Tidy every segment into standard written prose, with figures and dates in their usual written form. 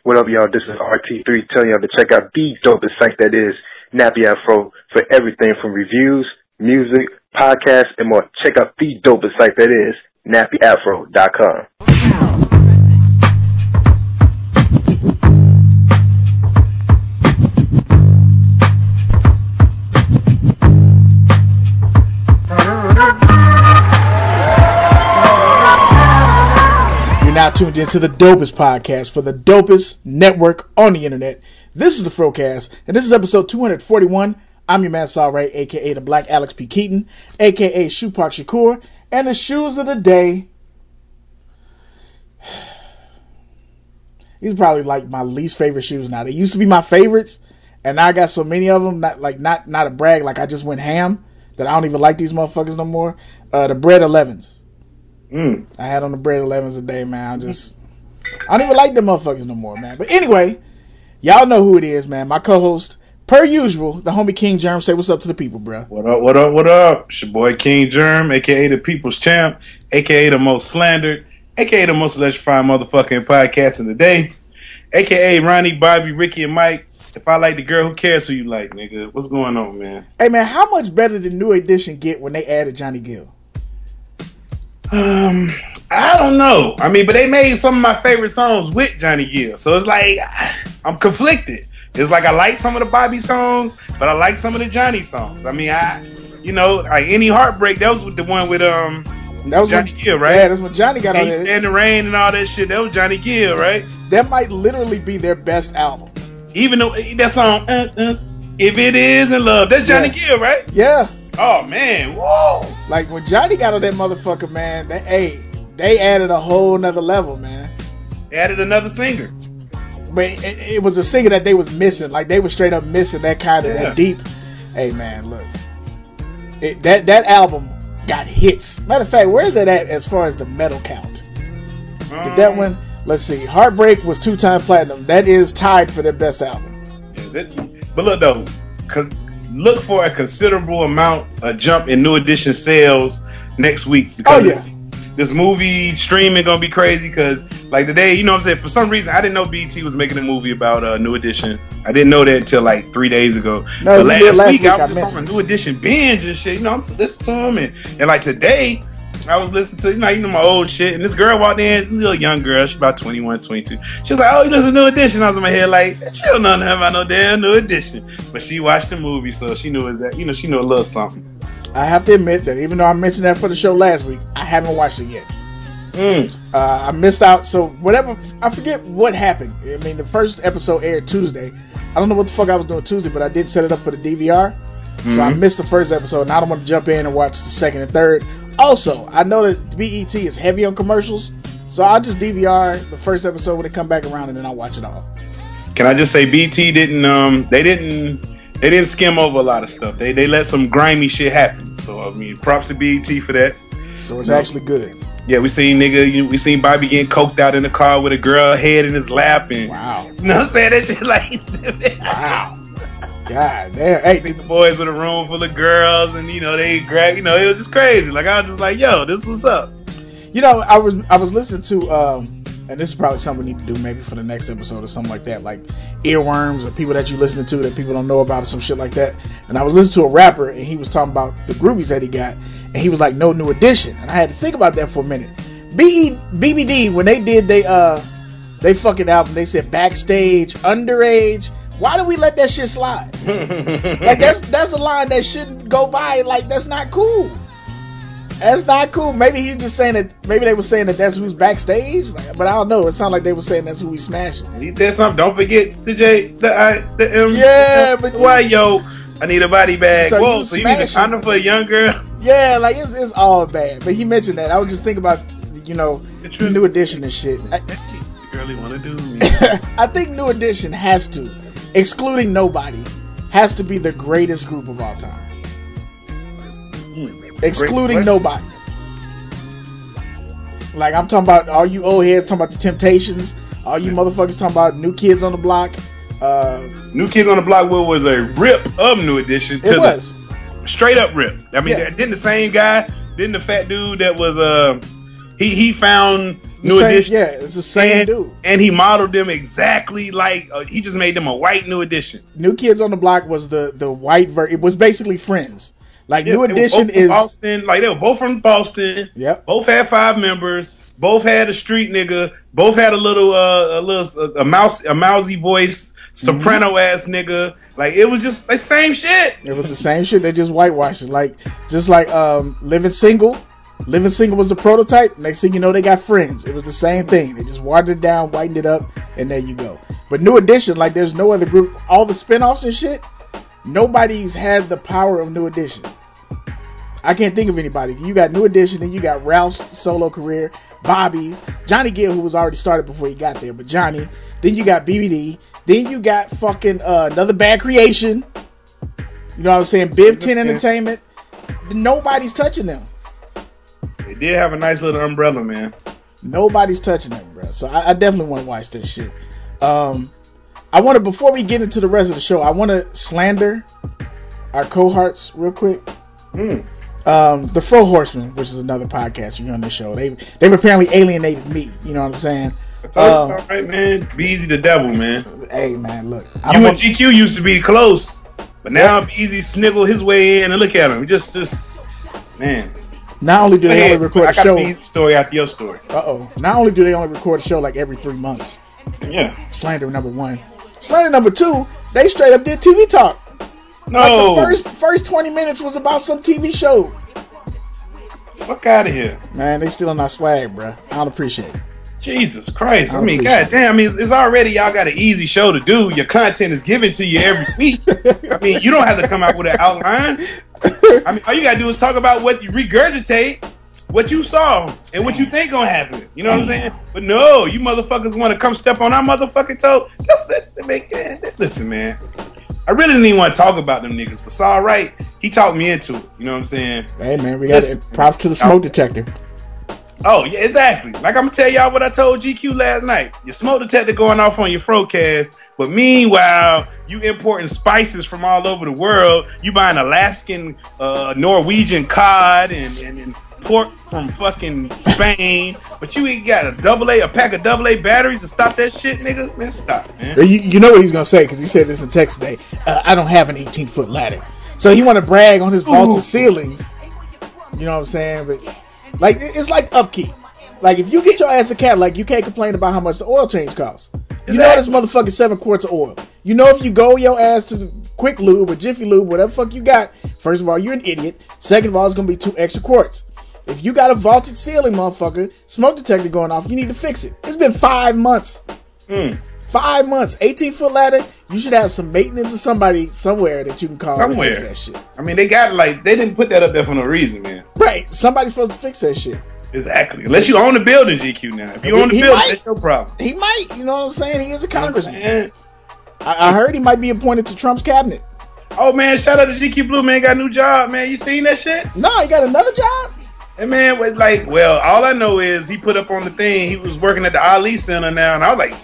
What up, y'all? This is RT3 telling y'all to check out the dopest site that is Nappy Afro for everything from reviews, music, podcasts, and more. Check out the dopest site that is nappyafro.com. Now tuned into the dopest podcast for the dopest network on the internet. This is the Frocast, and this is episode 241. I'm your man Saul Ray, aka the Black Alex P. Keaton, aka Shoe Park Shakur, and the shoes of the day. These are probably like my least favorite shoes now. They used to be my favorites, and now I got so many of them. Not a brag, like I just went ham that I don't even like these motherfuckers no more. The Bread 11s. I had on the Bread 11s today, man. I don't even like them motherfuckers no more, man. But anyway, y'all know who it is, man. My co-host, per usual, the homie King Germ. Say what's up to the people, bro. What up, what up, what up? It's your boy King Germ, a.k.a. the People's Champ, a.k.a. the most slandered, a.k.a. the most electrifying motherfucking podcast in the day, a.k.a. Ronnie, Bobby, Ricky, and Mike. If I like the girl, who cares who you like, nigga? What's going on, man? Hey, man, how much better did New Edition get when they added Johnny Gill? I don't know. I mean, but they made some of my favorite songs with Johnny Gill. So it's like, I'm conflicted. It's like I like some of the Bobby songs, but I like some of the Johnny songs. I mean, like Any Heartbreak, that was with the one with Johnny Gill, right? Yeah, that's when Johnny got on it. Stand the Rain and all that shit. That was Johnny Gill, right? That might literally be their best album. Even though that song, If It Is in Love, that's Johnny Gill, right? Yeah. Oh, man. Whoa. Like, when Johnny got on that motherfucker, man, they added a whole nother level, man. They added another singer. But it was a singer that they was missing. Like, they were straight up missing that kind of that deep. Hey, man, look. That album got hits. Matter of fact, where's it at as far as the metal count? Did that one? Let's see. Heartbreak was 2-time platinum. That is tied for their best album. Yeah, but look, though, because look for a considerable amount of jump in New Edition sales next week. Because this movie streaming gonna be crazy. Because like today, you know what I'm saying? For some reason, I didn't know BET was making a movie about New Edition. I didn't know that until like 3 days ago. No, but last week I was just on a New Edition binge and shit. You know, I'm listening to them and like today, I was listening to my old shit, and this girl walked in, a little young girl, she's about 21, 22. She was like, "Oh, you listen to New Edition?" I was in my head like, she don't know nothing about no damn New Edition. But she watched the movie, so she knew she knew a little something. I have to admit that even though I mentioned that for the show last week, I haven't watched it yet. I missed out, so whatever, I forget what happened. I mean, the first episode aired Tuesday. I don't know what the fuck I was doing Tuesday, but I did set it up for the DVR. So I missed the first episode, and I don't want to jump in and watch the second and third. Also, I know that BET is heavy on commercials, so I'll just DVR the first episode when it come back around, and then I'll watch it all. Can I just say BT didn't they didn't skim over a lot of stuff. They let some grimy shit happen. So I mean, props to BET for that. So it's actually good. Yeah, we seen Bobby getting coked out in the car with a girl head in his lap, and wow, you know what I'm saying? That shit like wow. God damn! Hey, the boys in a room full of girls, and they grab. It was just crazy. Like I was just like, "Yo, this what's up." I was listening to, and this is probably something we need to do maybe for the next episode or something like that, like earworms or people that you listening to that people don't know about or some shit like that. And I was listening to a rapper, and he was talking about the groupies that he got, and he was like, "No New Edition," and I had to think about that for a minute. BBD when they did they fucking album, they said backstage, underage. Why do we let that shit slide? Like that's a line that shouldn't go by. Like that's not cool. That's not cool. Maybe he was just saying that. Maybe they were saying that that's who's backstage. But I don't know. It sounded like they were saying that's who we smashing. He said something. Don't forget the J, the I, the M. Yeah, but why yo? I need a body bag. So whoa, so you need a condom for a young girl? Yeah, like it's all bad. But he mentioned that. I was just thinking about the New Edition and shit. Girlie want to do me. I think New Edition has to. Excluding Nobody, has to be the greatest group of all time. Excluding Nobody. Like, I'm talking about all you old heads talking about the Temptations, all you motherfuckers talking about New Kids on the Block. New Kids on the Block was a rip of New Edition. It was. Straight up rip. I mean, didn't the same guy, didn't the fat dude that was, he found New Edition. Yeah, it's the same dude. And he modeled them exactly like he just made them a white New Edition. New Kids on the Block was the white version. It was basically Friends. Like New Edition is Boston. Like they were both from Boston. Yep. Both had 5 members. Both had a street nigga. Both had a mousy voice, soprano ass nigga. Like it was just the same shit. It was the same shit. They just whitewashed it. Like Living Single. Living Single was the prototype. Next thing you know, they got Friends. It was the same thing. They just watered it down, whitened it up, and there you go. But New Edition, like there's no other group. All the spinoffs and shit, nobody's had the power of New Edition. I can't think of anybody. You got New Edition, then you got Ralph's solo career, Bobby's, Johnny Gill, who was already started before he got there, but Johnny. Then you got BBD. Then you got fucking Another Bad Creation. You know what I'm saying? Biv 10 Entertainment. Nobody's touching them. They did have a nice little umbrella, man. Nobody's touching them, bro. So I definitely want to watch this shit. I want to, before we get into the rest of the show, I want to slander our cohorts real quick. The Fro Horsemen, which is another podcast you on this show, they've apparently alienated me. You know what I'm saying? It's all right, man. Be easy the devil, man. Hey, man, look. You and GQ used to be close, but now Be Easy sniggle his way in, and look at him. Just man. Not only do they only record a show, Be Easy story after your story. Not only do they only record a show like every 3 months. Yeah. Slander number 1. Slander number 2. They straight up did TV talk. No. Like the first 20 minutes was about some TV show. Fuck out of here, man. They still on our swag, bro. I don't appreciate it. Jesus Christ. I mean, goddamn. I mean, it's already y'all got an easy show to do. Your content is given to you every week. I mean, you don't have to come out with an outline. I mean, all you gotta do is talk about what you regurgitate, what you saw, and what you think gonna happen. You know what I'm saying? But no, you motherfuckers want to come step on our motherfucking toe. Listen, man. I really didn't even want to talk about them niggas, but Saul Wright, he talked me into it. You know what I'm saying? Hey, man, we got props to the smoke detector. Oh, yeah, exactly. Like I'm going to tell y'all what I told GQ last night. Your smoke detector going off on your Frocast, but meanwhile, you importing spices from all over the world. You buying Alaskan, Norwegian cod and pork from fucking Spain, but you ain't got a pack of AA batteries to stop that shit, nigga. Man, stop, man. You know what he's going to say, because he said this in text today. I don't have an 18-foot ladder. So he want to brag on his vaulted ceilings. You know what I'm saying? But like, it's like upkeep. Like, if you get your ass a Cadillac, you can't complain about how much the oil change costs. You know this motherfucking 7 quarts of oil. You know if you go your ass to the Quick Lube or Jiffy Lube, whatever fuck you got, first of all, you're an idiot. Second of all, it's going to be 2 extra quarts. If you got a vaulted ceiling, motherfucker, smoke detector going off, you need to fix it. It's been 5 months. 5 months. 18-foot ladder, you should have some maintenance or somebody somewhere that you can call and fix that shit. I mean, they didn't put that up there for no reason, man. Right. Somebody's supposed to fix that shit. Exactly. Unless you own the building, GQ now. If you own the building, that's your problem. He might. You know what I'm saying? He is a congressman. I heard he might be appointed to Trump's cabinet. Oh, man, shout out to GQ Blue, man. Got a new job, man. You seen that shit? No, he got another job? And man, all I know is he put up on the thing, he was working at the Ali Center now, and I was like,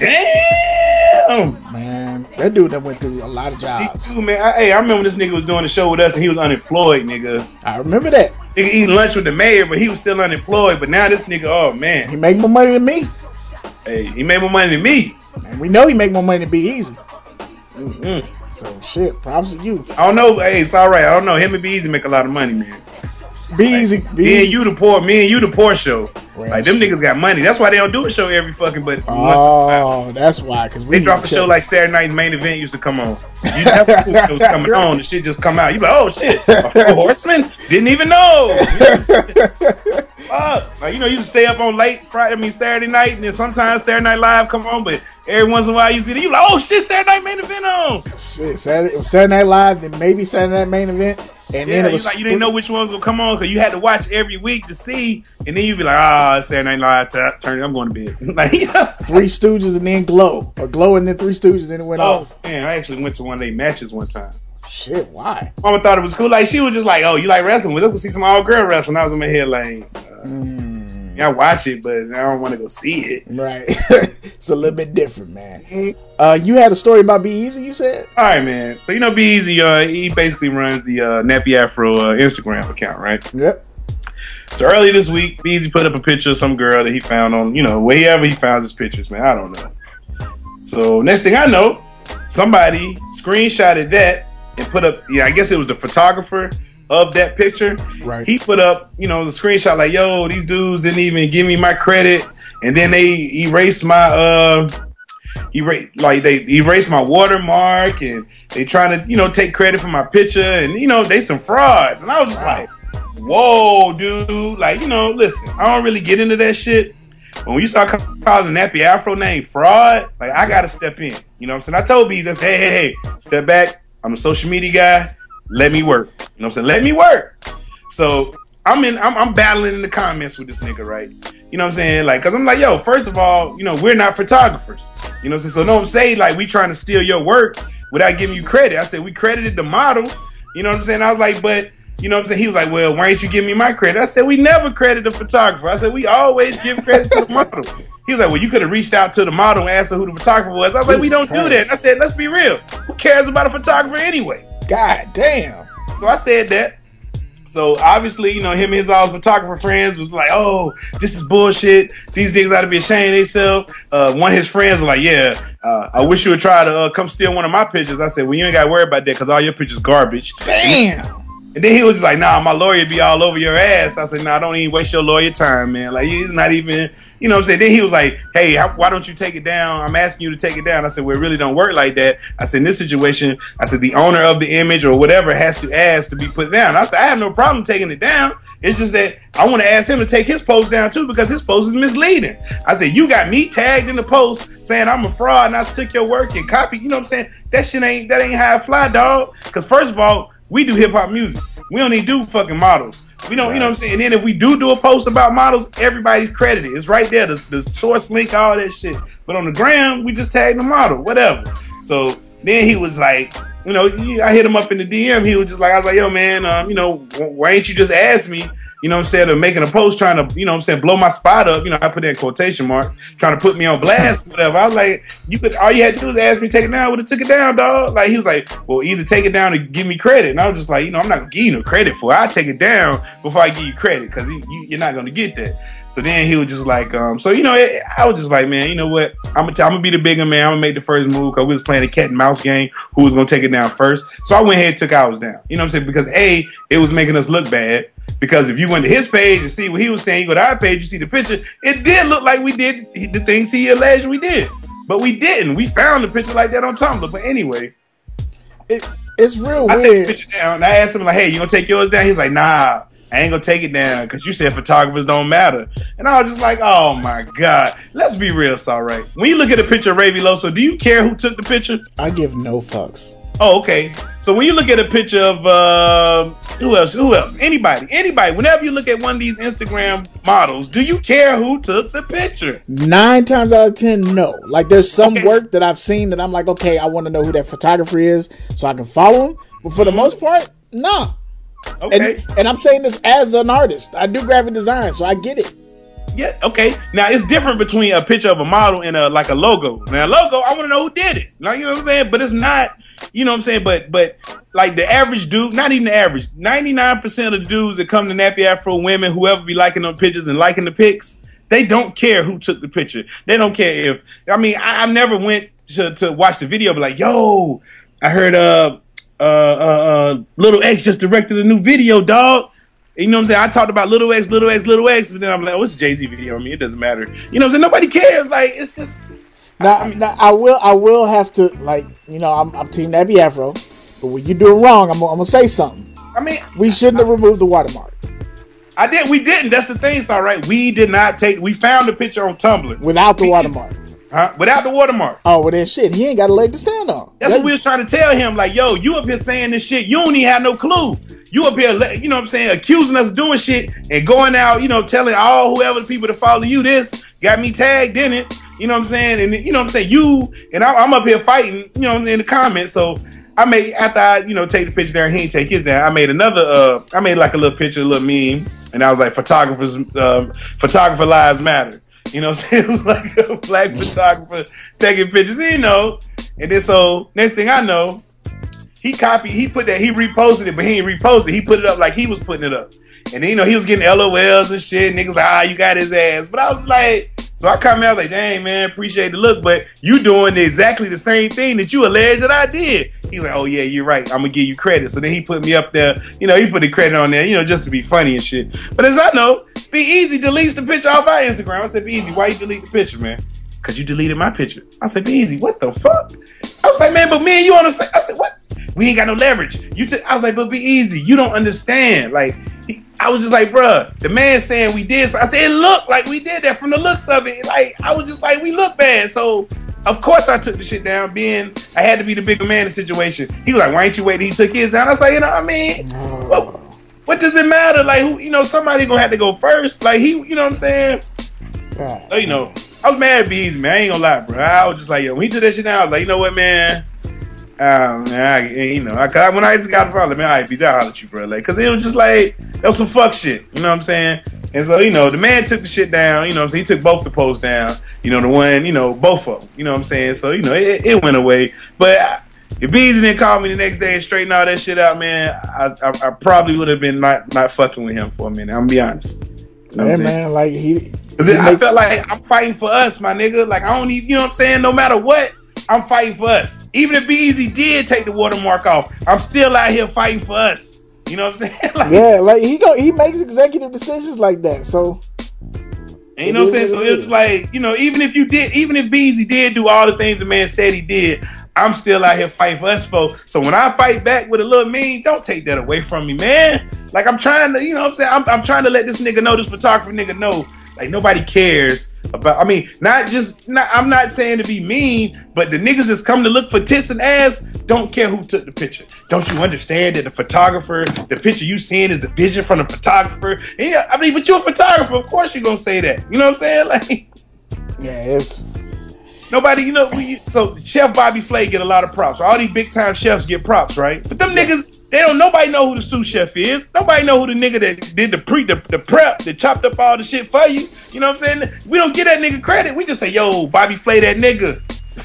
damn! Man, that dude that went through a lot of jobs. He do, man. I remember this nigga was doing the show with us, and he was unemployed, nigga. I remember that. Nigga eating lunch with the mayor, but he was still unemployed, but now this nigga, oh, man. He make more money than me. Hey, he made more money than me. And we know he make more money than Be Easy. So, shit, props to you. I don't know. Hey, it's all right. I don't know. Him and Be Easy make a lot of money, man. Be Easy. Me and you the poor show. Well, like them niggas got money. That's why they don't do a show every fucking once. Oh, that's why. Because they drop a show like Saturday Night Main Event used to come on. You have shows coming on, the shit just come out. You be like, oh shit, a Horseman didn't even know. Like, you know, you used to stay up on Saturday night, and then sometimes Saturday Night Live come on, but every once in a while you see that, you like, oh shit, Saturday Night Main Event on. Shit, Saturday Night Live, then maybe Saturday Night Main Event. And then it was you didn't know which ones would come on because you had to watch every week to see, and then you'd be like, Saturday Night Live, turn it, I'm going to bed. Like, Three Stooges and then Glow, or Glow and then Three Stooges, and it went off. Man, I actually went to one of their matches one time. Shit, why? Mama thought it was cool. Like, she was just like, oh, you like wrestling? Well, let's go see some all girl wrestling. I was in my head like, I watch it, but I don't want to go see it. Right. It's a little bit different, man. You had a story about Be Easy, you said? All right, man. So, you know, Be Easy, he basically runs the Nappy Afro Instagram account, right? Yep. So early this week, Beezy put up a picture of some girl that he found on, wherever he found his pictures, man. I don't know. So next thing I know, somebody screenshotted that and put up, I guess it was the photographer of that picture. Right. He put up, the screenshot like, yo, these dudes didn't even give me my credit. And then they erased my, they erased my watermark, and they trying to, take credit for my picture, and, they some frauds. And I was just like, whoa, dude. Like, listen, I don't really get into that shit. But when you start calling Nappy Afro name fraud, like, I got to step in. You know what I'm saying? I told Bees, I said, hey, step back. I'm a social media guy. Let me work. You know what I'm saying? Let me work. So I'm battling in the comments with this nigga, right? You know what I'm saying? Like, cause I'm like, yo, first of all, we're not photographers. You know what I'm saying? So don't say like we trying to steal your work without giving you credit. I said, we credited the model. You know what I'm saying? I was like, but you know what I'm saying? He was like, well, why ain't you give me my credit? I said, we never credit the photographer. I said, we always give credit to the model. He was like, well, you could have reached out to the model and asked her who the photographer was. I was like, we don't do that. I said, let's be real. Who cares about a photographer anyway? God damn. So I said that. So obviously, him and his all photographer friends was like, oh, this is bullshit. These niggas ought to be ashamed of themselves. One of his friends was like, yeah, I wish you would try to come steal one of my pictures. I said, well, you ain't got to worry about that because all your pictures garbage. Damn. And then he was just like, nah, my lawyer be all over your ass. I said, nah, don't even waste your lawyer time, man. Like, he's not even, you know what I'm saying? Then he was like, hey, why don't you take it down? I'm asking you to take it down. I said, well, it really don't work like that. I said, in this situation, I said, the owner of the image or whatever has to ask to be put down. I said, I have no problem taking it down. It's just that I want to ask him to take his post down too because his post is misleading. I said, you got me tagged in the post saying I'm a fraud and I took your work and copied. You know what I'm saying? That ain't how I fly, dog. Because first of all, we do hip hop music. We don't even do fucking models. We don't, you know what I'm saying? And then if we do a post about models, everybody's credited. It's right there, the source link, all that shit. But on the gram, we just tag the model, whatever. So then he was like, I hit him up in the DM. He was just like, I was like, yo, man, why ain't you just ask me? You know what I'm saying? Or making a post trying to, blow my spot up. I put that in quotation marks, trying to put me on blast, whatever. I was like, all you had to do was ask me to take it down. I would have took it down, dog. Like, he was like, well, either take it down or give me credit. And I was just like, I'm not going to give you no credit for it. I'll take it down before I give you credit because you're not going to get that. So then he was just like, I was just like, man, you know what? I'm going to be the bigger man. I'm going to make the first move because we was playing a cat and mouse game. Who was going to take it down first? So I went ahead and took ours down. You know what I'm saying? Because A, it was making us look bad. Because if you went to his page and see what he was saying, you go to our page, you see the picture, it did look like we did the things he alleged we did. But we didn't. We found the picture like that on Tumblr. But anyway. It's real weird. I take the picture down and I asked him, like, hey, you gonna take yours down? He's like, nah, I ain't gonna take it down because you said photographers don't matter. And I was just like, oh my God. Let's be real, Saw Right. When you look at a picture of Ray Veloso, do you care who took the picture? I give no fucks. Oh, okay. So when you look at a picture of who else? Anybody. Whenever you look at one of these Instagram models, do you care who took the picture? 9 times out of 10, no. Like there's some work that I've seen that I'm like, okay, I want to know who that photographer is so I can follow him. But for the most part, no. Okay. And I'm saying this as an artist. I do graphic design, so I get it. Yeah, okay. Now it's different between a picture of a model and a logo. Now a logo, I want to know who did it. Like, you know what I'm saying? But it's not. You know what I'm saying? But like the average dude, not even the average, 99% of the dudes that come to Nappy Afro women, whoever be liking them pictures and liking the pics, they don't care who took the picture. They don't care if, I never went to watch the video, but like, yo, I heard Little X just directed a new video, dog. You know what I'm saying? I talked about Little X, but then I'm like, oh, it's a Jay-Z video. It doesn't matter. You know what I'm saying? Nobody cares. Like, it's just... Now, I will have to, like, I'm Team Nappy Afro, but when you do it wrong, I'm gonna say something. We shouldn't have removed the watermark. We didn't. That's the thing, it's all right. We did not we found the picture on Tumblr. Without the watermark. Huh? Without the watermark. Oh, well then shit, he ain't got a leg to stand on. That's what we was trying to tell him, like, yo, you up here saying this shit, you don't even have no clue. You up here, you know what I'm saying, accusing us of doing shit and going out, telling whoever the people that follow you this, got me tagged in it. You know what I'm saying? And you know what I'm saying? You and I'm up here fighting, in the comments. So I made, after I, take the picture down, he ain't take his down. I made another, I made like a little picture, a little meme. And I was like, photographer lives matter. You know what I'm saying? It was like a black photographer taking pictures, And then so next thing I know, he reposted it, but he ain't reposted. He put it up like he was putting it up. And then, he was getting LOLs and shit. Niggas like, you got his ass. But I was like, so I come out like, dang, man, appreciate the look, but you doing exactly the same thing that you alleged that I did. He's like, oh, yeah, you're right. I'm going to give you credit. So then he put me up there. He put the credit on there, just to be funny and shit. But as I know, Be Easy deletes the picture off our Instagram. I said, Be Easy, why you delete the picture, man? Because you deleted my picture. I said, Be Easy, what the fuck? I was like, man, but me and you on the same. I said, what? We ain't got no leverage. I was like, but Be Easy, you don't understand. Like, I was just like, bruh, the man saying we did. So I said, it looked like we did that from the looks of it. Like, I was just like, we look bad. So, of course, I took the shit down, I had to be the bigger man in the situation. He was like, why ain't you waiting? He took his down. I was like, what I mean? What does it matter? Like, somebody gonna have to go first. Like, you know what I'm saying? So, I was mad at Be Easy, man. I ain't gonna lie, bro. I was just like, when he took that shit down, I was like, you know what, man? Man, when I just got the phone, man, all right, Beats, I'll holler at you, bro. Like, cause it was just like, that was some fuck shit. You know what I'm saying? And so, the man took the shit down, you know what I'm saying? He took both the posts down, the one, both of them. You know what I'm saying? So, it went away. But if Beezy didn't call me the next day and straighten all that shit out, man, I probably would have been not fucking with him for a minute. I'm gonna be honest. You know what I'm saying? Man, like I felt like I'm fighting for us, my nigga. Like, I don't even, you know what I'm saying? No matter what, I'm fighting for us. Even if Be Easy did take the watermark off, I'm still out here fighting for us. You know what I'm saying? Like, yeah, like he makes executive decisions like that. So, you know what I'm saying? So it's like, even if Be Easy did do all the things the man said he did, I'm still out here fighting for us, folks. So when I fight back with a little meme, don't take that away from me, man. Like, I'm trying to, you know what I'm saying? I'm trying to let this nigga know, this photographer nigga know, like, nobody cares about, I'm not saying to be mean, but the niggas that's come to look for tits and ass don't care who took the picture. Don't you understand that the picture you seeing is the vision from the photographer? And but you're a photographer, of course you're gonna say that. You know what I'm saying? Like, yeah, it's nobody, so Chef Bobby Flay get a lot of props. All these big time chefs get props, right? But them niggas, nobody know who the sous chef is. Nobody know who the nigga that did the prep, that chopped up all the shit for you. You know what I'm saying? We don't give that nigga credit. We just say, yo, Bobby Flay that nigga.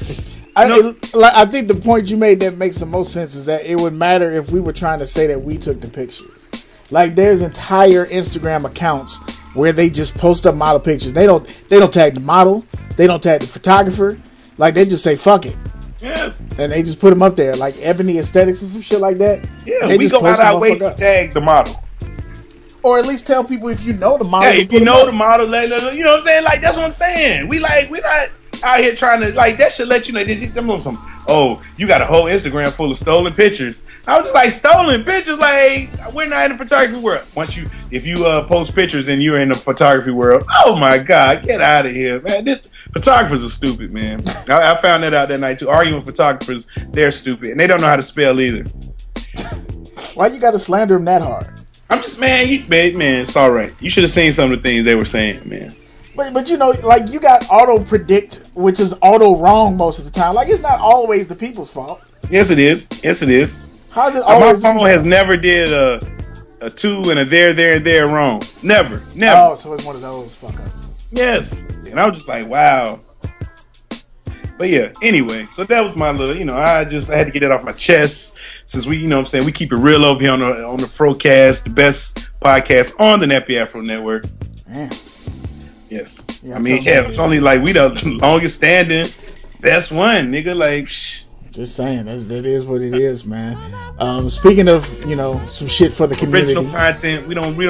I think the point you made that makes the most sense is that it would matter if we were trying to say that we took the pictures. Like, there's entire Instagram accounts where they just post up model pictures. They don't tag the model. They don't tag the photographer. Like, they just say fuck it. Yes. And they just put them up there, like Ebony Aesthetics and some shit like that. Yeah, we go out our way to tag the model. Or at least tell people if you know the model. Yeah, if you know the model, you know what I'm saying? Like, that's what I'm saying. We not out here trying to, like, that should let you know. You got a whole Instagram full of stolen pictures. I was just like, stolen pictures? Like, we're not in the photography world. If you post pictures and you're in the photography world, oh my God, get out of here, man. Photographers are stupid, man. I found that out that night too. Arguing photographers, they're stupid. And they don't know how to spell either. Why you got to slander them that hard? I'm just, man, it's all right. You should have seen some of the things they were saying, man. But like, you got auto predict, which is auto wrong most of the time. Like, it's not always the people's fault. Yes, it is. How's it always? My phone has never did a to and a there wrong. Never. Oh, so it's one of those fuck ups. Yes. And I was just like, wow. But yeah, anyway, so that was my little, I had to get it off my chest since we, we keep it real over here on the Frocast, the best podcast on the Nappy Afro Network. Man. Yes. Yeah, it's only like we the longest standing best one, nigga. Like, just saying, that is what it is, man. Speaking of, some shit for the community. Original content. We don't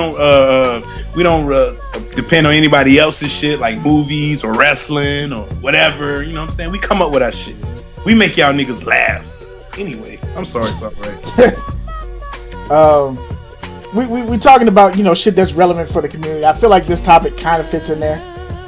depend on anybody else's shit like movies or wrestling or whatever. You know what I'm saying? We come up with our shit. We make y'all niggas laugh. Anyway, I'm sorry, it's all right. We talking about, shit that's relevant for the community. I feel like this topic kind of fits in there.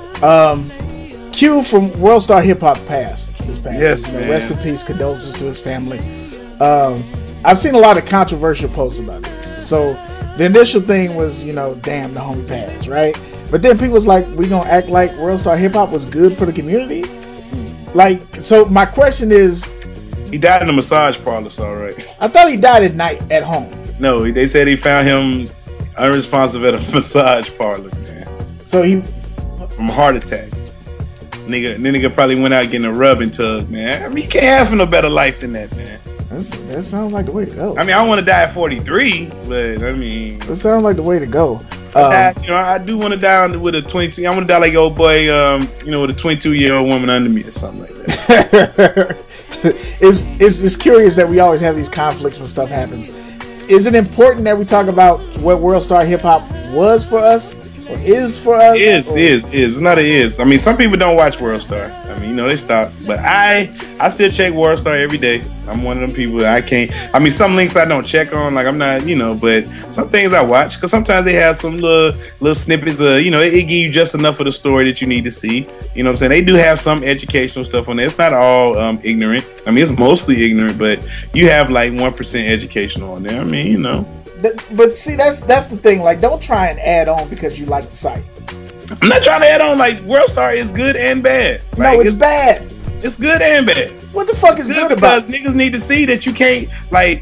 Q from World Star Hip Hop passed this past. Yes, man. Rest in peace, condolences to his family. I've seen a lot of controversial posts about this. So the initial thing was, damn, the homie passed, right? But then people was like, we gonna act like World Star Hip Hop was good for the community? Like, so my question is, he died in a massage parlor, so all right. I thought he died at night at home. No, they said he found him unresponsive at a massage parlor, man. So from a heart attack. Nigga probably went out getting a rubbing tug, man. I mean, you can't ask for no better life than that, man. That sounds like the way to go. I mean, I don't want to die at 43, but I mean, that sounds like the way to go. I do want to die with a 22. I want to die like old boy, with a 22-year-old woman under me or something like that. It's curious that we always have these conflicts when stuff happens. Is it important that we talk about what World Star Hip Hop was for us? Or is for us? Is. It's not a is. I mean, some people don't watch World Star. I mean, they stop. But I still check World Star every day. I'm one of them people that I can't. I mean, some links I don't check on. Like, I'm not, but some things I watch. Because sometimes they have some little snippets of, it give you just enough of the story that you need to see. You know what I'm saying? They do have some educational stuff on there. It's not all ignorant. I mean, it's mostly ignorant. But you have like 1% educational on there. I mean, But see, that's the thing. Like, don't try and add on because you like the site. I'm not trying to add on. Like, World Star is good and bad. Like, no, it's bad. It's good and bad. What the fuck is good about it? Because niggas need to see that you can't,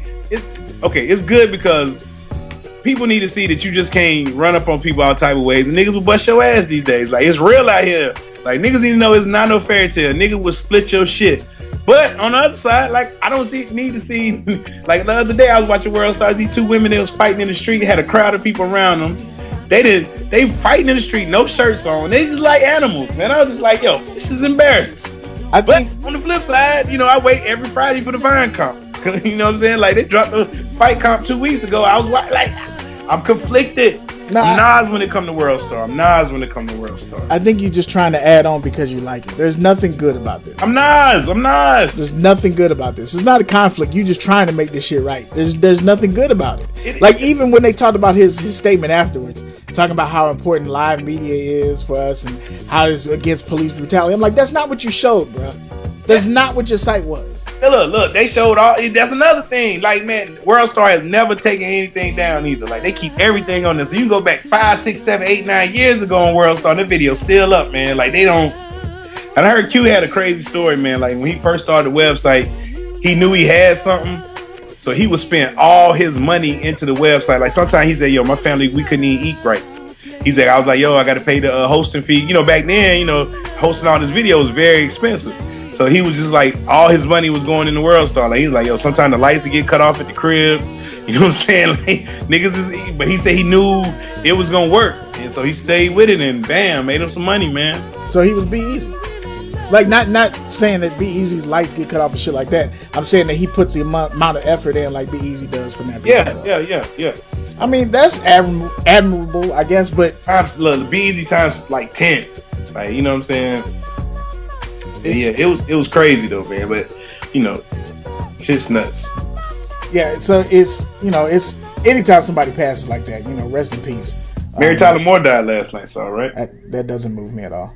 it's good because people need to see that you just can't run up on people all type of ways. And niggas will bust your ass these days. Like, it's real out here. Like, niggas need to know it's not no fairy tale. Niggas will split your shit. But on the other side, like, I don't need to see, like, the other day I was watching World Star. These two women, they was fighting in the street, had a crowd of people around them. They fighting in the street, no shirts on. They just like animals, man. I was just like, yo, this is embarrassing. But on the flip side, I wait every Friday for the Vine comp. You know what I'm saying? Like, they dropped the fight comp 2 weeks ago. I was like, I'm conflicted. I'm Nas when it come to World Star. I think you're just trying to add on because you like it. There's nothing good about this. I'm Nas. There's nothing good about this. It's not a conflict. You're just trying to make this shit right. There's nothing good about it. Like, even when they talked about his statement afterwards, talking about how important live media is for us and how it's against police brutality. I'm like, that's not what you showed, bro. That's not what your site was. Hey, look, they showed all. That's another thing. Like, man, World Star has never taken anything down either. Like, they keep everything on this. So you go back 5, 6, 7, 8, 9 years ago on World Star, the video's still up, man. Like, they don't. And I heard Q had a crazy story, man. Like, when he first started the website, he knew he had something, so he would spend all his money into the website. Like, sometimes he said, "Yo, my family, we couldn't even eat right." He said, "I was like, yo, I got to pay the hosting fee." Back then, hosting all this video was very expensive. So he was just like, all his money was going in the World Star. Like, he was like, yo, sometimes the lights would get cut off at the crib. You know what I'm saying? Like, niggas but he said he knew it was gonna work, and so he stayed with it, and bam, made him some money, man. So he was Be Easy. Like, not saying that Be Easy's lights get cut off and shit like that. I'm saying that he puts the amount of effort in like Be Easy does for that. Yeah. I mean, that's admirable, I guess, but Be Easy times like 10. Like, you know what I'm saying? Yeah, it was crazy though, man. But shit's nuts. Yeah, so it's anytime somebody passes like that, rest in peace. Mary Tyler Moore died last night, so right? That doesn't move me at all.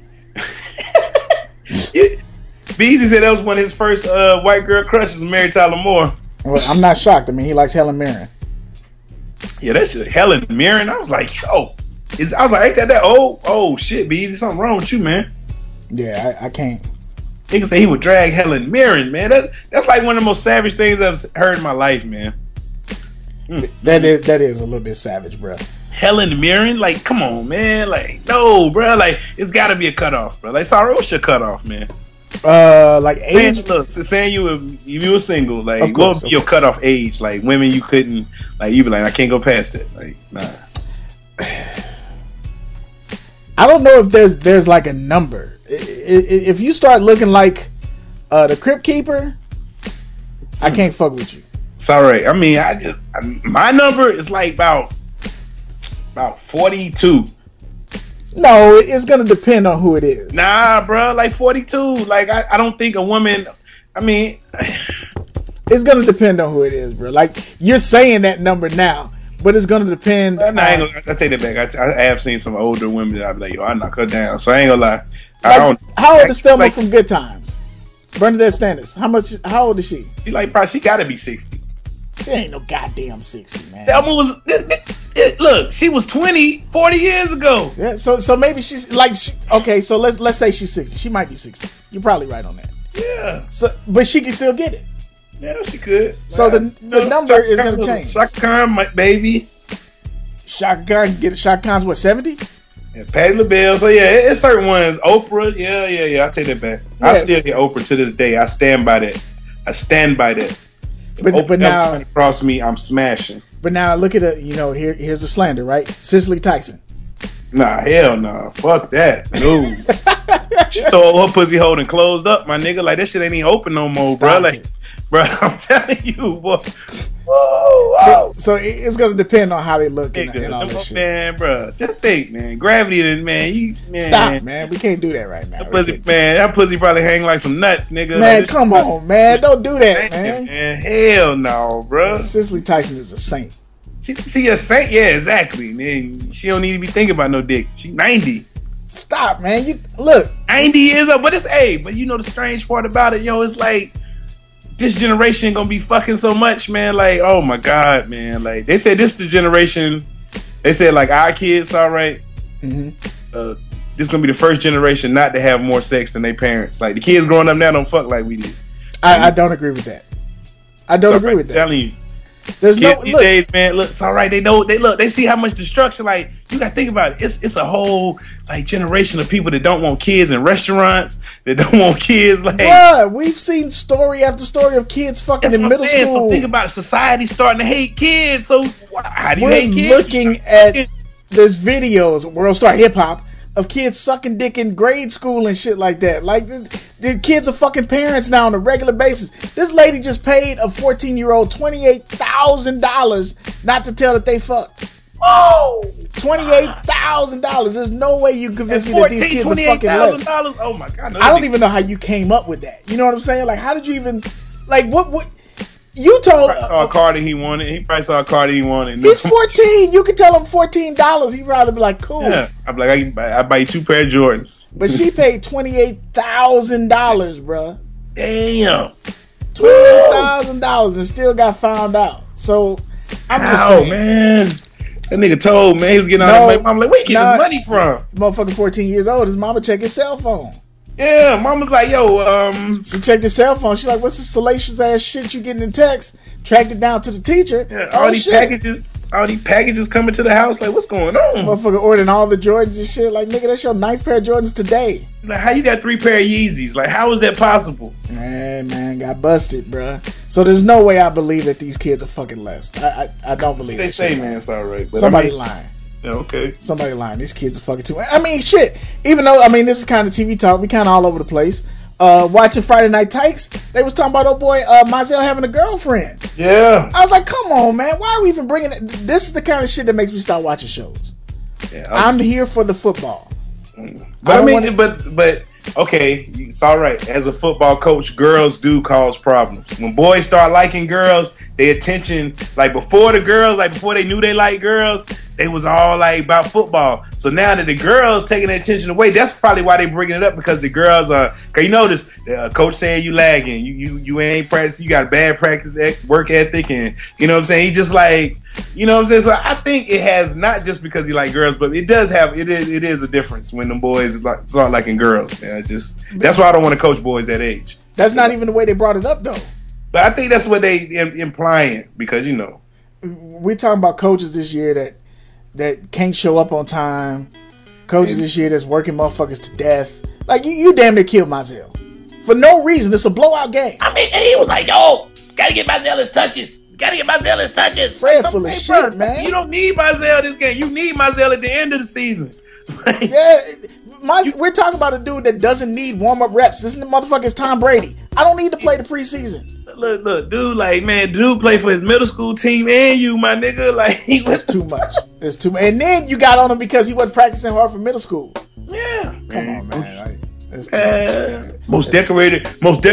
Be Easy said that was one of his first white girl crushes, Mary Tyler Moore. Well, I'm not shocked. I mean, he likes Helen Mirren. Yeah, that shit, Helen Mirren. I was like, yo, I was like, ain't that old? Oh shit, Be Easy, something wrong with you, man. Yeah, I can't. Nigga say he would drag Helen Mirren, man. That's like one of the most savage things I've heard in my life, man. That is a little bit savage, bro. Helen Mirren, like, come on, man. Like, no, bro. Like, it's got to be a cutoff, bro. Like, sorry, what's your cutoff, man? Like age. Saying you were single, like, what would be your cutoff age? Like, women you couldn't, like, you be like, I can't go past it. Like, nah. I don't know if there's like a number. If you start looking like the Crypt Keeper, I can't fuck with you. It's all right. I mean, my number is like about 42. No, it's gonna depend on who it is. Nah, bro, like 42. Like, I don't think a woman. I mean, it's gonna depend on who it is, bro. Like, you're saying that number now, but it's gonna depend. I take that back. I have seen some older women that I'd be like, yo, I knock her down. So I ain't gonna lie. How old is Thelma from Good Times? Bernadette Stannis. How old is she? She gotta be 60. She ain't no goddamn 60, man. Thelma was look, she was 20, 40 years ago. Yeah, so maybe she's like, okay, so let's say she's 60. She might be 60. You're probably right on that. Yeah. So, but she can still get it. Yeah, she could. So the number is gonna change. Shaka Khan, my baby. Shaka Khan can get it. Shaka Khan's what, 70? Yeah, Patti LaBelle. So yeah, it's certain ones. Oprah. Yeah. I take that back. Yes. I still get Oprah to this day. I stand by that. But now across me, I'm smashing. But now look at it. Here's the slander, right? Cicely Tyson. Nah, hell nah. Fuck that. No. She so her pussy holding closed up, my nigga. Like, that shit ain't even open no more, bro. Like, bro, I'm telling you, boy. Whoa. So it's gonna depend on how they look and all this shit. Man, bro, just think, man. Gravity, man. Stop, man. We can't do that right now. That pussy probably hang like some nuts, nigga. Man, like, come on, man. Don't do that, man. Hell no, bro. Cicely Tyson is a saint. She a saint? Yeah, exactly. Man, she don't need to be thinking about no dick. She 90. Stop, man. You look 90 years old, but it's but the strange part about it, it's like this generation gonna be fucking so much, man. Like, oh my god, man. Like, they said this is the generation. They said, like, our kids, all right. Mm-hmm. This is gonna be the first generation not to have more sex than their parents. Like, the kids growing up now don't fuck like we did. I don't agree with that. I don't agree with that. I'm telling you. There's kids these days, man. Look, it's all right. They see how much destruction. Like, you got to think about it. It's a whole generation of people that don't want kids in restaurants. That don't want kids. Like, bruh, we've seen story after story of kids fucking in middle school. So think about it. Society starting to hate kids. So how do you hate kids? We're looking at there's videos, World Star Hip Hop, of kids sucking dick in grade school and shit like that. Like, the kids are fucking parents now on a regular basis. This lady just paid a 14-year-old $28,000 not to tell that they fucked. Oh, $28,000. There's no way you can convince me that these kids are fucking less. Oh my god! I don't even know how you came up with that. You know what I'm saying? Like, how did you even what? You told he saw a car that he wanted. He probably saw a car that he wanted. He's 14. You could tell him $14. He'd probably be like, cool. Yeah, I'm like, I buy you 2 pair of Jordans. But she paid $28,000, bro. Damn, $28,000 and still got found out. So I'm just saying, man. That nigga told, man, he was getting all that money. I'm like, where you getting his money from? Motherfucker 14 years old. His mama checked his cell phone. Yeah, mama's like, yo, she checked his cell phone. She's like, what's this salacious ass shit you getting in text? Tracked it down to the teacher. Yeah, all these packages coming to the house. Like, what's going on? Motherfucker ordering all the Jordans and shit. Like, nigga, that's your 9th pair of Jordans today. Like, how you got 3 pair of Yeezys? Like, how is that possible? Man, got busted, bruh. So there's no way I believe that these kids are fucking less. I don't believe they say, man, it's all right. But somebody lying. Yeah, okay. Somebody lying. These kids are fucking too. I mean, shit. Even though, this is kind of TV talk. We kind of all over the place. Watching Friday Night Tykes, they was talking about Mizell having a girlfriend. Yeah. I was like, come on, man. Why are we even bringing it? This is the kind of shit that makes me start watching shows. Yeah, I'm here for the football. But but okay, it's all right. As a football coach, girls do cause problems. When boys start liking girls, their attention, like before they knew they liked girls, they was all like about football. So now that the girls taking their attention away, that's probably why they bringing it up, because the girls are. Cause you notice, coach saying you lagging, you ain't practicing, you got a bad practice work ethic, and you know what I'm saying. He just like, you know what I'm saying. So I think it has not just because he like girls, but it does have it is a difference when the boys start liking girls. Man, that's why I don't want to coach boys that age. That's not even the way they brought it up though. But I think that's what they implying, because we're talking about coaches this year that can't show up on time. Coaches this year that's working motherfuckers to death. Like, you damn near killed Mizell. For no reason. It's a blowout game. I mean, and he was like, yo, gotta get Mizell his touches. Fred full of shit, man. You don't need Mizell this game. You need Mizell at the end of the season. We're talking about a dude that doesn't need warm-up reps. This is the motherfucker's Tom Brady. I don't need to play the preseason. Look, dude, like, man, dude play for his middle school team and you, my nigga. Like, that's too much. It's too much. And then you got on him because he wasn't practicing hard for middle school. Yeah. Come on, man. Most decorated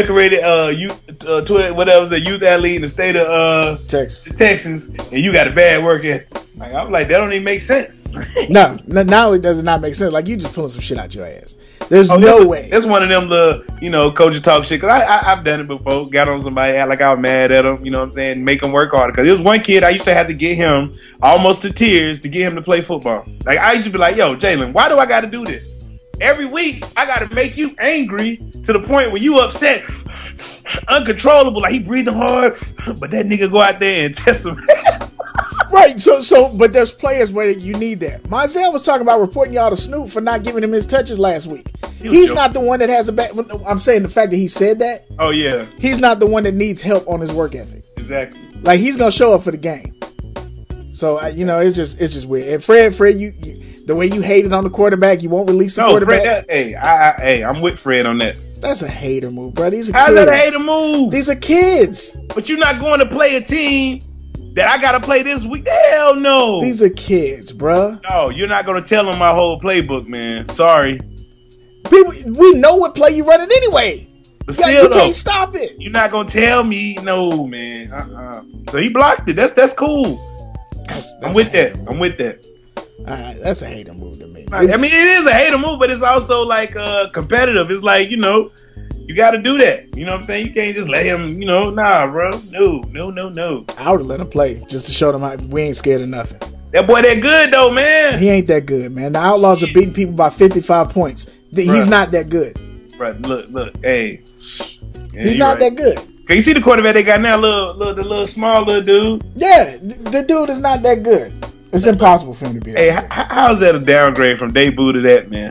youth athlete in the state of Texas, and you got a bad work ethic. Like, I'm like, that don't even make sense. No, now it does not make sense. Like, you just pulling some shit out your ass. There's no way. It's one of them coach talk shit. Cause I've done it before. Got on somebody, act like I was mad at him. You know what I'm saying? Make him work harder. Cause there was one kid I used to have to get him almost to tears to get him to play football. Like, I used to be like, yo, Jalen, why do I got to do this? Every week I got to make you angry to the point where you upset, uncontrollable. Like, he breathing hard, but that nigga go out there and test some ass. Right, but there's players where you need that. Mizell was talking about reporting y'all to Snoop for not giving him his touches last week. He's not the one that has a bad. I'm saying the fact that he said that. Oh yeah. He's not the one that needs help on his work ethic. Exactly. Like he's gonna show up for the game. So it's just weird. And Fred, you the way you hated on the quarterback, you won't release the quarterback. Fred, I'm with Fred on that. That's a hater move, bro. These are How's kids. that a hater move? These are kids. But you're not going to play a team that I got to play this week. Hell no. These are kids, bro. No, you're not going to tell them my whole playbook, man. Sorry. People, we know what play you running anyway. But still, you can't stop it. You're not going to tell me, no, man. So he blocked it. That's cool. I'm with that. All right, that's a hater move to me. I mean, it is a hater move, but it's also like competitive. It's like, you got to do that. You know what I'm saying? You can't just let him, nah, bro. No. I would have let him play just to show them we ain't scared of nothing. That boy that good, though, man. He ain't that good, man. The Outlaws are beating people by 55 points. He's not that good. Bro, look, hey. Yeah, he's not that good. Can you see the quarterback they got now? The little small little dude? Yeah, the dude is not that good. It's impossible for him to be that good. How's that a downgrade from debut to that, man?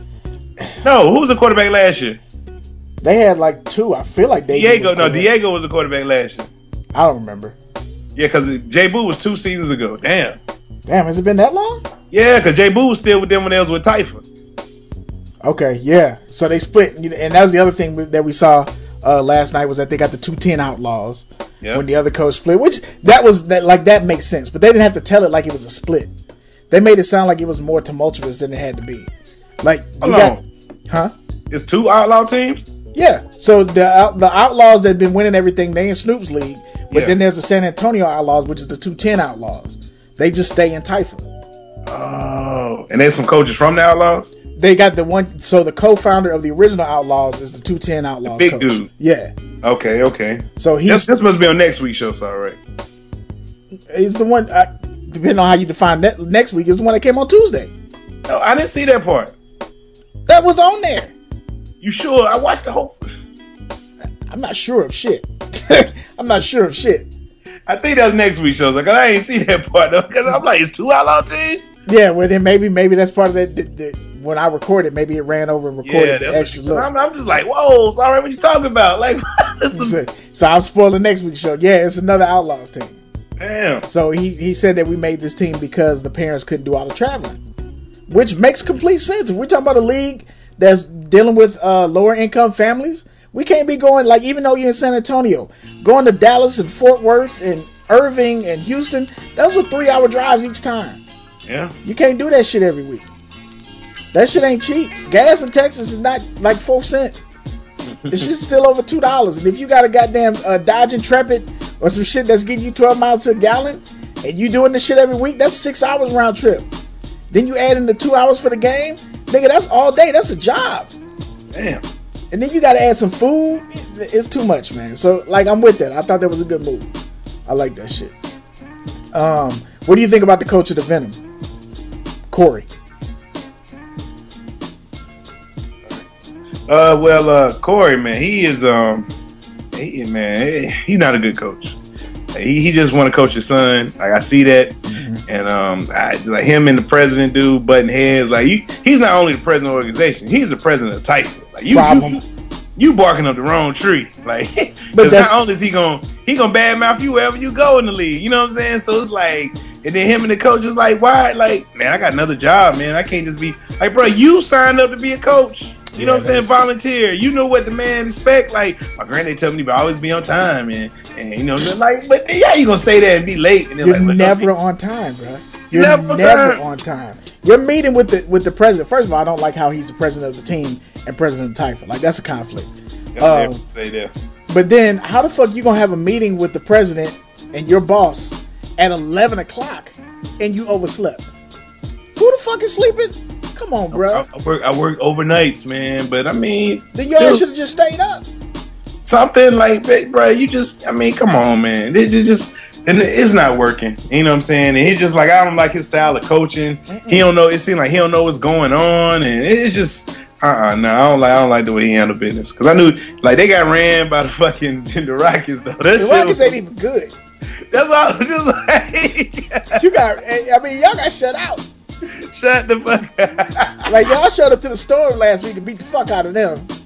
No, who was the quarterback last year? They had like two. I feel like Diego was the quarterback last year. I don't remember. Yeah, because Jay Boo was 2 seasons ago. Damn, has it been that long? Yeah, because Jay Boo was still with them when they was with Typhon. Okay, yeah. So they split, and that was the other thing that we saw last night was that they got the 210 Outlaws when the other coach split. Which that makes sense, but they didn't have to tell it like it was a split. They made it sound like it was more tumultuous than it had to be. Like, It's 2 Outlaw teams. Yeah, so the Outlaws that have been winning everything, they in Snoop's league, but then there's the San Antonio Outlaws, which is the 210 Outlaws. They just stay in Typhon. Oh, and there's some coaches from the Outlaws. They got the one. So the co-founder of the original Outlaws is the 210 Outlaws. The big coach. dude. Yeah. Okay. So this must be on next week's show, so right? It's the one. Depending on how you define next week, is the one that came on Tuesday. No, I didn't see that part. That was on there. You sure? I watched the whole. I'm not sure of shit. I'm not sure of shit. I think that's next week's show, because I ain't see that part though. Because I'm like, it's 2 Outlaw teams. Yeah, well then maybe that's part of that. When I recorded, maybe it ran over and recorded the extra look. I'm just like, whoa, sorry, what you talking about? Like, so I'm spoiling next week's show. Yeah, it's another Outlaws team. Damn. So he said that we made this team because the parents couldn't do all the traveling, which makes complete sense. If we're talking about a league that's dealing with lower income families, we can't be going, like, even though you're in San Antonio, going to Dallas and Fort Worth and Irving and Houston, those are 3-hour drives each time. Yeah. You can't do that shit every week. That shit ain't cheap. Gas in Texas is not like 4 cents. This shit's still over $2. And if you got a goddamn Dodge Intrepid or some shit that's getting you 12 miles to a gallon, and you doing this shit every week, that's 6 hours round trip. Then you add in the 2 hours for the game, nigga, that's all day. That's a job. Damn. And then you got to add some food. It's too much, man. So, like, I'm with that. I thought that was a good move. I like that shit. What do you think about the coach of the Venom, Corey? Corey, man, he is he's not a good coach. He just want to coach his son. Like, I see that, and like him and the president dude butting heads. Like, he's not only the president of the organization, he's the president of Typhon. Like, you barking up the wrong tree. Like, but not only is he gonna badmouth you wherever you go in the league. You know what I'm saying? So it's like, and then him and the coach is like, why? Like, man, I got another job, man. I can't just be like, bro, you signed up to be a coach. You know what I'm saying? Volunteer. You know what the man expect. Like, my granddad tell me to always be on time, and you know, like, but yeah, you gonna say that and be late? And you're like, never on time, bro. You're never on time. You're meeting with the president. First of all, I don't like how he's the president of the team and president of Typhon. Like, that's a conflict. Say that. But then, how the fuck you gonna have a meeting with the president and your boss at 11 o'clock and you overslept? Who the fuck is sleeping? Come on, bro. I work overnights, man. But I mean, then your ass should have just stayed up. Something like that, bro. Come on, man. It's not working. You know what I'm saying? And he's just like, I don't like his style of coaching. He don't know. It seems like he don't know what's going on, and it's just, no, I don't like the way he handled business. Because I knew, like, they got ran by the Rockets, though. The Rockets ain't even good. That's all I was just like. Y'all got shut out. Shut the fuck up. Like, y'all showed up to the store last week and beat the fuck out of them.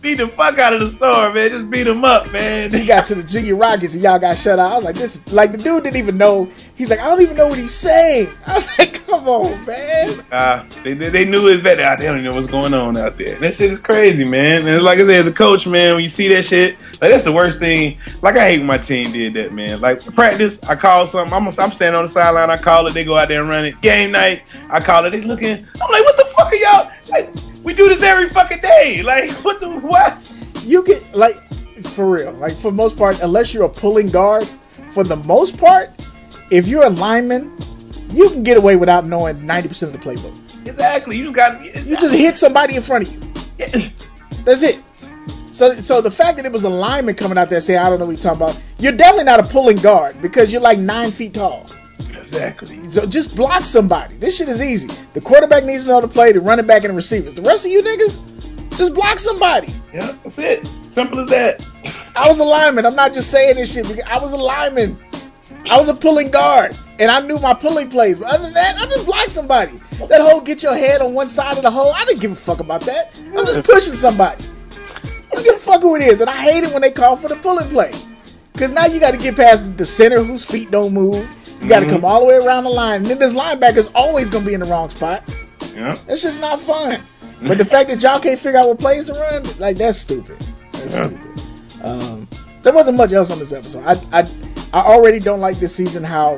beat the fuck out of the Storm, man. Just beat them up, man. He got to the Junior Rockets and y'all got shut out. I was like, this is like the dude didn't even know. He's like, I don't even know what he's saying. I was like, come on, man. They knew his better. They don't even know what's going on out there. That shit is crazy, man. And like I said, as a coach, man, when you see that shit, like that's the worst thing. Like I hate when my team did that, man. Like practice, I call something. I'm standing on the sideline. I call it. They go out there and run it. Game night, I call it. They looking. I'm like, what the fuck are y'all? Like, we do this every fucking day. Like, what? You get like for real. Like for the most part, unless you're a pulling guard, for the most part, if you're a lineman, you can get away without knowing 90% of the playbook. Exactly. You just hit somebody in front of you. Yeah. That's it. So the fact that it was a lineman coming out there saying, I don't know what he's talking about, you're definitely not a pulling guard because you're like 9 feet tall. Exactly. So just block somebody. This shit is easy. The quarterback needs to know the play, the running back, and the receivers. The rest of you niggas, just block somebody. Yeah, that's it. Simple as that. I was a lineman. I'm not just saying this shit because I was a lineman. I was a pulling guard, and I knew my pulling plays. But other than that, I just blocked somebody. That whole get your head on one side of the hole, I didn't give a fuck about that. I'm just pushing somebody. I don't give a fuck who it is. And I hate it when they call for the pulling play. Because now you got to get past the center whose feet don't move. You got to come all the way around the line. And then this linebacker's always going to be in the wrong spot. Yeah. That's just not fun. But the fact that y'all can't figure out what plays to run, like, that's stupid. That's stupid. There wasn't much else on this episode. I already don't like this season how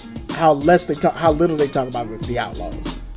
little they talk about the Outlaws.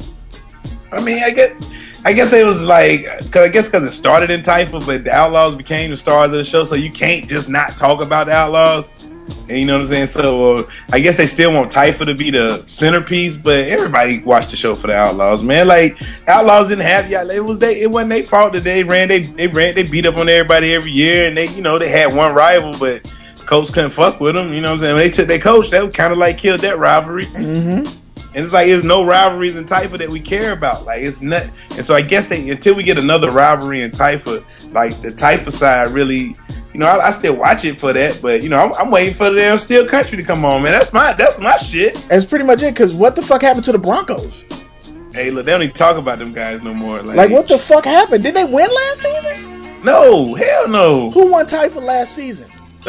I mean, I guess it was like, because it started in Typha, but the Outlaws became the stars of the show, so you can't just not talk about the Outlaws. And you know what I'm saying? So I guess they still want Typha to be the centerpiece, but everybody watched the show for the Outlaws, man. Like Outlaws didn't have y'all. It wasn't their fault that they beat up on everybody every year, and they had one rival, but coach couldn't fuck with them. You know what I'm saying? When they took their coach, that kind of like killed that rivalry. Mm-hmm. And it's like there's no rivalries in Typha that we care about. Like it's not. And so I guess until we get another rivalry in Typha, like the Typha side really. I still watch it for that, but I'm waiting for the damn Steel Country to come on, man. That's my shit. That's pretty much it. Cause what the fuck happened to the Broncos? Hey, look, they don't even talk about them guys no more. Like what the fuck happened? Did they win last season? No, hell no. Who won Typha last season?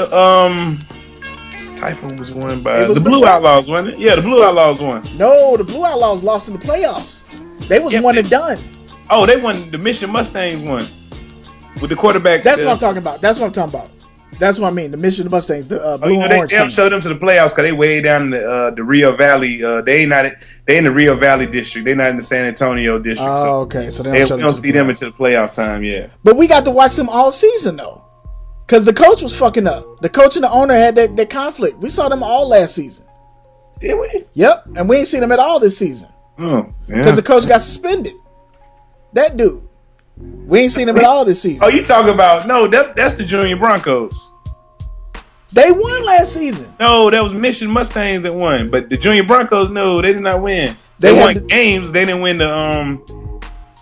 Typha was won by the Blue Outlaws, wasn't it? Yeah, the Blue Outlaws won. No, the Blue Outlaws lost in the playoffs. They was one and done. Oh, they won. The Mission Mustangs won. With the quarterback. That's what I'm talking about. That's what I mean. The Mission Mustangs, the blue and orange team. They don't show them to the playoffs because they way down in the Rio Valley. They in the Rio Valley district. They're not in the San Antonio district. Oh, okay. So they don't see them until the playoff time. Yeah. But we got to watch them all season though, because the coach was fucking up. The coach and the owner had that conflict. We saw them all last season. Did we? Yep. And we ain't seen them at all this season. Oh, yeah. Because the coach got suspended. That dude. We ain't seen him at all this season. Oh, you talking about that's the Junior Broncos. They won last season. No, that was Mission Mustangs that won. But the Junior Broncos, no, they did not win. They won games. They didn't win the no.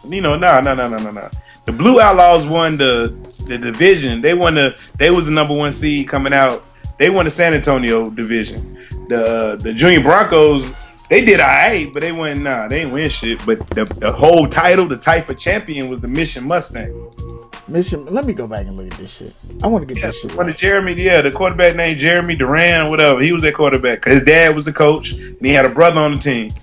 The Blue Outlaws won the division. They was the number 1 seed coming out. They won the San Antonio division. The Junior Broncos, they did alright, but they ain't win shit. But the whole title, the Typha champion, was the Mission Mustang. Let me go back and look at this shit. I want to get this shit. The quarterback named Jeremy Duran, whatever. He was their quarterback. 'Cause his dad was the coach, and he had a brother on the team.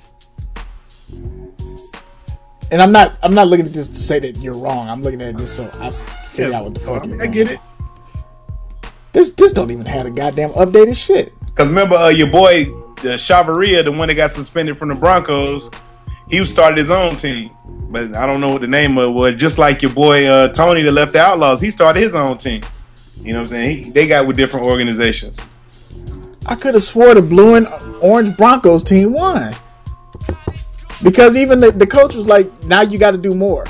And I'm not looking at this to say that you're wrong. I'm looking at it just so I figure out what the fuck you're doing. I get it. This don't even have a goddamn updated shit. Because remember, your boy, the Chavaria, the one that got suspended from the Broncos, he started his own team. But I don't know what the name of it was. Just like your boy Tony that left the Outlaws, he started his own team. You know what I'm saying? They got with different organizations. I could have swore the blue and orange Broncos team won. Because even the coach was like, now you got to do more.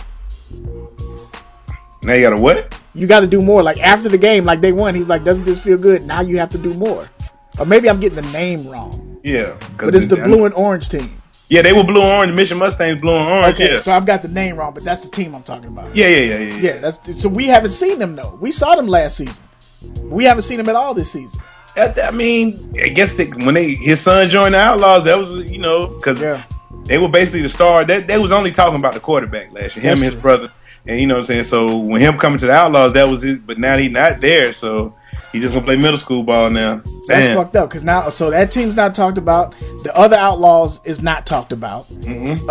Now you got to what? You got to do more. Like after the game, like they won, he was like, doesn't this feel good? Now you have to do more. Or maybe I'm getting the name wrong. Yeah. But it's the blue and orange team. Yeah, they were blue and orange. Mission Mustangs blue and orange. Okay, yeah. So I've got the name wrong, but that's the team I'm talking about. Yeah. Yeah, so we haven't seen them though. We saw them last season. We haven't seen them at all this season. I mean, I guess when his son joined the Outlaws, that was because they were basically the star. They was only talking about the quarterback last year. Him and his brother. And you know what I'm saying? So when him coming to the Outlaws, that was it. But now he's not there, so he just gonna play middle school ball now. That's fucked up because now, so that team's not talked about. The other Outlaws is not talked about. Mm-hmm.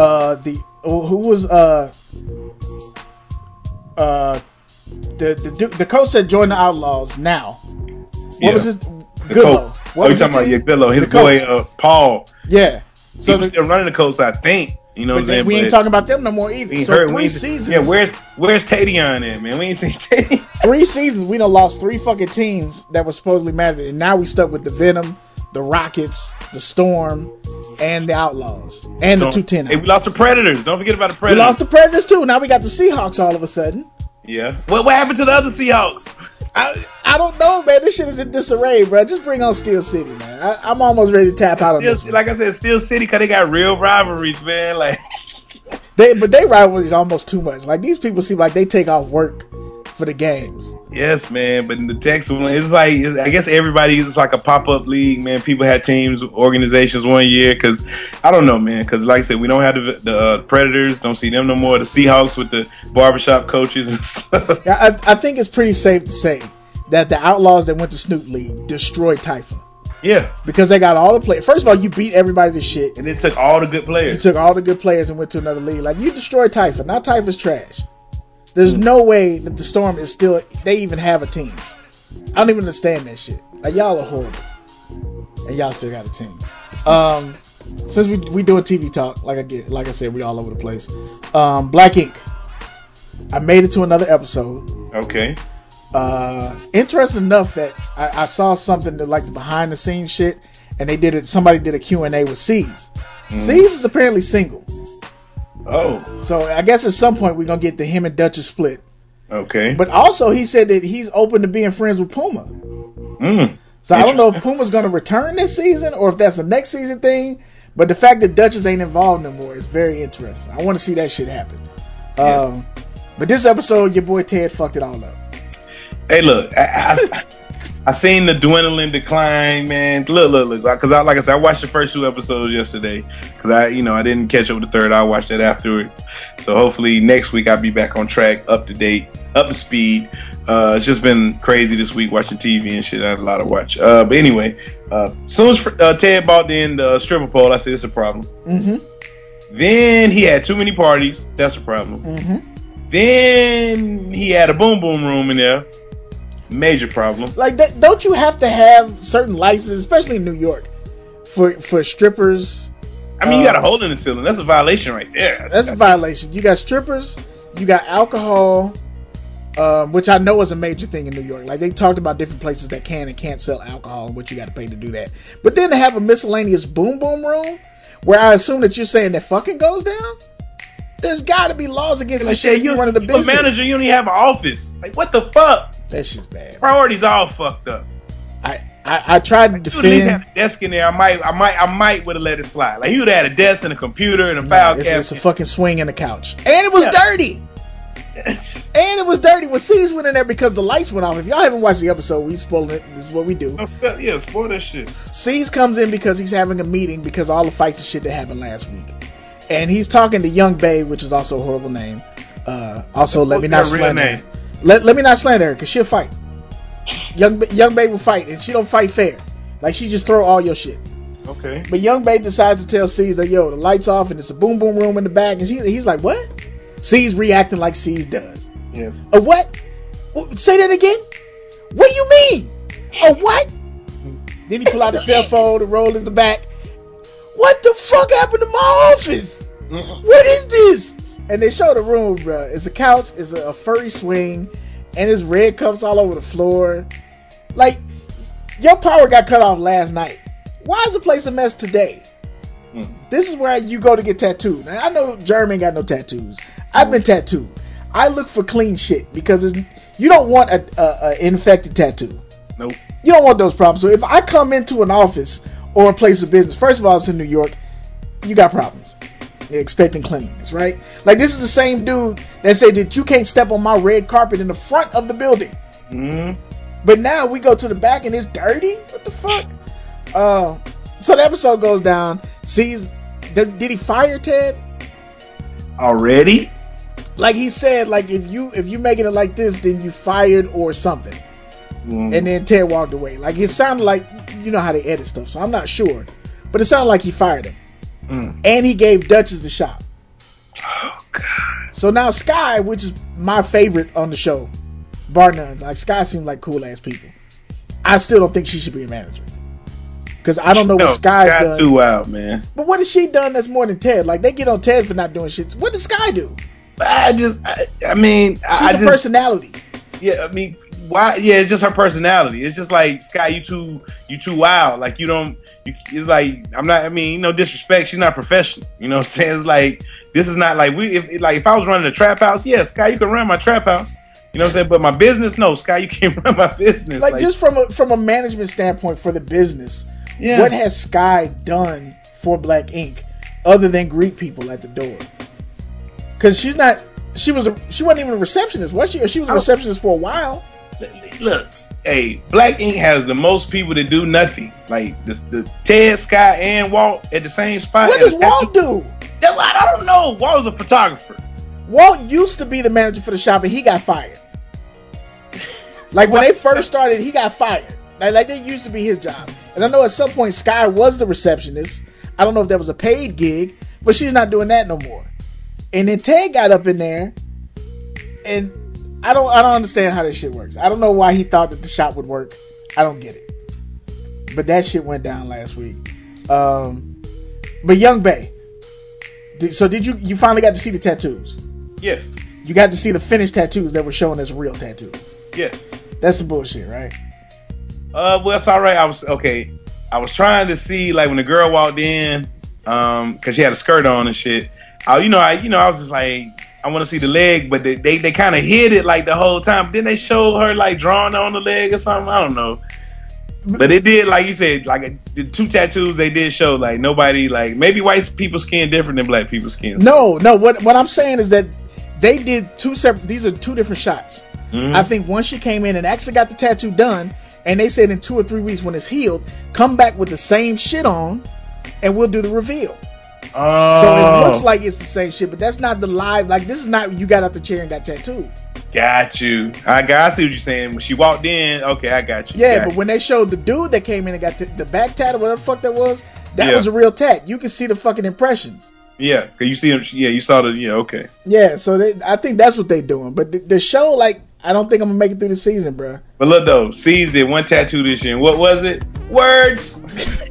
The coach said join the Outlaws now. What was his Goodlow? What was you talking about? Goodlow, his boy Paul. Yeah, so he was still running the coach, I think. You know what I'm saying? We ain't talking about them no more either. So 3 seasons. Yeah, where's Tavion at, man? We ain't seen Tavion. 3 seasons, we done lost 3 fucking teams that were supposedly mattered, and now we stuck with the Venom, the Rockets, the Storm, and the Outlaws, and the 210. Hey, we lost the Predators. Don't forget about the Predators. We lost the Predators too. Now we got the Seahawks all of a sudden. Yeah. What happened to the other Seahawks? I don't know, man. This shit is in disarray, bro. Just bring on Steel City, man. I'm almost ready to tap out on this one. Like I said, Steel City, because they got real rivalries, man. Like they rivalries almost too much. Like these people seem like they take off work for the games. Yes, man. But in the Texas one, it's like I guess everybody is like a pop-up league, man. People had teams, organizations one year because I don't know, man. Because like I said, we don't have the Predators. Don't see them no more. The Seahawks with the barbershop coaches and stuff. Yeah, I think it's pretty safe to say that the Outlaws that went to Snoop League destroyed Typha. Yeah, because they got all the players. First of all, you beat everybody to shit, and it took all the good players. You took all the good players and went to another league. Like you destroyed Typha. Now Typha's trash. There's no way that the Storm is still. They even have a team. I don't even understand that shit. Like y'all are horrible, and y'all still got a team. Since we doing TV talk, like I said, we all over the place. Black Ink. I made it to another episode. Okay. Interesting enough that I saw something that like the behind the scenes shit, and they did it. Somebody did a Q&A with C's. C's is apparently single. Oh, so I guess at some point we're gonna get the him and Duchess split. Okay, but also he said that he's open to being friends with Puma. So I don't know if Puma's gonna return this season or if that's a next season thing. But the fact that Duchess ain't involved no more is very interesting. I want to see that shit happen. Yes. But this episode, your boy Ted fucked it all up. Hey, look, I seen the dwindling decline, man. Look, because like I said, I watched the first 2 episodes yesterday because I didn't catch up with the third. I watched that afterwards. So hopefully next week I'll be back on track, up to date, up to speed. It's just been crazy this week watching TV and shit. I had a lot to watch. But anyway, soon as Ted bought in the stripper pole, I said it's a problem. Mm-hmm. Then he had too many parties. That's a problem. Mm-hmm. Then he had a boom boom room in there. Major problem. Like that, don't you have to have certain licenses, especially in New York, for strippers? I mean, you got a hole in the ceiling. That's a violation right there. That's a violation. You got strippers. You got alcohol, which I know is a major thing in New York. Like they talked about different places that can and can't sell alcohol and what you got to pay to do that. But then they have a miscellaneous boom boom room where I assume that you're saying that fucking goes down. There's got to be laws against this shit. You running the business. You're a manager. You don't even have an office. Like what the fuck? That shit's bad. Priorities all fucked up. I tried to defend. If had a desk in there, I might would have let it slide. Like he would have had a desk and a computer and a file cabinet. It's a fucking swing and a couch, and it was dirty. And it was dirty when C's went in there because the lights went off. If y'all haven't watched the episode, we spoiled it. This is what we do. Spoil that shit. C's comes in because he's having a meeting because of all the fights and shit that happened last week, and he's talking to Young Bae, which is also a horrible name. Also, let me not slander. Let me not slander her because she'll fight. Young Bae will fight, and she don't fight fair. Like she just throw all your shit. Okay. But Young Bae decides to tell C's that the lights off and it's a boom boom room in the back, and he's like, what? C's reacting like C's does. Yes. A what? Say that again. What do you mean? A what? Then he pull out the cell phone and roll in the back. What the fuck happened to my office? What is this? And they show the room, bro. It's a couch, it's a furry swing, and there's red cups all over the floor. Like, your power got cut off last night. Why is the place a mess today? This is where you go to get tattooed. Now, I know Jeremy ain't got no tattoos. I've been tattooed. I look for clean shit because you don't want a infected tattoo. Nope. You don't want those problems. So if I come into an office or a place of business, first of all, it's in New York, you got problems. You're expecting cleanliness, right? Like this is the same dude that said that you can't step on my red carpet in the front of the building. Mm-hmm. But now we go to the back and it's dirty? What the fuck? So the episode goes down. Did he fire Ted? Already? Like he said, like if you making it like this, then you fired or something. And then Ted walked away. Like it sounded like, you know how they edit stuff, so I'm not sure, but it sounded like he fired him. And he gave Duchess the shop. Oh God! So now Sky, which is my favorite on the show, bar none. Like Sky seems like cool ass people. I still don't think she should be a manager because I don't know what Sky's done. Sky's too wild, man. But what has she done that's more than Ted? Like they get on Ted for not doing shit. What does Sky do? I mean, she's a personality. Yeah, I mean, why? Yeah, it's just her personality. It's just like Sky, you too wild. Like it's like I'm not. I mean, no disrespect. She's not professional. You know what I'm saying? It's like this is not like if I was running a trap house, yeah, Sky, you can run my trap house. You know what I'm saying? But my business, no, Sky, you can't run my business. Like just from a management standpoint for the business, what has Sky done for Black Ink other than greet people at the door? Because she wasn't even a receptionist, was she? Or she was a receptionist for a while. Look, hey, Black Ink has the most people that do nothing. Like the Ted, Sky, and Walt at the same spot. What does Walt do? I don't know. Walt was a photographer. Walt used to be the manager for the shop, and he got fired. Like when they first started, he got fired. Like that used to be his job. And I know at some point Sky was the receptionist. I don't know if that was a paid gig, but she's not doing that no more. And then Ted got up in there, and I don't understand how this shit works. I don't know why he thought that the shop would work. I don't get it. But that shit went down last week. But Young Bay. Did you finally got to see the tattoos? Yes. You got to see the finished tattoos that were shown as real tattoos. Yes. That's some bullshit, right? Well, it's all right. I was trying to see like when the girl walked in, because she had a skirt on and shit. I was just like, I want to see the leg, but they kind of hid it like the whole time. But then they showed her like drawing on the leg or something. I don't know. But it did, like you said, like the two tattoos they did show like nobody, like maybe white people's skin different than black people's skin. No. What I'm saying is that they did two separate. These are two different shots. Mm-hmm. I think once she came in and actually got the tattoo done, and they said in 2 or 3 weeks when it's healed, come back with the same shit on, and we'll do the reveal. Oh. So it looks like it's the same shit, but that's not the live. Like this is not you got out the chair and got tattooed. Got you. I see what you're saying. When she walked in, okay, I got you. Yeah, but when they showed the dude that came in and got the back tat or whatever the fuck that was a real tat. You can see the fucking impressions. Yeah, because you see him. Yeah, you saw the. Yeah, okay. Yeah, so I think that's what they doing. But the show, like, I don't think I'm gonna make it through the season, bro. But look though, C's did one tattoo this year. And what was it? Words.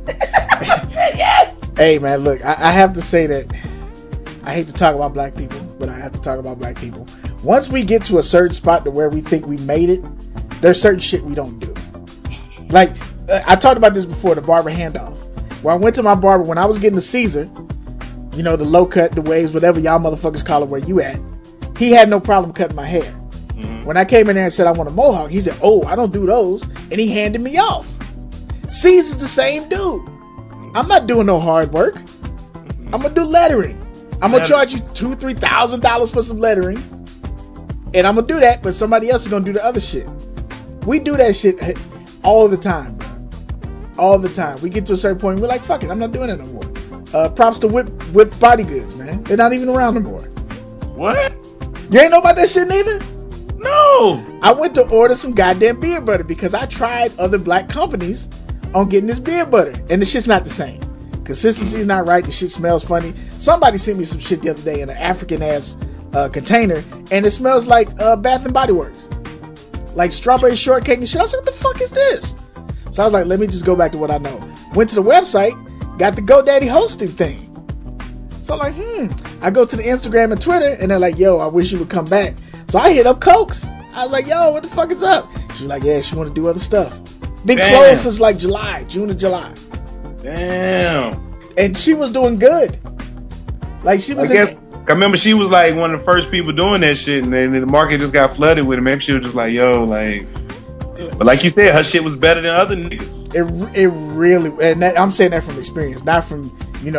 Yes. Hey man, look, I have to say that I hate to talk about black people, but I have to talk about black people. Once we get to a certain spot to where we think we made it, there's certain shit we don't do. Like I talked about this before, the barber handoff. Where I went to my barber when I was getting the Caesar, you know, the low cut, the waves, whatever y'all motherfuckers call it where you at. He had no problem cutting my hair. Mm-hmm. When I came in there and said I want a mohawk, he said, "Oh, I don't do those," and he handed me off. Caesar's the same dude. I'm not doing no hard work. I'm gonna do lettering. I'm gonna charge you $2,000-$3,000 for some lettering, and I'm gonna do that. But somebody else is gonna do the other shit. We do that shit all the time, bro. All the time. We get to a certain point, and we're like, "Fuck it, I'm not doing it no more." Props to Whip Body Goods, man. They're not even around no more. What? You ain't know about that shit neither? No. I went to order some goddamn beard butter because I tried other black companies on getting this beard butter, and the shit's not the same. Consistency's not right. The shit smells funny. Somebody sent me some shit the other day in an African ass container, and it smells like Bath and Body Works, like strawberry shortcake and shit. I was like, "What the fuck is this?" So I was like, "Let me just go back to what I know." Went to the website, got the GoDaddy hosting thing. So I'm like, I go to the Instagram and Twitter, and they're like, "Yo, I wish you would come back." So I hit up Cokes. I was like, "Yo, what the fuck is up?" She's like, "Yeah, she want to do other stuff." Been closed since like June or July. Damn. And she was doing good. Like she was. I remember she was like one of the first people doing that shit, and then the market just got flooded with it. Maybe she was just like, "Yo, like." But like you said, her shit was better than other niggas. It really, and I'm saying that from experience, not from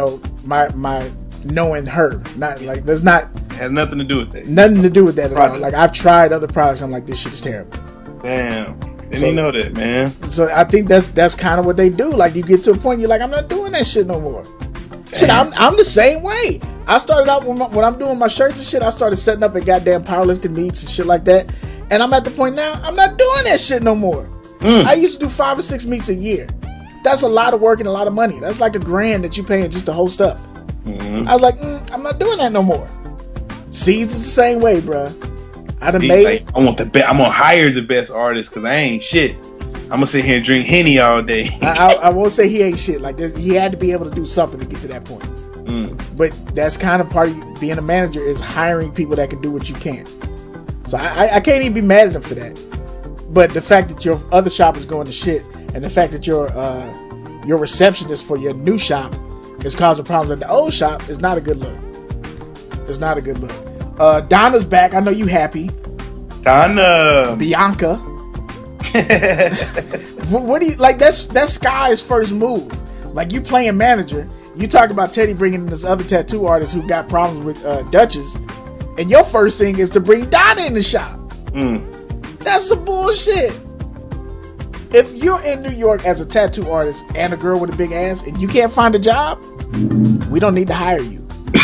my knowing her. Not like there's not has nothing to do with that. Nothing to do with that at all. Like I've tried other products, I'm like, this shit's terrible. Damn. Didn't you know that, man? So I think that's kind of what they do. Like you get to a point, you're like, I'm not doing that shit no more. Damn. Shit, I'm the same way. I started out when I'm doing my shirts and shit. I started setting up at goddamn powerlifting meets and shit like that. And I'm at the point now, I'm not doing that shit no more. I used to do 5 or 6 meets a year. That's a lot of work and a lot of money. That's like $1,000 that you paying just to host up. I was like, I'm not doing that no more. C's is the same way, bruh. I done made. Like, I want the best. I'm gonna hire the best artist because I ain't shit. I'm gonna sit here and drink Henny all day. I won't say he ain't shit. Like this, he had to be able to do something to get to that point. But that's kind of part of being a manager is hiring people that can do what you can't. So I can't even be mad at him for that. But the fact that your other shop is going to shit, and the fact that your receptionist for your new shop is causing problems at the old shop is not a good look. It's not a good look. Donna's back. I know you happy. Donna. Bianca. What do you like? That's Sky's first move. Like you playing manager. You talk about Teddy bringing in this other tattoo artist who got problems with Duchess, and your first thing is to bring Donna in the shop. That's some bullshit. If you're in New York as a tattoo artist and a girl with a big ass and you can't find a job, we don't need to hire you.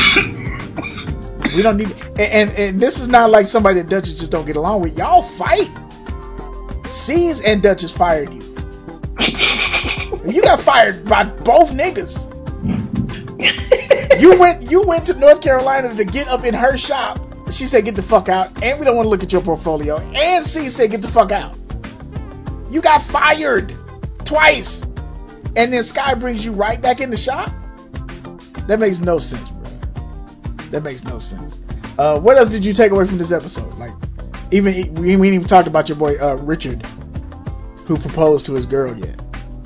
We don't need and this is not like somebody that Duchess just don't get along with. Y'all fight. C's and Duchess fired you. You got fired by both niggas. You went to North Carolina to get up in her shop. She said get the fuck out, and we don't want to look at your portfolio. And C said get the fuck out. You got fired twice, and then Sky brings you right back in the shop. That makes no sense, bro. That makes no sense. What else did you take away from this episode? Like, we ain't even talked about your boy Richard, who proposed to his girl yet.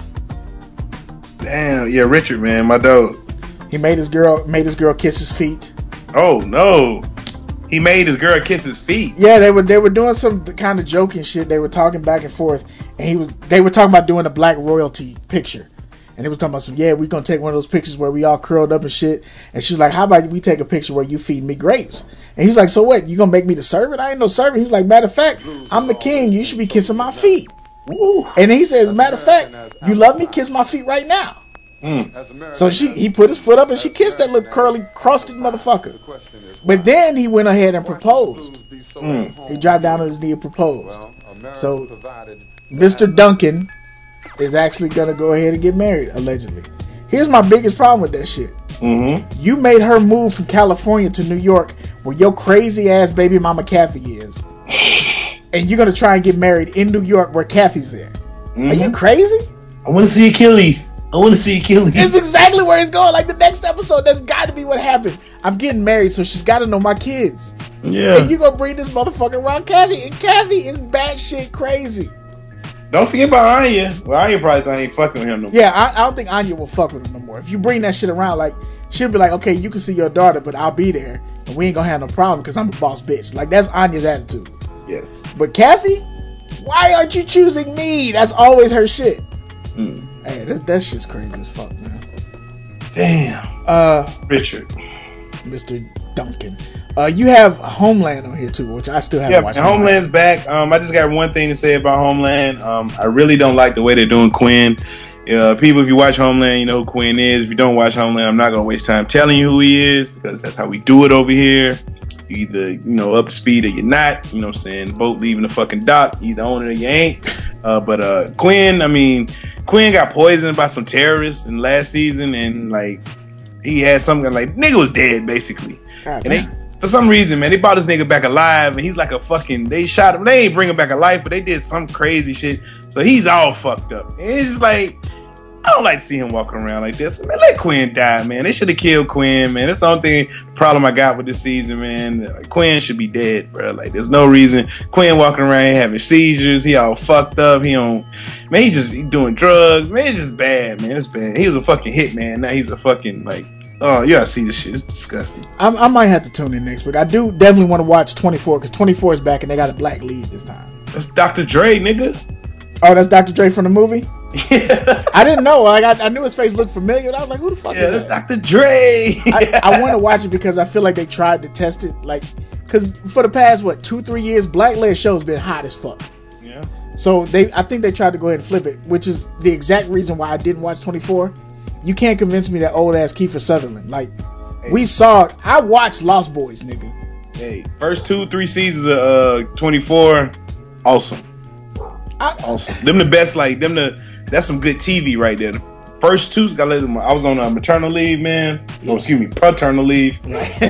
Damn, yeah, Richard, man, my dog. He made his girl kiss his feet. Oh no. He made his girl kiss his feet. Yeah, they were doing some kind of joking shit. They were talking back and forth, and they were talking about doing a black royalty picture. And they was talking about we're gonna take one of those pictures where we all curled up and shit. And she's like, how about we take a picture where you feed me grapes? And he's like, so what? You gonna make me the servant? I ain't no servant. He was like, matter of fact, I'm the king. You should be kissing my feet. Ooh. And he says, matter of fact, you love me? Kiss my feet right now. So he put his foot up and she kissed that little curly, crusted motherfucker. But then he went ahead and proposed. He dropped down on his knee and proposed. So Mr. Duncan is actually gonna go ahead and get married, allegedly. Here's my biggest problem with that shit. You made her move from California to New York, where your crazy ass baby mama Kathy is, and you're gonna try and get married in New York where Kathy's there. Are you crazy? I want to see Achilles. It's exactly where it's going. Like the next episode, that's got to be what happened. I'm getting married, so she's got to know my kids. Yeah. And you gonna bring this motherfucker around Kathy, and Kathy is batshit crazy. Don't forget about Anya. Well, Anya probably ain't fucking with him no more. Yeah, I don't think Anya will fuck with him no more. If you bring that shit around, like, she'll be like, okay, you can see your daughter, but I'll be there, and we ain't gonna have no problem because I'm a boss bitch. Like, that's Anya's attitude. Yes. But Kathy, why aren't you choosing me? That's always her shit. Hey, that shit's crazy as fuck, man. Damn. Richard. Mr. Duncan. You have Homeland on here too, which I still haven't watched. Homeland's back. I just got one thing to say about Homeland. I really don't like the way they're doing Quinn. People, if you watch Homeland, you know who Quinn is. If you don't watch Homeland, I'm not going to waste time telling you who he is, because that's how we do it over here. You either, up to speed or you're not. You know what I'm saying? The boat leaving the fucking dock. You either own it or you ain't. But Quinn got poisoned by some terrorists in last season, and like he had something like nigga was dead basically. God, and for some reason, man, they brought this nigga back alive, and he's like a fucking. They shot him. They ain't bring him back alive, but they did some crazy shit. So he's all fucked up, and it's just like I don't like to see him walking around like this. Man, let Quinn die, man. They should have killed Quinn, man. That's the only problem I got with this season, man. Like, Quinn should be dead, bro. Like, there's no reason. Quinn walking around here having seizures. He all fucked up. He doing drugs. Man, it's just bad, man. It's bad. He was a fucking hitman. Now he's a fucking, like, oh, you gotta see this shit. It's disgusting. I might have to tune in next week. I do definitely want to watch 24, because 24 is back and they got a black lead this time. That's Dr. Dre, nigga. Oh, that's Dr. Dre from the movie? Yeah. I didn't know. Like, I knew his face looked familiar, and I was like, who the fuck is that? Yeah, that's Dr. Dre. I want to watch it because I feel like they tried to test it. Like, because for the past, 2-3 years, black-led show's been hot as fuck. Yeah. So I think they tried to go ahead and flip it, which is the exact reason why I didn't watch 24. You can't convince me that old-ass Kiefer Sutherland. Like, We saw. I watched Lost Boys, nigga. Hey, first 2-3 seasons of 24, awesome. Awesome. Them the best. Like them that's some good TV right there. The first two, I was on maternal leave, man. Oh, excuse me, paternal leave.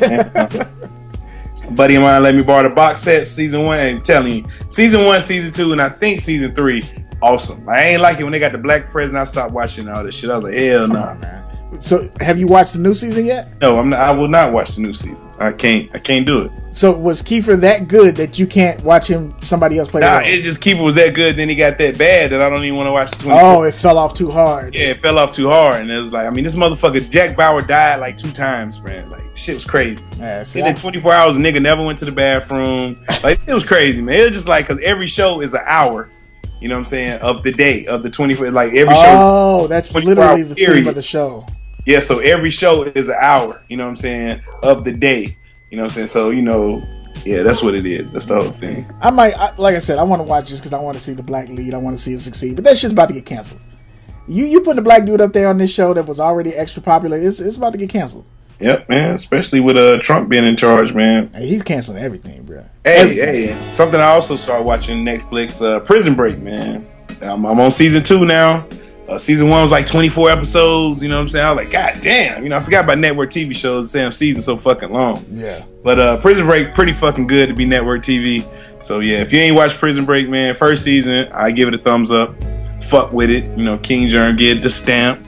Buddy of mine let me borrow the box set, season 1. And I'm telling you, season 1, season 2, and I think season 3, awesome. I ain't like it when they got the black president. I stopped watching all this shit. I was like, hell no, man. So, have you watched the new season yet? No, I'm not. I will not watch the new season. I can't do it. So, was Kiefer that good that you can't watch him? Somebody else play? Nah, it just Kiefer was that good. Then he got that bad that I don't even want to watch the 24. Oh, it fell off too hard. Yeah, it fell off too hard, and it was like, I mean, this motherfucker Jack Bauer died like 2 times, man. Like shit was crazy. Yeah, see, in 24 hours, a nigga never went to the bathroom. Like it was crazy, man. It was just like because every show is an hour. You know what I'm saying? Of the day of the 24, like every show. Oh, that's literally the theme of the show. Yeah, so every show is an hour, you know what I'm saying, of the day. You know what I'm saying? So, yeah, that's what it is. That's the whole thing. Like I said, I want to watch this because I want to see the black lead. I want to see it succeed. But that shit's about to get canceled. You putting a black dude up there on this show that was already extra popular, it's about to get canceled. Yep, man. Especially with Trump being in charge, man. Hey, he's canceling everything, bro. Hey, something I also started watching Netflix, Prison Break, man. I'm on season 2 now. Season 1 was like 24 episodes, you know what I'm saying? I was like, God damn, I forgot about network TV shows. The damn season so fucking long. Yeah. But Prison Break, pretty fucking good to be network TV. So yeah, if you ain't watched Prison Break, man, first season, I give it a thumbs up. Fuck with it. King Jern get the stamp.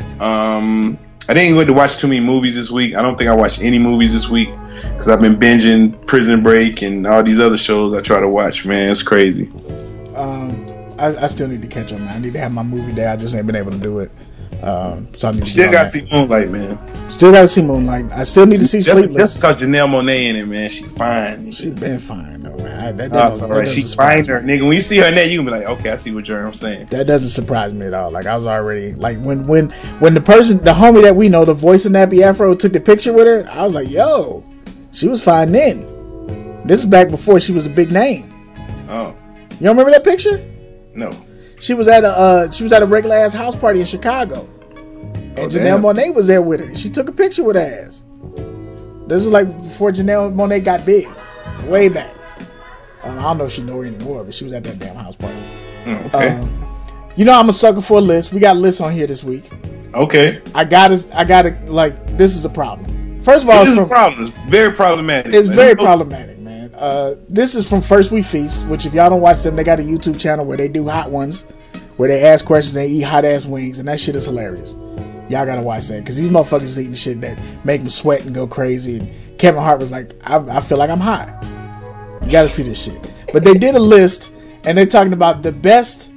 I didn't get to watch too many movies this week. I don't think I watched any movies this week because I've been binging Prison Break and all these other shows I try to watch, man. It's crazy. I still need to catch up, man. I need to have my movie day. I just ain't been able to do it. So I need to still got to see Moonlight, man. Still got to see Moonlight. I still need to see Sleepless. That's because Janelle Monáe in it, man. She fine. She been fine, though, man. She fine, her nigga. When you see her in that, you can be like, okay, I see what you're saying. That doesn't surprise me at all. Like I was already like when the homie that we know, the voice of Nappy Afro, took the picture with her. I was like, yo, she was fine then. This is back before she was a big name. Oh, you don't remember that picture? No. She was at a regular ass house party in Chicago, and Janelle Monáe was there with her. She took a picture with her ass. This was like before Janelle Monáe got big, way back. I don't know if she know her anymore, but she was at that damn house party. Okay. I'm a sucker for a list. We got lists on here this week. Okay. I gotta like this is a problem. First of all, it's a problem. It's very problematic. It's very problematic, man. This is from First We Feast, which if y'all don't watch them, they got a YouTube channel where they do hot ones, where they ask questions and they eat hot ass wings, and that shit is hilarious. Y'all gotta watch that because these motherfuckers is eating shit that make them sweat and go crazy. And Kevin Hart was like, I feel like I'm hot. You gotta see this shit. But they did a list and they're talking about the best.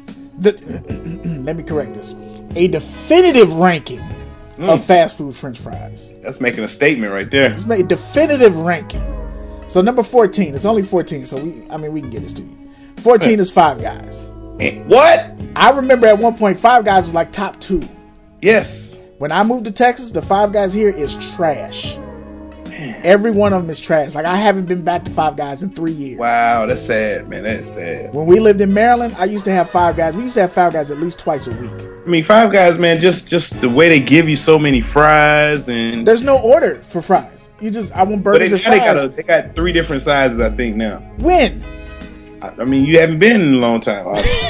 Let me correct this. A definitive ranking of fast food French fries. That's making a statement right there. It's made a definitive ranking. So number 14, it's only 14, so we can get this to you. 14 is Five Guys. What? I remember at one point Five Guys was like top 2. Yes. When I moved to Texas, the Five Guys here is trash. Man. Every one of them is trash. Like I haven't been back to Five Guys in 3 years. Wow, that's sad, man. That's sad. When we lived in Maryland, I used to have Five Guys. We used to have Five Guys at least twice a week. I mean, Five Guys, man, just the way they give you so many fries and there's no order for fries. I want burgers and fries. They got 3 different sizes, I think, now. When? I mean, you haven't been in a long time.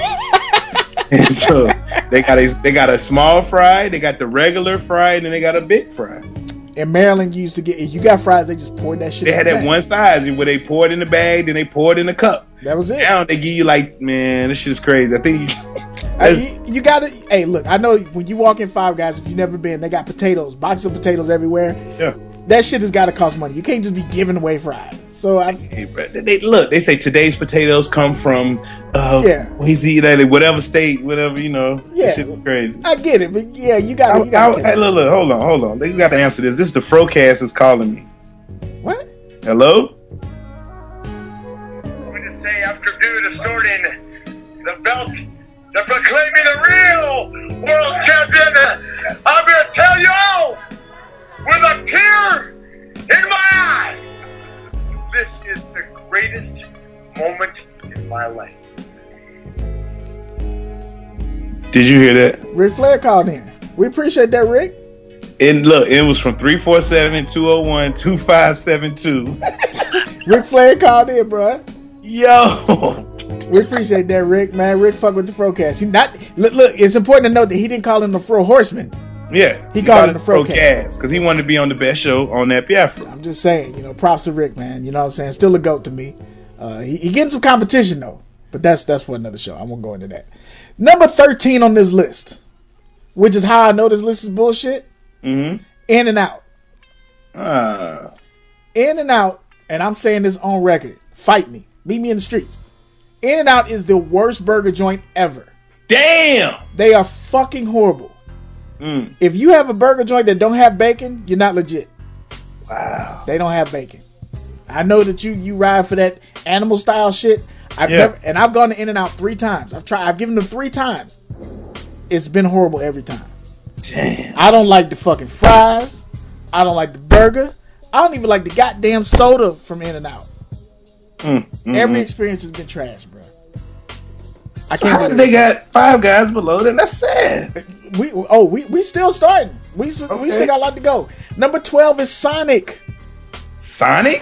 And so they got a small fry, they got the regular fry, and then they got a big fry. In Maryland, you used to get, if you got fries, they just poured that shit in the bag. They had that one size where they poured in the bag, then they poured in the cup. That was it. Now they give you like, man, this shit is crazy. I think you gotta, hey, look, I know when you walk in Five Guys, if you've never been, they got potatoes, boxes of potatoes everywhere. Yeah. That shit has got to cost money. You can't just be giving away fries. So they say today's potatoes come from whatever state, whatever, Yeah, this shit is crazy. I get it, but yeah, you got to. Hey, look, hold on. They got to answer this. This is the Frocast is calling me. What? Hello? I'm going to say after due distorting the belt, to proclaiming the real world champion, I'm going to tell you all, with a tear in my eye, this is the greatest moment in my life. Did you hear that? Ric Flair called in. We appreciate that, Rick. And look, it was from 347-201-2572. Ric Flair called in, bro. Yo. We appreciate that, Rick. Man, Rick fuck with the Frocast. He not look. It's important to note that he didn't call him the Fro Horseman. Yeah, he called him the Frocast because he wanted to be on the best show on that Afro. I'm just saying, props to Rick, man. You know what I'm saying? Still a GOAT to me. He getting some competition though, but that's for another show. I won't go into that. Number 13 on this list, which is how I know this list is bullshit. Mm-hmm. In-N-Out. In-N-Out, and I'm saying this on record. Fight me. Meet me in the streets. In-N-Out is the worst burger joint ever. Damn! They are fucking horrible. If you have a burger joint that don't have bacon, you're not legit. Wow. They don't have bacon. I know that you ride for that animal style shit. I've gone to In-N-Out 3 times. I've given them 3 times. It's been horrible every time. Damn. I don't like the fucking fries. I don't like the burger. I don't even like the goddamn soda from In-N-Out. Every experience has been trash, bro. I can't. How they got 5 guys below them? That's sad. We still starting. We still got a lot to go. Number 12 is Sonic. Sonic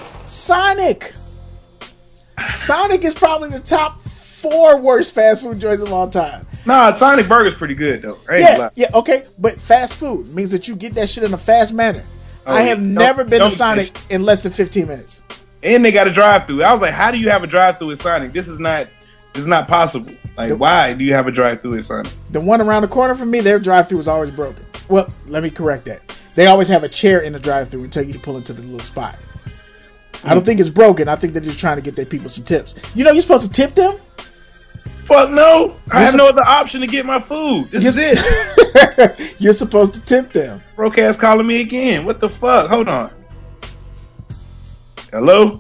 is probably the top 4 worst fast food joints of all time. Nah, Sonic Burger's pretty good though. Yeah, okay, but fast food means that you get that shit in a fast manner. I have never been to Sonic in less than 15 minutes. And they got a drive-through. I was like, how do you have a drive-through at Sonic? This is not possible. Like, why do you have a drive-through at Sonic? The one around the corner from me, their drive-through is always broken. Well, let me correct that. They always have a chair in the drive-through and tell you to pull into the little spot. I don't think it's broken. I think they're just trying to get their people some tips. You're supposed to tip them? Fuck no. I have no other option to get my food. This is it. You're supposed to tip them. Broadcast calling me again. What the fuck? Hold on. Hello? Let me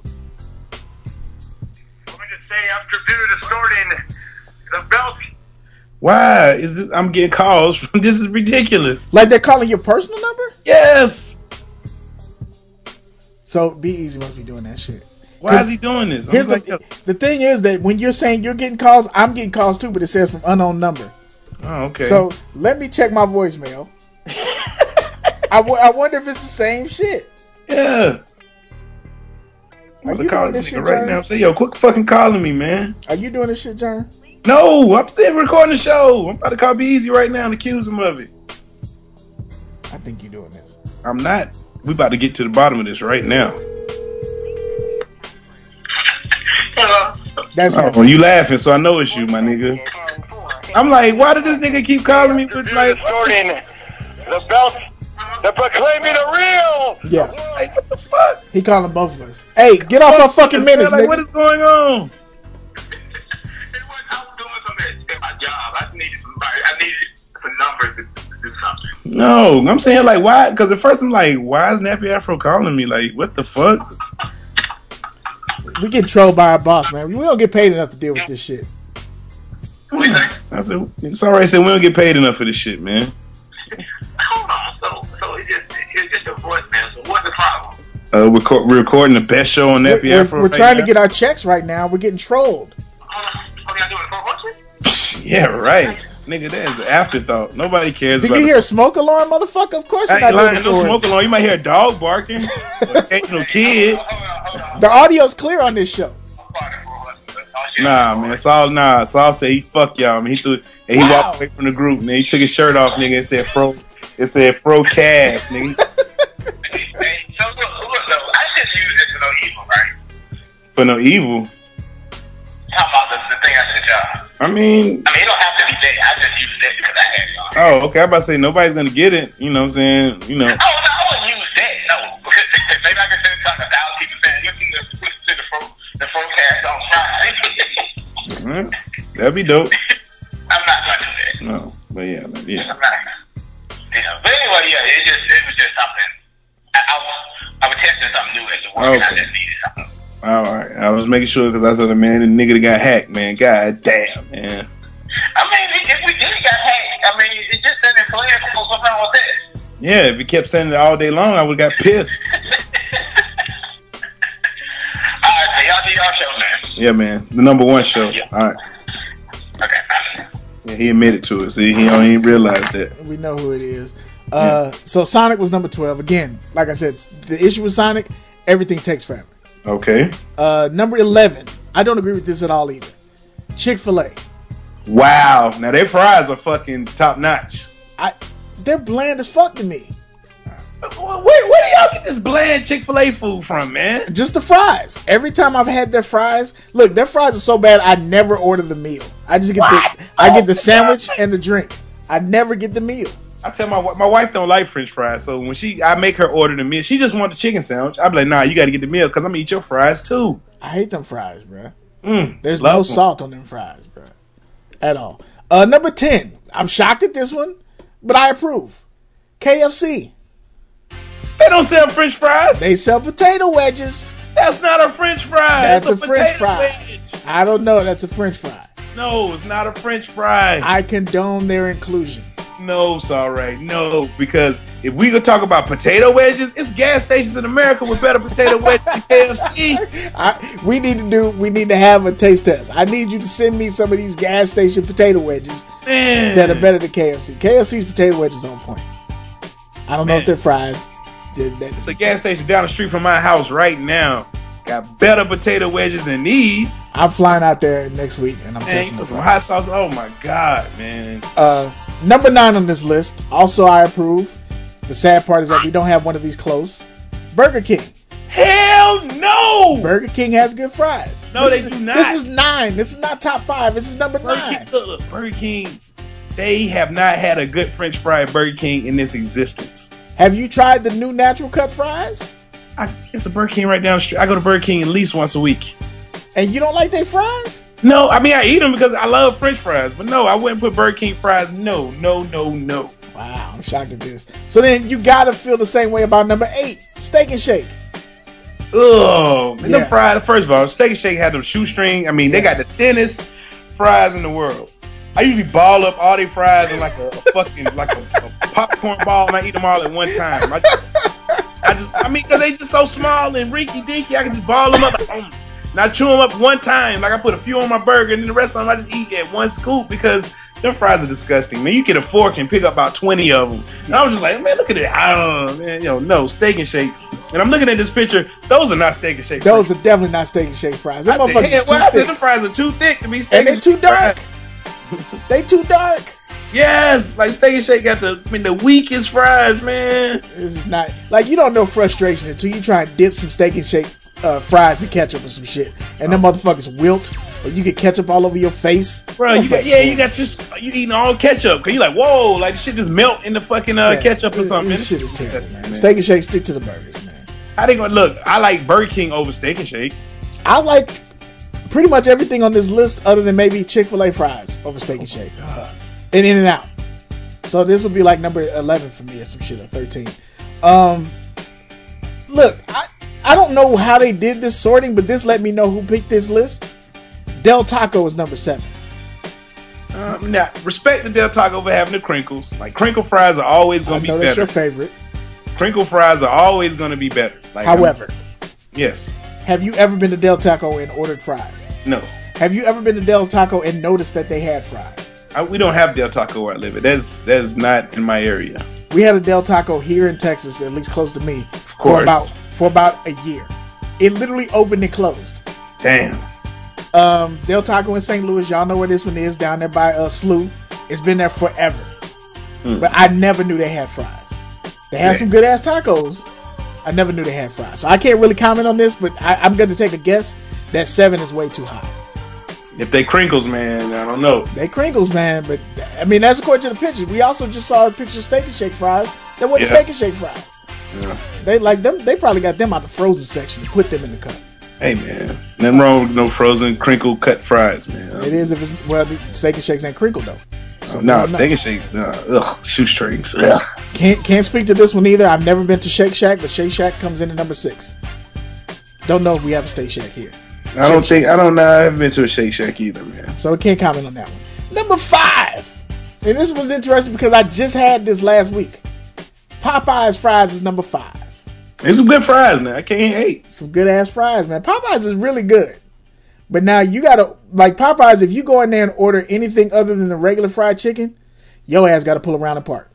just say, after distorting the belt. Why is it? I'm getting calls from. This is ridiculous. Like they're calling your personal number? Yes. So Be Easy must be doing that shit. Why is he doing this? The thing is that when you're saying you're getting calls, I'm getting calls too, but it says from unknown number. Oh, okay. So let me check my voicemail. I wonder if it's the same shit. Yeah. Are you doing this shit right now? Say, yo, quit fucking calling me, man. Are you doing this shit, John? No, I'm sitting recording the show. I'm about to call Be Easy right now and accuse him of it. I think you're doing this. I'm not. We about to get to the bottom of this right now. Hello. You laughing, so I know it's you, my nigga. I'm like, why did this nigga keep calling me? Like, distorting the belt. They're proclaiming the real. Yeah. Like, what the fuck? He calling both of us. Hey, get off our fucking minutes, like, nigga. what is going on? I was doing something at my job. I needed some numbers to do something. No, I'm saying like, why? Because at first I'm like, why is Nappy Afro calling me? Like, what the fuck? We get trolled by our boss, man. We don't get paid enough to deal with this shit. What do you think? I said, it's alright. I said, we don't get paid enough for this shit, man. Hold on. So it's just a voice, man. So what's the problem? We're recording the best show on Nappy Afro. We're trying to get our checks right now. We're getting trolled. What are y'all doing? For horses? Yeah, right. Nigga, that is an afterthought. Nobody cares Did about you hear a smoke alarm, motherfucker? Of course we're not doing it. No smoke alarm. You might hear a dog barking. No kid. The audio's clear on this show. Nah, man. Saul said he fuck y'all. Man, he walked away from the group. Man, he took his shirt off, nigga, and said Fro cast, nigga. Hey, so look, I just use it for no evil, right? For no evil. How about the thing at the job? I mean, it don't have to be that. I just use that because I had y'all. Oh, okay. I'm about to say nobody's gonna get it. You know what I'm saying? You know. Oh no, I wouldn't use that. No, because maybe I can send it to 1,000 people saying, listen to the forecast on Friday. That'd be dope. I'm not gonna do that. No, but yeah. I'm not. But anyway, yeah, it was just something. I was testing something new at the work, and I just needed something. All right, I was making sure because I said, man, the nigga that got hacked, man. God damn, man. I mean, if we did got hacked, I mean, it just sending players. What's wrong with that? Yeah, if he kept sending it all day long, I would have got pissed. All right, so y'all do y'all show, man. Yeah, man, the number 1 show. Yeah. All right. Okay. Yeah, he admitted to it. See, he don't even realize that. We know who it is. So Sonic was number 12. Again, like I said, the issue with Sonic, everything takes forever. Okay. Number 11. I don't agree with this at all either. Chick-fil-A. Wow. Now their fries are fucking top notch. They're bland as fuck to me. Where do y'all get this bland Chick-fil-A food from, man? Just the fries. Every time I've had their fries, look, their fries are so bad I never order the meal. I just get the sandwich and the drink. I never get the meal. I tell my wife don't like French fries, so when I make her order the meal, she just want the chicken sandwich. I be like, nah, you got to get the meal because I'm gonna eat your fries too. I hate them fries, bro. There's no salt on them fries, bro, at all. Number 10. I'm shocked at this one, but I approve. KFC. They don't sell French fries. They sell potato wedges. That's not a French fry. That's a French fry. Wedge. I don't know. That's a French fry. No, it's not a French fry. I condone their inclusion. No, sorry. No, because if we could talk about potato wedges, it's gas stations in America with better potato wedges than KFC. We need to have a taste test. I need you to send me some of these gas station potato wedges that are better than KFC. KFC's potato wedges on point. I don't know if they're fries. It's a gas station down the street from my house right now. Got better potato wedges than these. I'm flying out there next week and I'm testing some hot sauce. Oh my god, man. Number 9 on this list. Also, I approve. The sad part is that we don't have one of these close. Burger King. Hell no! Burger King has good fries. No, they do not. This is 9. This is not top 5. This is number 9. Burger King, they have not had a good French fry at Burger King in its existence. Have you tried the new natural cut fries? It's a Burger King right down the street. I go to Burger King at least once a week. And you don't like their fries? No, I mean, I eat them because I love French fries. But no, I wouldn't put Burger King fries. No. Wow, I'm shocked at this. So then you got to feel the same way about number 8, Steak and Shake. Ugh. And them fries, first of all, Steak and Shake had them shoestring. I mean, they got the thinnest fries in the world. I usually ball up all their fries in like a fucking like a popcorn ball, and I eat them all at one time. I mean, because they just so small and rinky dinky, I can just ball them up, and I chew them up one time. Like I put a few on my burger, and then the rest of them I just eat at one scoop because them fries are disgusting, man. You get a fork and pick up about 20 of them. And I was just like, man, look at it. Man, no, Steak and Shake. And I'm looking at this picture. Those are not Steak and Shake. Those are definitely not Steak and Shake fries. I said the fries are too thick to be Steak and Shake. And they're too dark. They too dark. Yes, like Steak and Shake got the weakest fries, man. This is not like you don't know frustration until you try and dip some Steak and Shake fries in ketchup or some shit, and them motherfuckers wilt, or you get ketchup all over your face. Bro, you eating all ketchup because you like whoa, like the shit just melt in the fucking ketchup or something. This shit is terrible, man. Steak and Shake, stick to the burgers, man. How they gonna look? I like Burger King over Steak and Shake. I like pretty much everything on this list other than maybe Chick-fil-A fries over Steak and Shake. And In-N-Out. So this would be like number 11 for me or some shit, or 13. Look, I don't know how they did this sorting, but this let me know who picked this list. Del Taco is number 7. Now, respect to Del Taco for having the crinkles. Like, crinkle fries are always going to be better. That's your favorite. Crinkle fries are always going to be better. Like, however. Yes. Have you ever been to Del Taco and ordered fries? No. Have you ever been to Del Taco and noticed that they had fries? We don't have Del Taco where I live. That's not in my area. We had a Del Taco here in Texas, at least close to me, of course, for about a year. It literally opened and closed. Damn. Del Taco in St. Louis, y'all know where this one is, down there by SLU. It's been there forever. But I never knew they had fries. They have some good ass tacos. I never knew they had fries. So I can't really comment on this, but I'm going to take a guess that 7 is way too high. If they crinkles, man, I don't know. They crinkles, man, but I mean that's according to the pictures. We also just saw a picture of Steak and Shake fries. That wasn't Steak and Shake fries. Yeah. They like them. They probably got them out the frozen section and put them in the cup. Hey man, nothing wrong with no frozen crinkle cut fries, man. It is if it's the Steak and Shakes ain't crinkled though. So Steak and Shake, shoestrings. Can't speak to this one either. I've never been to Shake Shack, but Shake Shack comes in at number 6. Don't know if we have a Steak Shack here. I haven't been to a Shake Shack either, man. So I can't comment on that one. Number 5. And this was interesting because I just had this last week. Popeyes fries is number 5. It's some good fries, man. I can't hate. Some good ass fries, man. Popeyes is really good. But now you gotta, like Popeyes, if you go in there and order anything other than the regular fried chicken, your ass gotta pull around the park.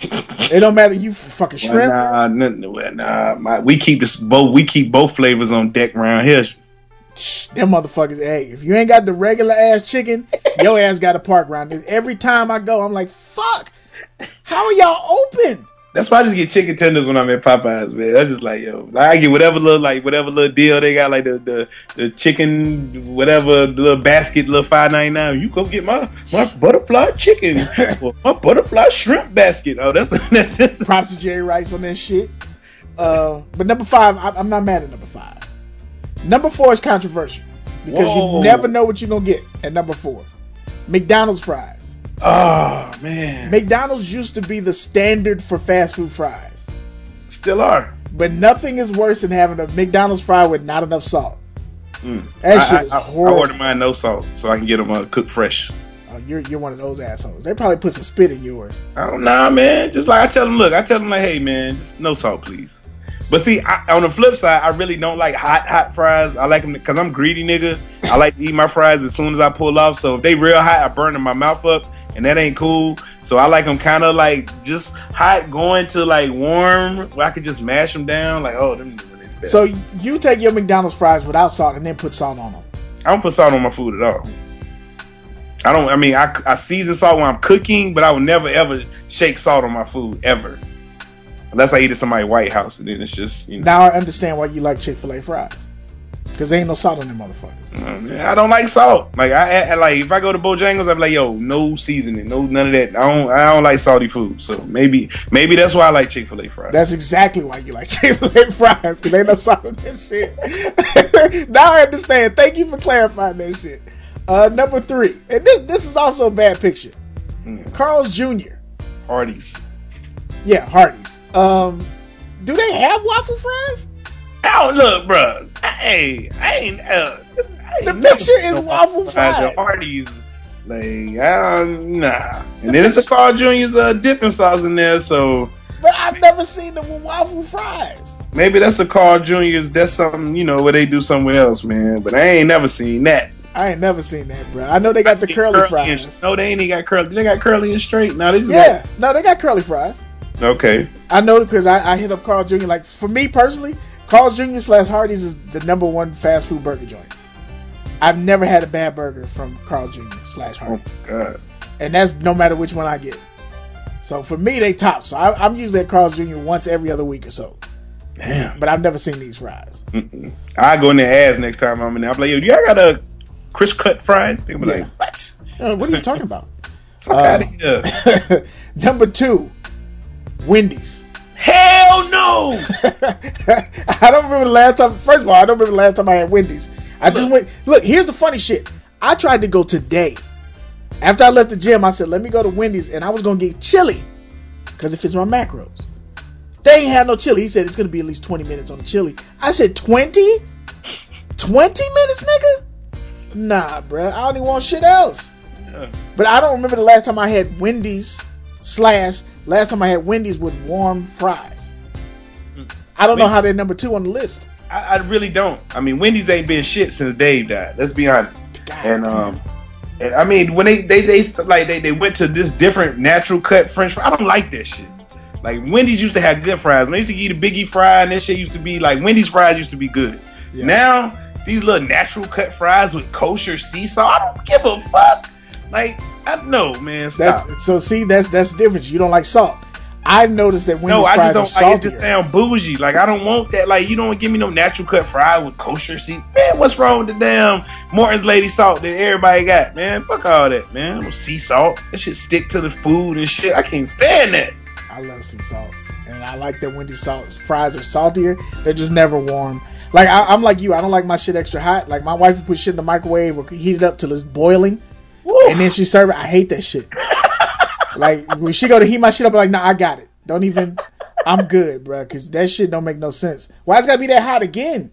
It don't matter. You fucking shrimp. We keep this both. We keep both flavors on deck around here. Them motherfuckers. Hey, if you ain't got the regular ass chicken, your ass got to park around this. Every time I go, I'm like, fuck. How are y'all open? That's why I just get chicken tenders when I'm at Popeyes, man. I just like, yo, I get whatever little deal they got, like the chicken, whatever little basket, little $5.99. You go get my butterfly chicken or my butterfly shrimp basket. Oh, that's props to Jerry Rice on that shit. But number 5, I'm not mad at number 5. Number 4 is controversial because you never know what you're gonna get at number 4. McDonald's fries. Oh man, McDonald's used to be the standard for fast food fries. Still are. But nothing is worse than having a McDonald's fry with not enough salt. That shit is horrible. I order mine no salt so I can get them cooked fresh. Oh, you're one of those assholes. They probably put some spit in yours. Nah, man. Just like I tell them, like, hey, man, just no salt, please. But see, on the flip side, I really don't like hot fries. I like them because I'm greedy, nigga. I like to eat my fries as soon as I pull off. So if they real hot, I burn in my mouth up. And that ain't cool. So I like them kind of like just hot going to like warm where I could just mash them down. Like, oh, them really the best. So you take your McDonald's fries without salt and then put salt on them? I don't put salt on my food at all. I season salt when I'm cooking, but I would never ever shake salt on my food ever. Unless I eat at somebody's White House, and then it's just, you know. Now I understand why you like Chick-fil-A fries. Because there ain't no salt on them motherfuckers. I don't like salt. Like I like if I go to Bojangles, I'm like, yo, no seasoning, no none of that. I don't like salty food. So maybe that's why I like Chick-fil-A fries. That's exactly why you like Chick-fil-A fries, because ain't no salt on that shit. Now I understand. Thank you for clarifying that shit. Number 3, and this is also a bad picture. Carl's Jr. Hardee's. Yeah, Hardee's. Do they have waffle fries? Oh, look, bro. Hey, I ain't the picture is waffle fries. Hardee's, like, nah. And then it's a Carl Jr.'s dipping sauce in there, so. But I've never seen them with waffle fries. Maybe that's a Carl Jr.'s. That's something, you know, where they do somewhere else, man. But I ain't never seen that. I ain't never seen that, bro. I know they got the curly fries. No, they ain't got curly. They got curly and straight. No, they just they got curly fries. Okay. I know because I hit up Carl Jr. Like, for me personally, Carl's Jr. / Hardee's is the number 1 fast food burger joint. I've never had a bad burger from Carl Jr. / Hardee's. Oh, God. And that's no matter which one I get. So for me, they top. So I'm usually at Carl's Jr. once every other week or so. Damn. But I've never seen these fries. I go in their ass next time I'm in there. I'm like, yo, y'all got a crisp cut fries? They'll be like, what? What are you talking about? Fuck out of here. Number 2, Wendy's. Hell no! I don't remember the last time. First of all, I don't remember the last time I had Wendy's. I just went. Look, here's the funny shit. I tried to go today. After I left the gym, I said, let me go to Wendy's, and I was going to get chili because it fits my macros. They ain't had no chili. He said it's going to be at least 20 minutes on the chili. I said, 20? 20 minutes, nigga? Nah, bro. I don't even want shit else. Yeah. But I don't remember the last time I had Wendy's / last time I had Wendy's with warm fries. I don't know how they're number 2 on the list. I really don't. I mean, Wendy's ain't been shit since Dave died. Let's be honest. And I mean, when they went to this different natural cut French fry, I don't like that shit. Like, Wendy's used to have good fries. When I used to eat a Biggie fry, and that shit used to be like, Wendy's fries used to be good. Yeah. Now these little natural cut fries with kosher sea salt, I don't give a fuck. Like, I don't know, man. Stop. That's the difference. You don't like salt. I noticed that Wendy's fries are saltier. No, I just don't like it. Just sound bougie. Like, I don't want that. Like, you don't give me no natural cut fry with kosher seeds. Man, what's wrong with the damn Morton's Lady salt that everybody got? Man, fuck all that, man. Sea salt. That shit stick to the food and shit. I can't stand that. I love sea salt. And I like that Wendy's fries are saltier. They're just never warm. Like, I'm like you. I don't like my shit extra hot. Like, my wife would put shit in the microwave or heat it up till it's boiling. Woo. And then she serve it. I hate that shit. Like, when she go to heat my shit up, I'm like, nah, I got it. Don't even, I'm good, bro, because that shit don't make no sense. Why it's got to be that hot again?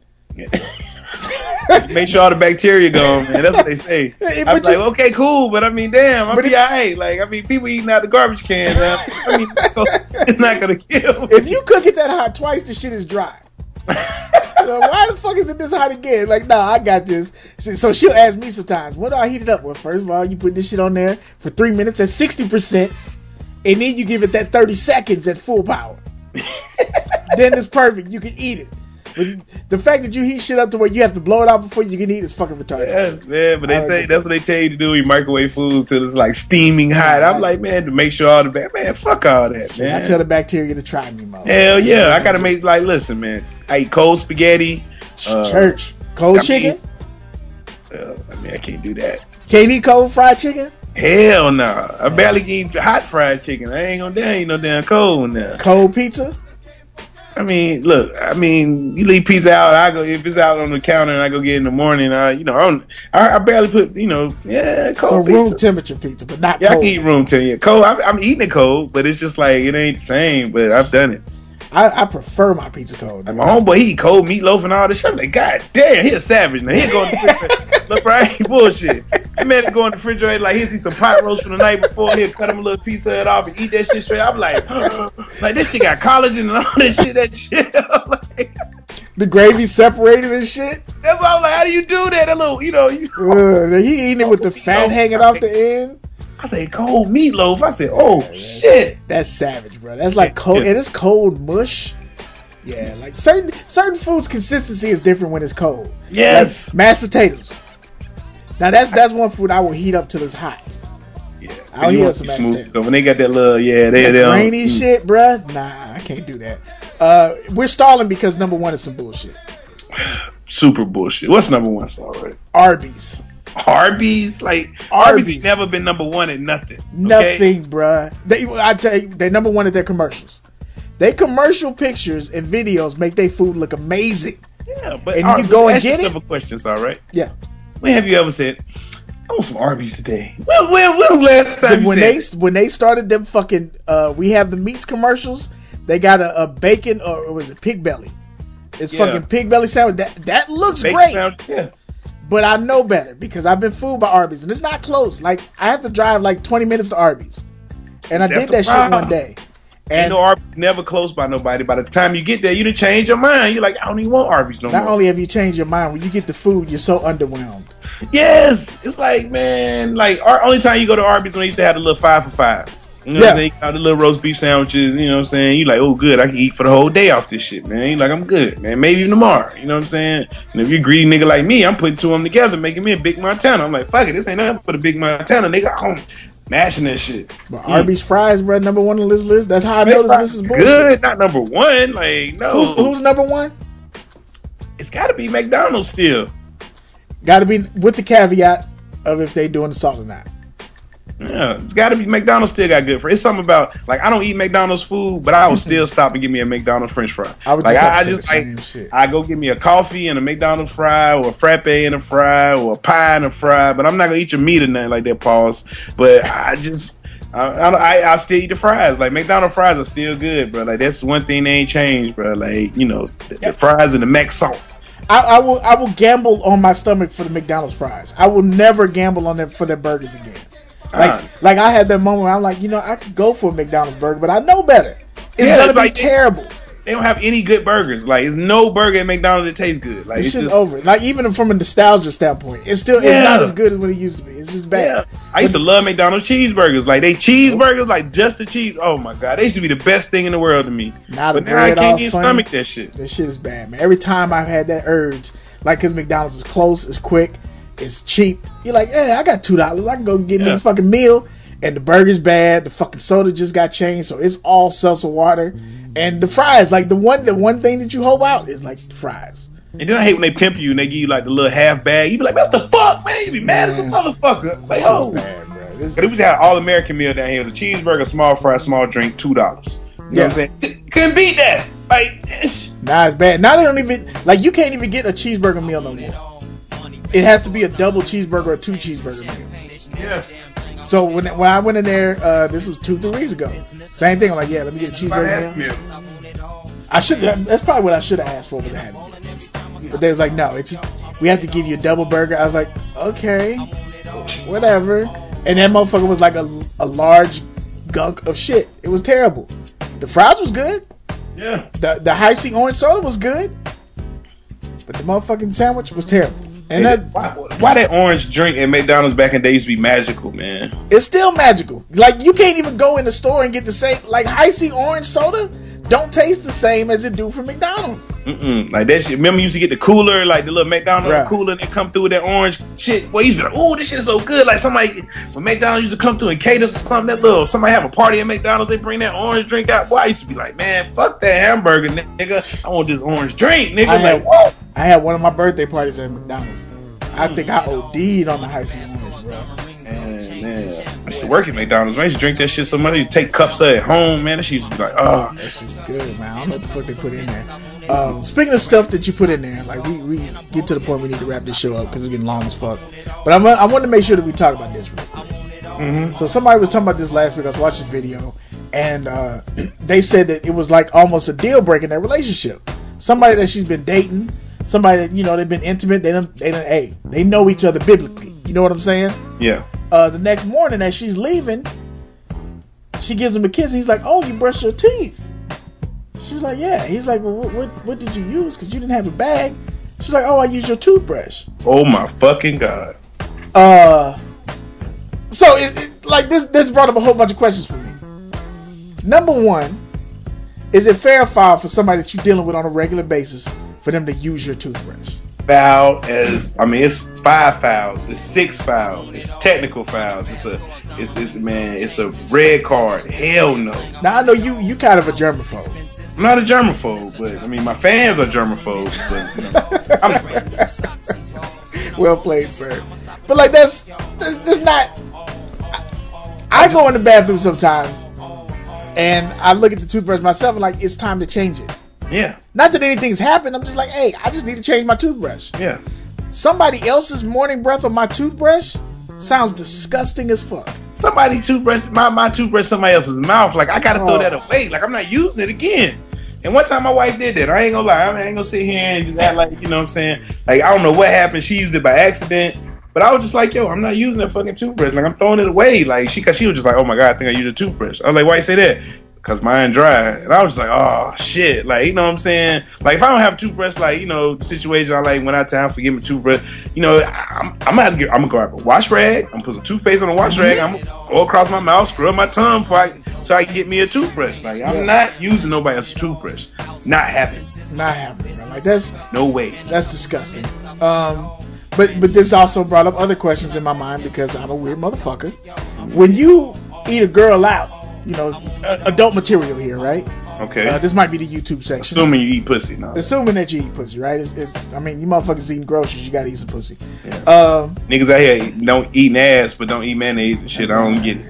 Make sure all the bacteria gone, man. That's what they say. I'm like, okay, cool, but I mean, damn, I'll be all right. Like, I mean, people eating out the garbage can, man. I mean, it's not going to kill me. If you cook it that hot twice, the shit is dry. So why the fuck is it this hot again? Like, nah, I got this. So she'll ask me sometimes, what do I heat it up? Well, first of all, you put this shit on there for 3 minutes at 60%. and then you give it that 30 seconds at full power. Then it's perfect. You can eat it. But the fact that you heat shit up to where you have to blow it out before you can eat is fucking retarded. Yes, man. But they say that's what they tell you to do. You microwave food till it's like steaming hot. I'm like, man, to make sure all the man, fuck all that, Shit, man. I tell the bacteria to try me, mother. Hell yeah, I gotta make listen, man. I eat cold spaghetti. Church, cold chicken. I mean, I can't do that. Can't eat cold fried chicken. Hell no, I barely can eat hot fried chicken. I ain't gonna eat no damn cold one now. Cold pizza. I mean, look. I mean, you leave pizza out. I go if it's out on the counter, and I go get it in the morning. I barely put. Cold. So pizza. room temperature pizza, but not cold. I can eat room temperature. Cold. I'm eating it cold, but it's just like it ain't the same. But I've done it. I prefer my pizza cold. Like my homeboy, he eat cold meatloaf and all this shit. I'm like, God damn, he a savage now. He go in the refrigerator. Look, bro, I ain't bullshit. That man go in the refrigerator like he'll see some pot roast from the night before. He'll cut him a little piece of it off and eat that shit straight. I'm like this shit got collagen and all this shit. That shit. Like, the gravy separated and shit. That's why I'm like, how do you do that? That little, he eating it with the fat hanging off the end. I say cold meatloaf. I said, oh shit, that's savage, bro. That's like cold, and it's cold mush. Yeah, like certain foods consistency is different when it's cold. Yes, like mashed potatoes. Now that's one food I will heat up till it's hot. Yeah, I'll heat up some mashed potatoes. So when they got that little they grainy shit, bro. Nah, I can't do that. We're stalling because number one is some bullshit. Super bullshit. What's number one? Sorry, Arby's. Arby's ain't never been number one at nothing. Nothing, bruh. I tell you, they're number one at their commercials. They commercial pictures and videos make their food look amazing. Yeah, but and you go and get it. Simple questions, all right? Yeah. When have you ever said, "I want some Arby's today"? When was the last time when they started them fucking we have the meats commercials? They got a bacon or was it pig belly? It's fucking pig belly sandwich. That looks bacon great. Sandwich, yeah. But I know better because I've been fooled by Arby's and it's not close. Like I have to drive like 20 minutes to Arby's, and I did that shit one day. And Arby's never close by nobody. By the time you get there, you done change your mind. You're like, I don't even want Arby's no more. Not only have you changed your mind, when you get the food, you're so underwhelmed. Yes, it's like, man, like only time you go to Arby's when they used to have the little 5 for $5. You know what I'm saying? You got the little roast beef sandwiches, you know what I'm saying? You like, oh, good, I can eat for the whole day off this shit, man. You like, I'm good, man. Maybe even tomorrow, you know what I'm saying? And if you're a greedy nigga like me, I'm putting two of them together, making me a Big Montana. I'm like, fuck it, this ain't nothing but a Big Montana, nigga. I'm mashing that shit. But Arby's fries, bro, number one on this list. That's how I know this list is bullshit. Good, not number one. Like, no. Who's number one? It's got to be McDonald's still. Got to be with the caveat of if they doing the salt or not. Yeah, it's got to be McDonald's still got good for. It's something about like I don't eat McDonald's food, but I will still stop and give me a McDonald's French fry. I go get me a coffee and a McDonald's fry or a frappe and a fry or a pie and a fry, but I'm not gonna eat your meat or nothing like that, pause. But I still eat the fries. Like McDonald's fries are still good, bro. Like that's one thing they ain't changed, bro. Like the fries and the Mac salt. I will gamble on my stomach for the McDonald's fries. I will never gamble on them for their burgers again. Like I had that moment where I'm like, I could go for a McDonald's burger, but I know better. It's gonna be terrible. They don't have any good burgers. Like, it's no burger at McDonald's that tastes good. Like, it's just over. Like, even from a nostalgia standpoint, it's not as good as what it used to be. It's just bad. Yeah. I used to love McDonald's cheeseburgers. Like, they cheeseburgers, like just the cheese. Oh my god, they used to be the best thing in the world to me. But now I can't even stomach that shit. That shit is bad, man. Every time I've had that urge, like, because McDonald's is close, it's quick, it's cheap. You're like, I got $2. I can go get me a fucking meal. And the burger's bad. The fucking soda just got changed, so it's all seltzer water. And the fries, like the one thing that you hope out is like the fries. And then I hate when they pimp you and they give you like the little half bag. You be like, what the fuck, man? You be mad as a motherfucker. Like, oh, bad, bro. But we just had an all-American meal down here. It was a cheeseburger, small fry, small drink, $2. You know what I'm saying? Couldn't beat that. Like, nah, it's bad. Now they don't even you can't even get a cheeseburger meal no more. It has to be a double cheeseburger or 2 cheeseburger meal. Yes. So when I went in there, this was 2-3 weeks ago. Same thing. I'm like, let me get a cheeseburger meal. I should. That's probably what I should have asked for, but they hadn't. But they was like, no, we have to give you a double burger. I was like, okay, whatever. And that motherfucker was like a large gunk of shit. It was terrible. The fries was good. Yeah. The Hi-C orange soda was good, but the motherfucking sandwich was terrible. And that, why that orange drink at McDonald's back in the day used to be magical, man? It's still magical. Like, you can't even go in the store and get the same. Like, Hi-C orange soda don't taste the same as it do from McDonald's. Like that shit. Remember, you used to get the cooler, like the little McDonald's Right. cooler, and they come through with that orange shit. Well, you used to be like, "Oh, this shit is so good!" Like somebody from McDonald's used to come through and cater something. That little somebody have a party at McDonald's, they bring that orange drink out. Boy, I used to be like, "Man, fuck that hamburger, nigga. I want this orange drink, nigga." I had one of my birthday parties at McDonald's. I think I OD'd on the Hi-C orange, bro. Man, I used to work at McDonald's. Man, I used to drink that shit so much. You take cups of it at home, man. That shit used to be like, oh. That shit's good, man. I don't know what the fuck they put in there. Speaking of stuff that you put in there, like we get to the point we need to wrap this show up because it's getting long as fuck. But I want to make sure that we talk about this real quick. Mm-hmm. So somebody was talking about this last week. I was watching a video, and they said that it was like almost a deal breaker in their relationship. Somebody that she's been dating, somebody that, you know, they've been intimate. They know each other biblically. You know what I'm saying? Yeah. The next morning as she's leaving, she gives him a kiss. And he's like, "Oh, you brushed your teeth." She's like, "Yeah." He's like, "Well, what did you use? Because you didn't have a bag." She's like, "Oh, I used your toothbrush." Oh my fucking God. So like this brought up a whole bunch of questions for me. Number one, is it fair or foul for somebody that you're dealing with on a regular basis for them to use your toothbrush? Foul as it's 5 fouls, it's 6 fouls, it's technical fouls, it's a red card. Hell no. Now I know you kind of a germaphobe. I'm not a germaphobe, but I mean my fans are germaphobes. But I'm Well played, sir. But like that's not. I go in the bathroom sometimes, and I look at the toothbrush myself, and like it's time to change it. Yeah. Not that anything's happened. I'm just like, hey, I just need to change my toothbrush. Yeah. Somebody else's morning breath on my toothbrush sounds disgusting as fuck. Somebody toothbrush my toothbrush somebody else's mouth. Like I gotta throw that away. Like I'm not using it again. And one time my wife did that. I ain't gonna lie. I ain't gonna sit here and just act like, you know what I'm saying? Like I don't know what happened. She used it by accident. But I was just like, yo, I'm not using that fucking toothbrush. Like I'm throwing it away. Like she was just like, oh my God, I think I used a toothbrush. I was like, why you say that? Because mine dry. And I was just like, oh shit. Like, you know what I'm saying? Like if I don't have a toothbrush, like, you know, situation I like went out of town, forget my toothbrush, you know, I'm gonna grab a wash rag, I'm gonna put some toothpaste on a wash rag, I'm gonna go across my mouth, scrub my tongue so I can get me a toothbrush. Like I'm not using nobody else's toothbrush. Not happening. Not happening, man. Like that's no way. That's disgusting. But this also brought up other questions in my mind because I'm a weird motherfucker. When you eat a girl out, you know, adult material here, right? Okay. This might be the YouTube section. Assuming you eat pussy, no. Assuming that you eat pussy, right? I mean, you motherfuckers eating groceries, you gotta eat some pussy. Yeah. Niggas out here don't eat ass, but don't eat mayonnaise and shit. I don't get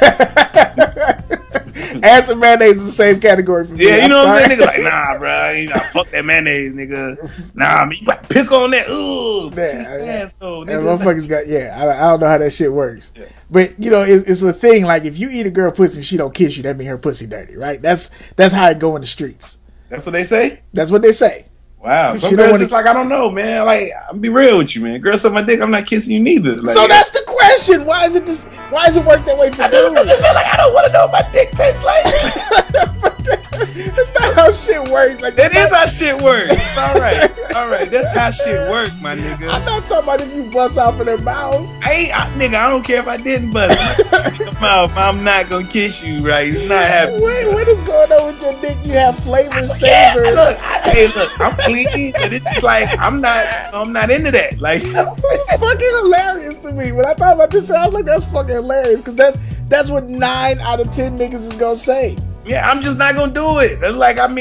it. Ass and mayonnaise in the same category for me. Yeah, you know what I'm saying? Nigga like, nah, bro, you know, fuck that mayonnaise, nigga. Nah, man, you got to pick on that. Ooh, asshole, nigga. Motherfuckers got, I don't know how that shit works. Yeah. But, you know, it's a thing, like, if you eat a girl pussy and she don't kiss you, that mean her pussy dirty, right? That's how it go in the streets. That's what they say? That's what they say. Wow. Some girls just like, I don't know, man. Like, I'll be real with you, man. Girl suck my dick, I'm not kissing you neither. Like, so that's the question. Why is it work that way for you? I just feel like I don't want to know what my dick tastes like. That's not how shit works. Like that is how shit works. All right. That's how shit works, my nigga. I'm not talking about if you bust out in their mouth. Nigga, I don't care if I didn't bust in the mouth. I'm not gonna kiss you, right? It's not happening. Wait, what is going on with your dick? You have flavor, savor. Yeah, look, I'm clean, but it's just like I'm not into that. Like, it's fucking hilarious to me. When I thought about this shit, I was like, that's fucking hilarious because that's what 9 out of 10 niggas is gonna say. Yeah, I'm just not gonna do it. It's like, I'm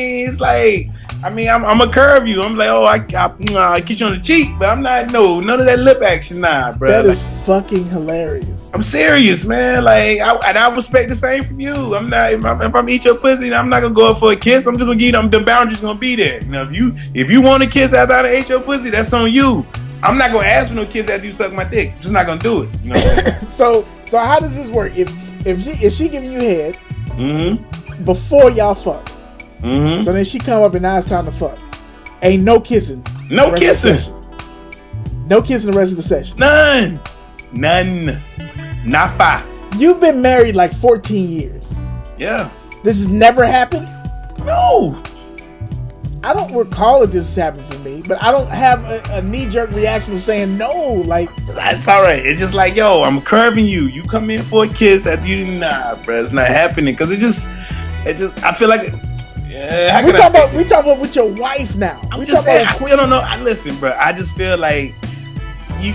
gonna curve you. I'm like, oh, I kiss you on the cheek, but I'm not, none of that lip action, nah, bro. That is fucking hilarious. I'm serious, man. Like, I respect the same from you. I'm not, if I'm eat your pussy, I'm not gonna go up for a kiss. I'm just gonna give them, the boundaries gonna be there. You know, if you want to kiss after I ate your pussy, that's on you. I'm not gonna ask for no kiss after you suck my dick. I'm just not gonna do it. You know what I mean? So how does this work? If she giving you head, before y'all fuck. So then she come up and now it's time to fuck. Ain't no kissing. No kissing. No kissing the rest of the session. None. Not 5. You've been married like 14 years. Yeah. This has never happened? No. I don't recall that this has happened for me, but I don't have a knee-jerk reaction of saying no. Like, it's all right. It's just like, yo, I'm curving you. You come in for a kiss after you, nah, bro, it's not happening. Because it just, I feel like, yeah. We talking about with your wife now. I'm just saying, I still don't know. Listen, bro, I just feel like you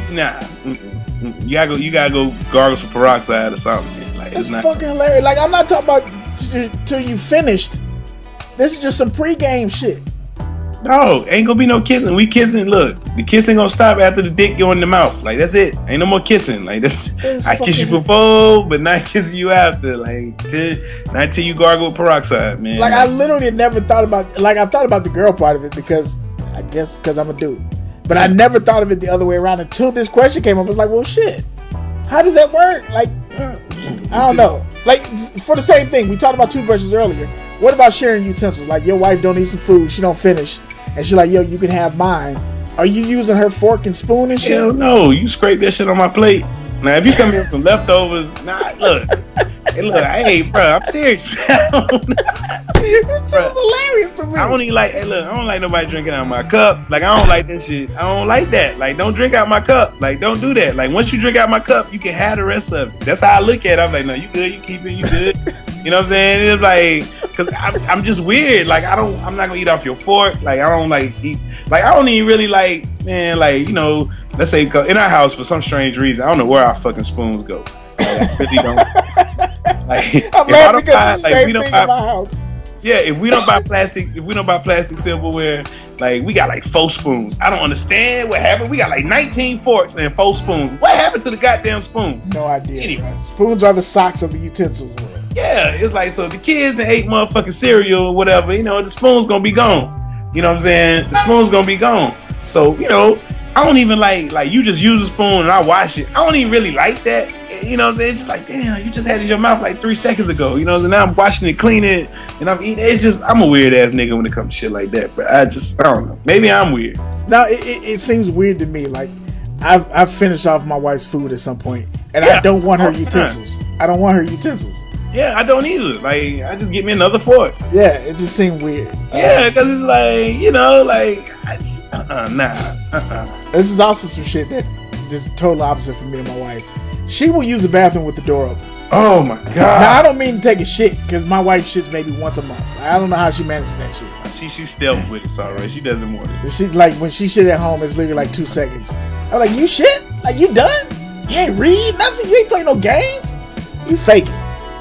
gotta go gargle some peroxide or something. Man. Like, it's not fucking hilarious. Like, I'm not talking about till you finished. This is just some pre-game shit. No, ain't gonna be no kissing. We kissing. Look, the kissing gonna stop after the dick go in the mouth. Like, that's it. Ain't no more kissing. Like, that's I kiss you before, but not kissing you after. Like, not till you gargle with peroxide, man. Like, I literally never thought about. Like, I thought about the girl part of it because I'm a dude, but I never thought of it the other way around until this question came up. I was like, well, shit. How does that work? Like, I don't know. Like, for the same thing, we talked about toothbrushes earlier. What about sharing utensils? Like, your wife don't eat some food, she don't finish, and she's like, yo, you can have mine. Are you using her fork and spoon and shit? Hell no, you scrape that shit on my plate. Now, if you come in with some leftovers, look. Hey, bro, I'm serious. This shit was hilarious to me. I don't even like, I don't like nobody drinking out of my cup. Like, I don't like that shit. I don't like that. Like, don't drink out my cup. Like, don't do that. Like, once you drink out my cup, you can have the rest of it. That's how I look at it. I'm like, no, you good, you keep it, you good. You know what I'm saying? It's like, because I'm just weird. Like, I'm not gonna eat off your fork. Like, I don't like eat. Like, I don't even really like, man, like, you know, let's say in our house, for some strange reason, I don't know where our fucking spoons go. Like, I really don't. Like, I'm glad because it's the same thing in my house. Yeah, if we don't buy plastic silverware, like, we got like 4 spoons. I don't understand what happened. We got like 19 forks and 4 spoons. What happened to the goddamn spoons? No idea. Anyway. Spoons are the socks of the utensils world. Yeah, it's like, so if the kids that ate motherfucking cereal or whatever, you know, the spoon's gonna be gone. You know what I'm saying? The spoon's gonna be gone. So, you know, I don't even like you just use a spoon and I wash it. I don't even really like that. You know what I'm saying? It's just like, damn, you just had it in your mouth like 3 seconds ago. You know, and now I'm washing it, cleaning it, and I'm eating. It's just, I'm a weird ass nigga when it comes to shit like that. But I don't know. Maybe I'm weird. Now, it seems weird to me. Like, I've finished off my wife's food at some point, and I don't want her utensils. I don't want her utensils. Yeah, I don't either. Like, I just get me another fork. Yeah, it just seemed weird. Yeah, because it's like, you know, like, I just, This is also some shit that is total opposite for me and my wife. She will use the bathroom with the door open. Oh my god! Now, I don't mean to take a shit because my wife shits maybe once a month. I don't know how she manages that shit. She's stealth with it, it's alright. She doesn't want it. She, like, when she shit at home, it's literally like 2 seconds. I'm like, you shit? Like, you done? You ain't read nothing? You ain't play no games? You faking.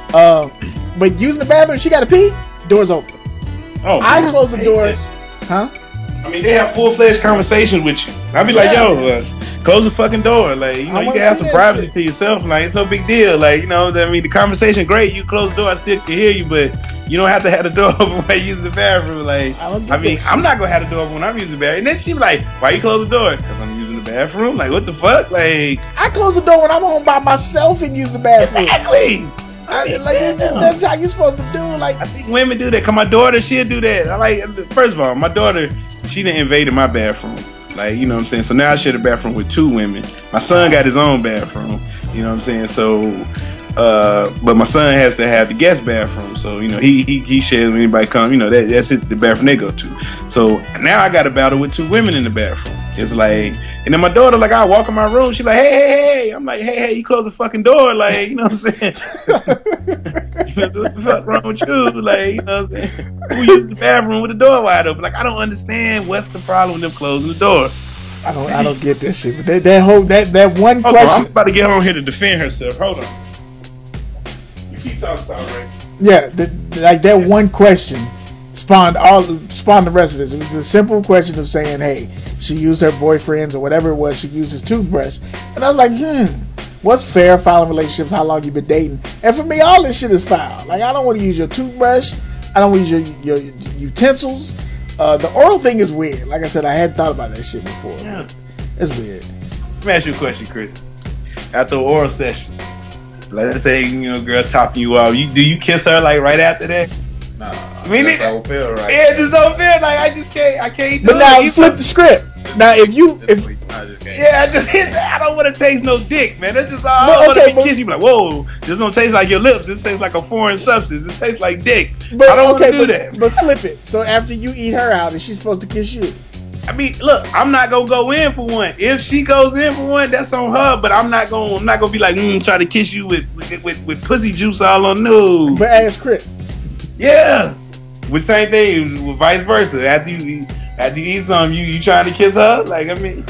But using the bathroom, she got to pee. Door's open. Oh, I close the door. Huh? I mean, they have full-fledged conversations with you. I'll be like, yo, close the fucking door. Like, you know, you can have some privacy to yourself. Like, it's no big deal. Like, you know, I mean, the conversation, great. You close the door, I still can hear you, but you don't have to have the door open when you use the bathroom. Like, I mean, I'm not going to have the door open when I'm using the bathroom. And then she be like, why you close the door? Because I'm using the bathroom. Like, what the fuck? Like, I close the door when I'm home by myself and use the bathroom. Exactly. That's how you supposed to do. Like, I think women do that. Cause my daughter, she'll do that. I like. First of all, my daughter, she done invaded my bathroom. Like, you know what I'm saying. So now I share the bathroom with 2 women. My son got his own bathroom. You know what I'm saying. So, but my son has to have the guest bathroom. So, you know, he shares when anybody come. You know, that's it, the bathroom they go to. So now I got a battle with 2 women in the bathroom. It's like, and then my daughter, like, I walk in my room, she like, hey. I'm like, hey, you close the fucking door, like, you know what I'm saying? You know, what the fuck wrong with you? Like, you know what I'm saying? Who uses the bathroom with the door wide open? Like, I don't understand what's the problem with them closing the door. I don't get that shit. But that one Hold question. on, I'm about to get on here to defend herself. Hold on. You keep talking, sorry. Yeah, that one question spawned the rest of this. It was the simple question of saying, hey, she used her boyfriend's or whatever it was, she used his toothbrush. And I was like, what's fair foul in relationships? How long you been dating? And for me, all this shit is foul. Like, I don't want to use your toothbrush. I don't want to use your utensils. The oral thing is weird. Like I said, I hadn't thought about that shit before. Yeah. It's weird. Let me ask you a question, Chris. After an oral session, let's say, you know, girl topping you off, do you kiss her like right after that? Nah, I mean, it don't feel right. Yeah, it just don't feel like I can't do it. But now flip the script. Now if I don't want to taste no dick, man. That's just all. I want to kiss you. Like, whoa, this don't taste like your lips. This tastes like a foreign substance. It tastes like dick. But, I don't want to do that. But flip it. So after you eat her out, is she supposed to kiss you? I mean, look, I'm not gonna go in for one. If she goes in for one, that's on her. But I'm not gonna be like, try to kiss you with pussy juice all on. No. But ask Chris. Yeah, with same thing, with vice versa. After you eat something, you trying to kiss her? Like, I mean,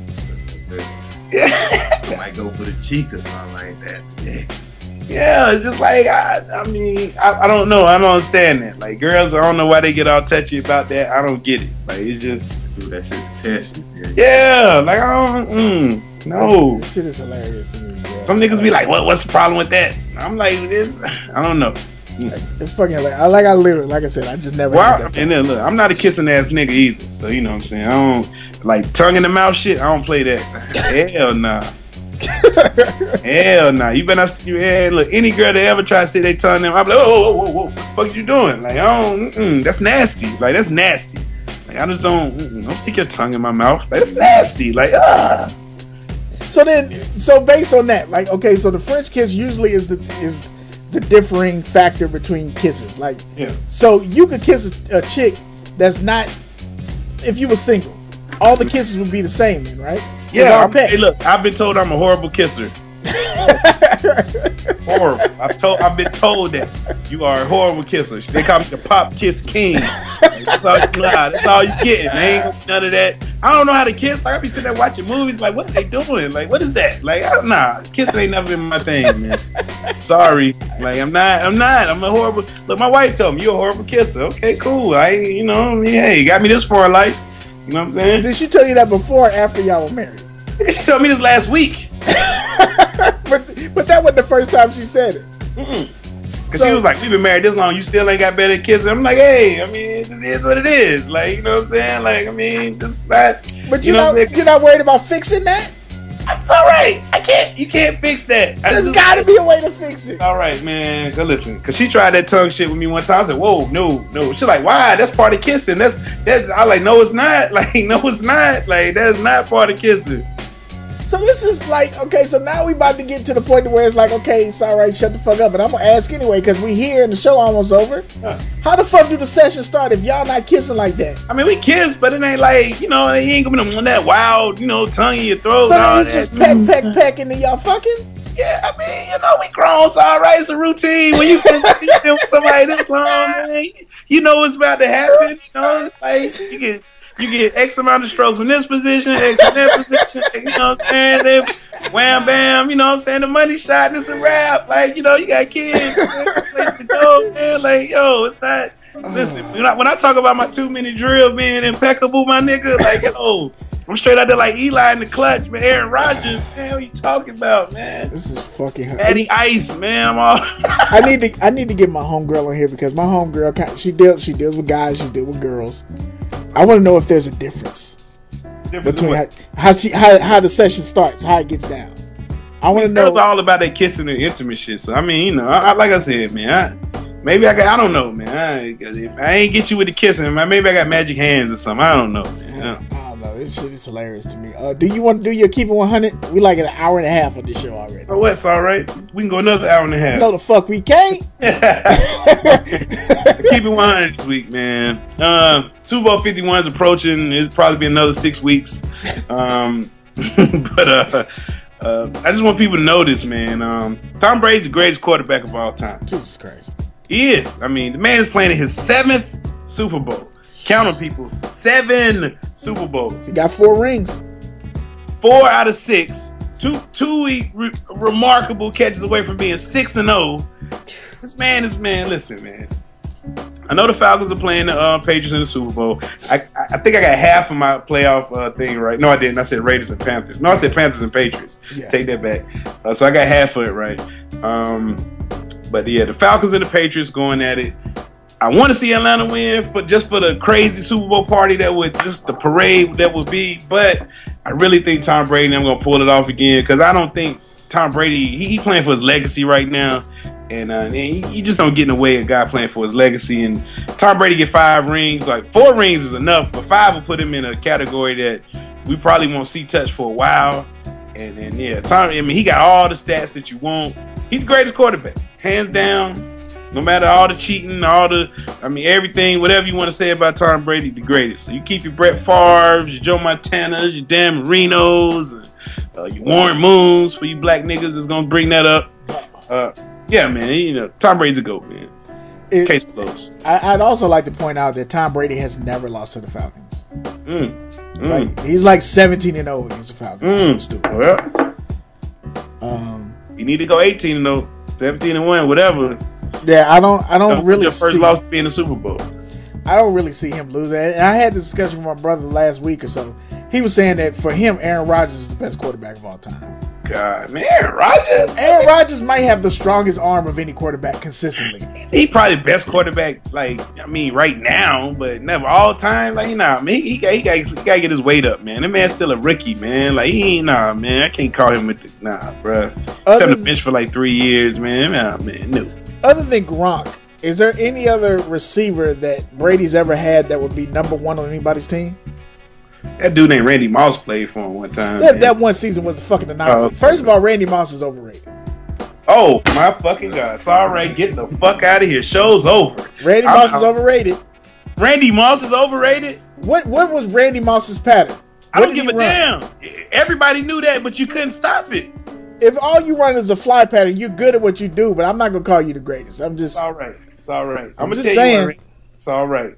yeah. I might go for the cheek or something like that. Yeah, just like I don't know. I don't understand that. Like, girls, I don't know why they get all touchy about that. I don't get it. Like, it's just do that shit to test you. Yeah, like I don't. No, this shit is hilarious to me. Bro. Some niggas be like, "What's the problem with that?" I'm like, "This, I don't know." It's fucking hilarious. Like I said, I just never. And then look, I'm not a kissing ass nigga either. So you know what I'm saying. I don't like tongue in the mouth shit. I don't play that. Hell nah. Hell nah. You better not. Look, any girl that ever try to stick their tongue in them, I'm like, whoa, what the fuck you doing? Like, I don't. That's nasty. Like, that's nasty. Like, I just don't stick your tongue in my mouth. Like, that's nasty. Like, So based on that, like, okay, so the French kiss usually is the differing factor between kisses. Like, yeah. So you could kiss a chick that's not, if you were single, all the kisses would be the same then, right? Yeah. Hey, look, I've been told I'm a horrible kisser. Horrible. I've been told that you are a horrible kisser. They call me the pop kiss king. That's all you know. That's all you getting. They ain't gonna be none of that. I don't know how to kiss. Like, I be sitting there watching movies. Like, what are they doing? Like, what is that? Like, nah, kissing ain't never been my thing, man. Sorry. Like, I'm not. I'm a horrible. Look, my wife told me you're a horrible kisser. Okay, cool. Hey, you got me this far in life. You know what I'm saying? Did she tell you that before or after y'all were married? She told me this last week. but that wasn't the first time she said it. Because she was like, we've been married this long, you still ain't got better at kissing. I'm like, hey, I mean, it is what it is. Like, you know what I'm saying? Like, I mean, this not. But you're not worried about fixing that? It's all right. You can't fix that. There's got to be a way to fix it. All right, man. Go listen. Because she tried that tongue shit with me one time. I said, whoa, no. She's like, why? That's part of kissing. That's. I like, no, it's not. Like, no, it's not. Like, that's not part of kissing. So this is like, okay, so now we about to get to the point where it's like, okay, it's all right, shut the fuck up. But I'm going to ask anyway, because we here and the show almost over. How the fuck do the session start if y'all not kissing like that? I mean, we kiss, but it ain't like, it ain't going to be that wild, tongue in your throat. So it's just peck, and then y'all fucking? Yeah, I mean, we grown, so all right, it's a routine. When you been with somebody this long, man, you know what's about to happen. It's like, you get X amount of strokes in this position, X in that position, you know what I'm saying? Then wham, bam, you know what I'm saying? The money shot, and it's a wrap. Like, you got kids, place to go, man. Like, yo, it's not. Listen, when I talk about my 2-minute drill being impeccable, my nigga, like, yo, I'm straight out there like Eli in the clutch, man. Aaron Rodgers, man. What you talking about, man? This is fucking. Daddy Ice, man. I'm all. I need to get my homegirl on here because my homegirl, she deals with guys, she deals with girls. I want to know if there's a difference between how the session starts, how it gets down. I want to know. It's all about that kissing and intimate shit. So I mean, like I said, man. I don't know, man. I ain't get you with the kissing, man. Maybe I got magic hands or something. I don't know, man. I don't know. This shit is hilarious to me. Do you want to do your Keep It 100? We like an hour and a half of this show already. So what's all right? We can go another hour and a half. No, the fuck we can't. Keep It 100 this week, man. Super Bowl 51 is approaching. It'll probably be another 6 weeks. But I just want people to know this, man. Tom Brady's the greatest quarterback of all time. Jesus Christ. He is. I mean, the man is playing in his 7th Super Bowl. Count them, people. 7 Super Bowls. He got 4 rings. 4 out of 6. Two remarkable catches away from being 6-0. This man is, listen, man. I know the Falcons are playing the Patriots in the Super Bowl. I think I got half of my playoff thing right. No, I didn't. I said Raiders and Panthers. No, I said Panthers and Patriots. Yeah. Take that back. So I got half of it right. But yeah, the Falcons and the Patriots going at it. I want to see Atlanta win for the crazy Super Bowl party the parade that would be. But I really think Tom Brady and I'm going to pull it off again because I don't think Tom Brady, he playing for his legacy right now. And you just don't get in the way of a guy playing for his legacy. And Tom Brady get 5 rings. Like 4 rings is enough, but 5 will put him in a category that we probably won't see touch for a while. And then he got all the stats that you want. He's the greatest quarterback, hands down. No matter all the cheating, everything, whatever you want to say about Tom Brady, the greatest. So you keep your Brett Favre's, your Joe Montanas, your Dan Marinos, and, your Warren Moons for you black niggas that's gonna bring that up. Yeah, man, Tom Brady's a GOAT, man. Case closed. I'd also like to point out that Tom Brady has never lost to the Falcons. Like, he's like 17-0 against the Falcons. So stupid. Well, you need to go 18-0, 17-1, whatever. Yeah, I don't really your first loss to be in the Super Bowl. I don't really see him losing. And I had this discussion with my brother last week or so. He was saying that for him, Aaron Rodgers is the best quarterback of all time. God, man, Aaron Rodgers might have the strongest arm of any quarterback consistently. He probably the best quarterback, right now, but never all time. He got to get his weight up, man. That man's still a rookie, man. Man. I can't call him with bruh. He's on the bench for 3 years, man. No. Other than Gronk, is there any other receiver that Brady's ever had that would be number one on anybody's team? That dude named Randy Moss played for him one time. That one season was a fucking anomaly. First of all, Randy Moss is overrated. Oh, my fucking God. It's all right. Get the fuck out of here. Show's over. Randy Moss is overrated. Randy Moss is overrated? What was Randy Moss's pattern? I don't give a damn. Everybody knew that, but you couldn't stop it. If all you run is a fly pattern, you're good at what you do, but I'm not going to call you the greatest. It's all right. I'm just saying. It's all right.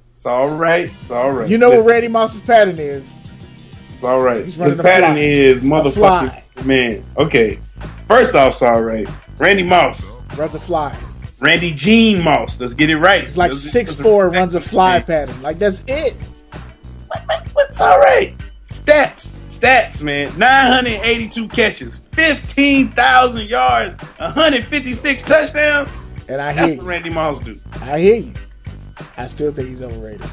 You know what Randy Moss's pattern is? It's all right. His pattern is motherfucking man. Okay. First off, it's all right. Randy Moss runs a fly. Randy Gene Moss. Let's get it right. He's like 6'4", runs a fly pattern. That's it. What's all right? Stats, man. 982 catches, 15,000 yards, 156 touchdowns. And that's what Randy Moss do. I hear you. I still think he's overrated.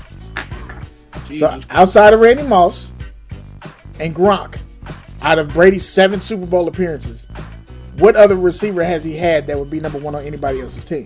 So outside of Randy Moss and Gronk, out of Brady's 7 Super Bowl appearances, what other receiver has he had that would be number one on anybody else's team?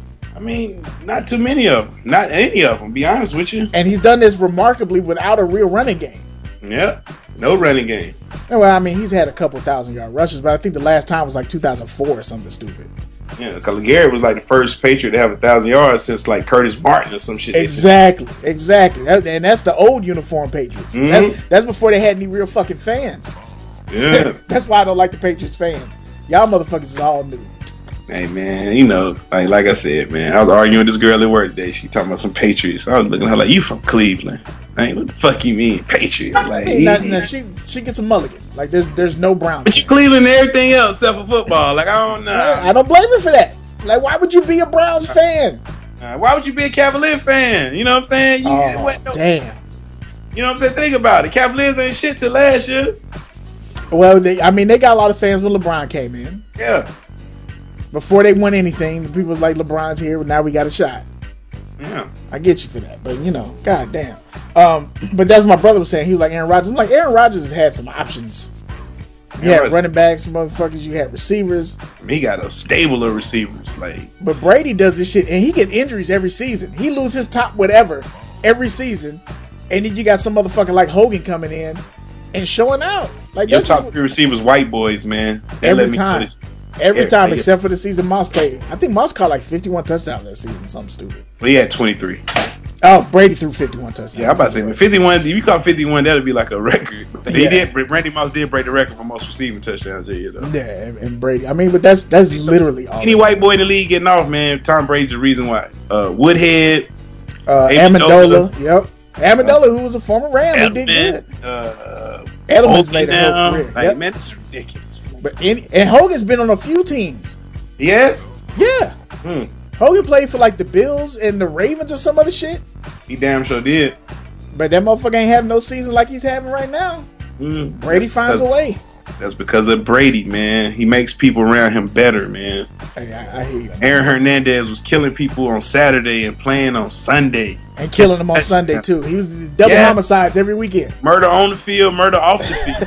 Not too many of them. Not any of them, be honest with you. And he's done this remarkably without a real running game. Yeah, no running game. Well, he's had a couple 1,000-yard rushes, but I think the last time was 2004 or something stupid. Yeah, because Garrett was the first Patriot to have 1,000 yards since Curtis Martin or some shit. Exactly. And that's the old uniform Patriots. Mm-hmm. That's before they had any real fucking fans. Yeah. That's why I don't like the Patriots fans. Y'all motherfuckers is all new. Hey, man, like I said, man, I was arguing with this girl at work today. She talking about some Patriots. I was looking at her you from Cleveland. What the fuck you mean, Patriots? She gets a mulligan. There's no Browns. But you Cleveland and everything else except for football. I don't know. Yeah, I don't blame her for that. Why would you be a Browns fan? Why would you be a Cavalier fan? You know what I'm saying? Damn. You know what I'm saying? Think about it. Cavaliers ain't shit till last year. Well, they got a lot of fans when LeBron came in. Yeah. Before they won anything, the people was like, LeBron's here, but now we got a shot. Yeah. I get you for that, but god damn. But that's what my brother was saying. He was like Aaron Rodgers. I'm like, Aaron Rodgers has had some options. You had running backs, motherfuckers. You had receivers. He got a stable of receivers. But Brady does this shit, and he get injuries every season. He loses his top whatever every season, and then you got some motherfucker like Hogan coming in and showing out. Your top 3 receivers, white boys, man. Every time, except for the season Moss played. I think Moss caught 51 touchdowns that season, something stupid. Well, he had 23. Oh, Brady threw 51 touchdowns. Yeah, I'm about to say, 51. If you caught 51, that'd be like a record. Randy Moss did break the record for most receiving touchdowns. Yeah, and Brady. But that's literally all. Any white boy in the league getting off, man. Tom Brady's the reason why. Woodhead, Amendola. Yep, Amendola, who was a former Ram, he did good. Edelman's made a whole career. Man, it's ridiculous. But and Hogan's been on a few teams. Yes. Yeah. Hogan played for the Bills and the Ravens or some other shit. He damn sure did. But that motherfucker ain't having no season like he's having right now. Brady finds a way. That's because of Brady, man. He makes people around him better, man. Hey, I hear you. Aaron Hernandez was killing people on Saturday and playing on Sunday. And killing them on Sunday, too. He was double homicides every weekend. Murder on the field, murder off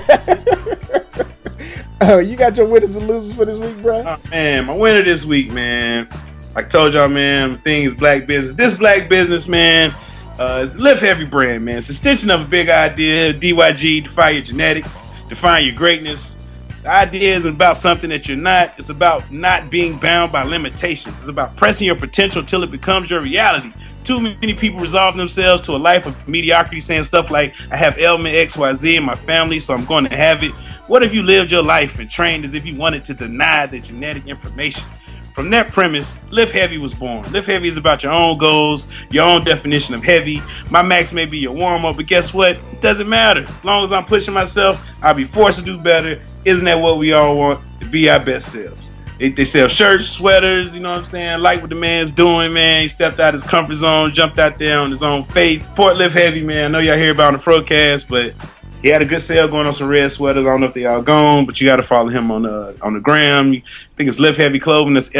the field. You got your winners and losers for this week, bro? Oh, man, my winner this week, man. I told y'all, man, thing is black business. This black business, man, It's the Lift Heavy brand, man. It's an extension of a big idea. DYG, defy your genetics, define your greatness. The idea is about something that you're not. It's about not being bound by limitations. It's about pressing your potential till it becomes your reality. Too many people resolve themselves to a life of mediocrity, saying stuff like, I have ailment XYZ in my family, so I'm going to have it. What if you lived your life and trained as if you wanted to deny the genetic information? From that premise, Lift Heavy was born. Lift Heavy is about your own goals, your own definition of heavy. My max may be your warm-up, but guess what? It doesn't matter. As long as I'm pushing myself, I'll be forced to do better. Isn't that what we all want? To be our best selves. They sell shirts, sweaters, you know what I'm saying? Like what the man's doing, man. He stepped out his comfort zone, jumped out there on his own faith. Fort Lift Heavy, man. I know y'all hear about on the Frocast, but he had a good sale going on some red sweaters. I don't know if they all gone, but you got to follow him on the gram. I think it's Lift Heavy Clothing. That's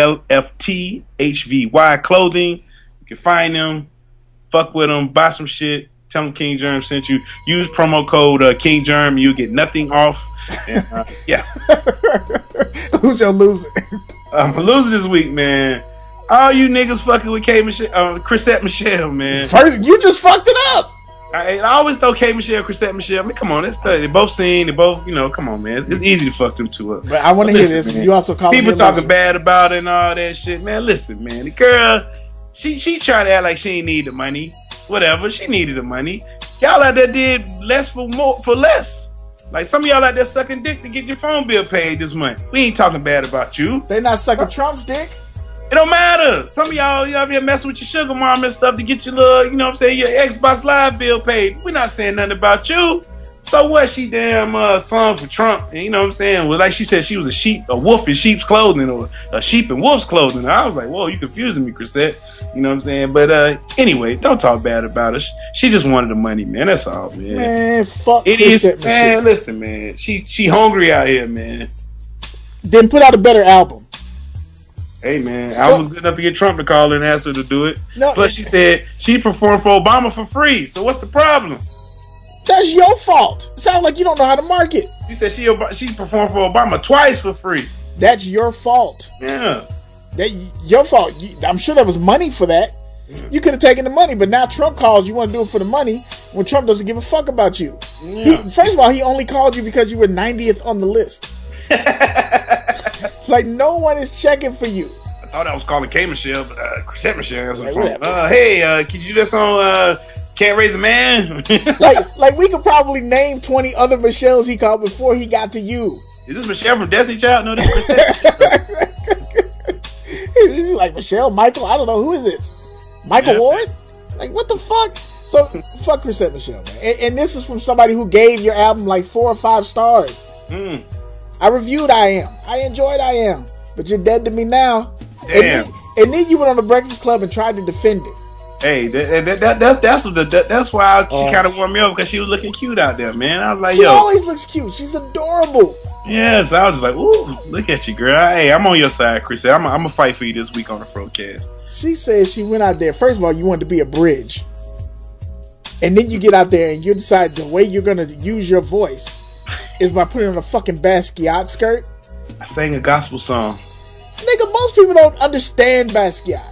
LFTHVY Clothing. You can find them, fuck with them, buy some shit. Tell them King Germ sent you. Use promo code King Germ. You get nothing off. And, yeah. Who's your loser? I'm a loser this week, man. All you niggas fucking with K Michelle, Chrisette Michelle, man. First, you just fucked it up. I always throw K Michelle, Chrisette Michelle. I mean, come on, they both seen, they both, you know, come on, man. It's easy to fuck them two up. But I want to hear this. Man, you also call people talking bad about it and all that shit, man. Listen, man, the girl, she tried to act like she ain't need the money. Whatever, she needed the money. Y'all out there did less for less. Like some of y'all out there sucking dick to get your phone bill paid this month. We ain't talking bad about you. They not sucking Trump's dick. It don't matter. Some of y'all be messing with your sugar mom and stuff to get your little, you know what I'm saying, your Xbox Live bill paid. We're not saying nothing about you. So what? She damn song for Trump, and you know what I'm saying? Well, like she said, she was a wolf in sheep's clothing, or a sheep in wolf's clothing. And I was like, whoa, you confusing me, Chrisette. You know what I'm saying? But anyway, don't talk bad about her. She just wanted the money, man. That's all, man. Man, fuck it is, man. Listen, man. She hungry out here, man. Then put out a better album. Hey, man, I was good enough to get Trump to call and ask her to do it. No, but she said she performed for Obama for free. So what's the problem? That's your fault. Sounds like you don't know how to market. She said she performed for Obama twice for free. That's your fault. Yeah. Your fault. I'm sure there was money for that. Yeah. You could have taken the money, but now Trump calls. You want to do it for the money when Trump doesn't give a fuck about you. Yeah. First of all, he only called you because you were 90th on the list. Like, no one is checking for you. I thought I was calling K Michelle, but Chrisette Michelle answered the phone. Hey, could you do this on Can't Raise a Man? like we could probably name 20 other Michelles he called before he got to you. Is this Michelle from Destiny Child? No, this is Chrisette. He's like, Michelle, Michael, I don't know, who is this? Michael Ward? Like, what the fuck? So, fuck Chrisette Michelle, man. And this is from somebody who gave your album like 4 or 5 stars. I reviewed I Am. I enjoyed I Am. But you're dead to me now. Damn. And then you went on the Breakfast Club and tried to defend it. Hey, that's why she kind of warmed me up, because she was looking cute out there, man. I was like, she always looks cute. She's adorable. Yeah, so I was just like, ooh, look at you, girl. Hey, I'm on your side, Chris. I'm going to fight for you this week on the Frocast. She says she went out there. First of all, you wanted to be a bridge. And then you get out there and you decide the way you're going to use your voice is by putting on a fucking Basquiat skirt. I sang a gospel song. Nigga, most people don't understand Basquiat.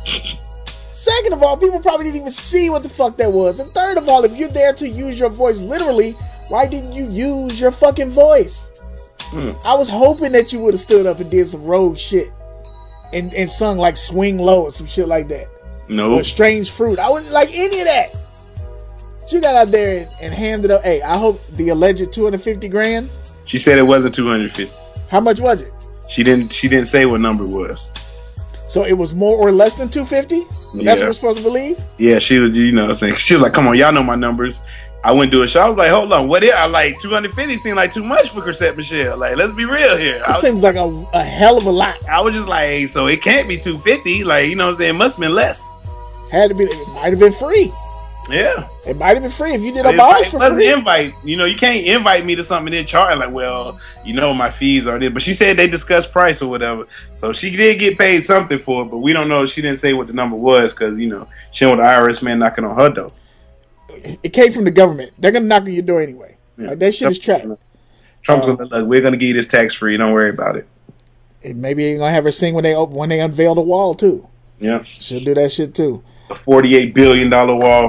Second of all, people probably didn't even see what the fuck that was. And third of all, if you're there to use your voice literally, why didn't you use your fucking voice? I was hoping that you would have stood up and did some rogue shit and sung like Swing Low or some shit like that. No. Or Strange Fruit. I wouldn't like any of that. But you got out there and hammed it up. Hey, I hope the alleged 250 grand. She said it wasn't 250. How much was it? She didn't say what number it was. So it was more or less than 250? Yeah. That's what we're supposed to believe? Yeah, she was, you know what I'm saying? She was like, come on, y'all know my numbers. I went to a show. I was like, hold on, what is I like 250 seemed like too much for Chrisette Michelle. Like, let's be real here. It seems like a hell of a lot. I was just like, hey, so it can't be 250. Like, you know what I'm saying? It must have been less. It might have been free. Yeah. It might have been free if you did a bars for free. Invite. You know, you can't invite me to something and then charge. Like, well, you know, my fees are this. But she said they discussed price or whatever. So she did get paid something for it, but we don't know. She didn't say what the number was because, you know, she don't want the IRS man knocking on her door. It came from the government. They're going to knock on your door anyway. Yeah. Like, that shit is trapped. Trump's going to look, we're going to give you this tax free. Don't worry about it. And maybe they're going to have her sing when they unveil the wall, too. Yeah. She'll do that shit, too. A $48 billion wall.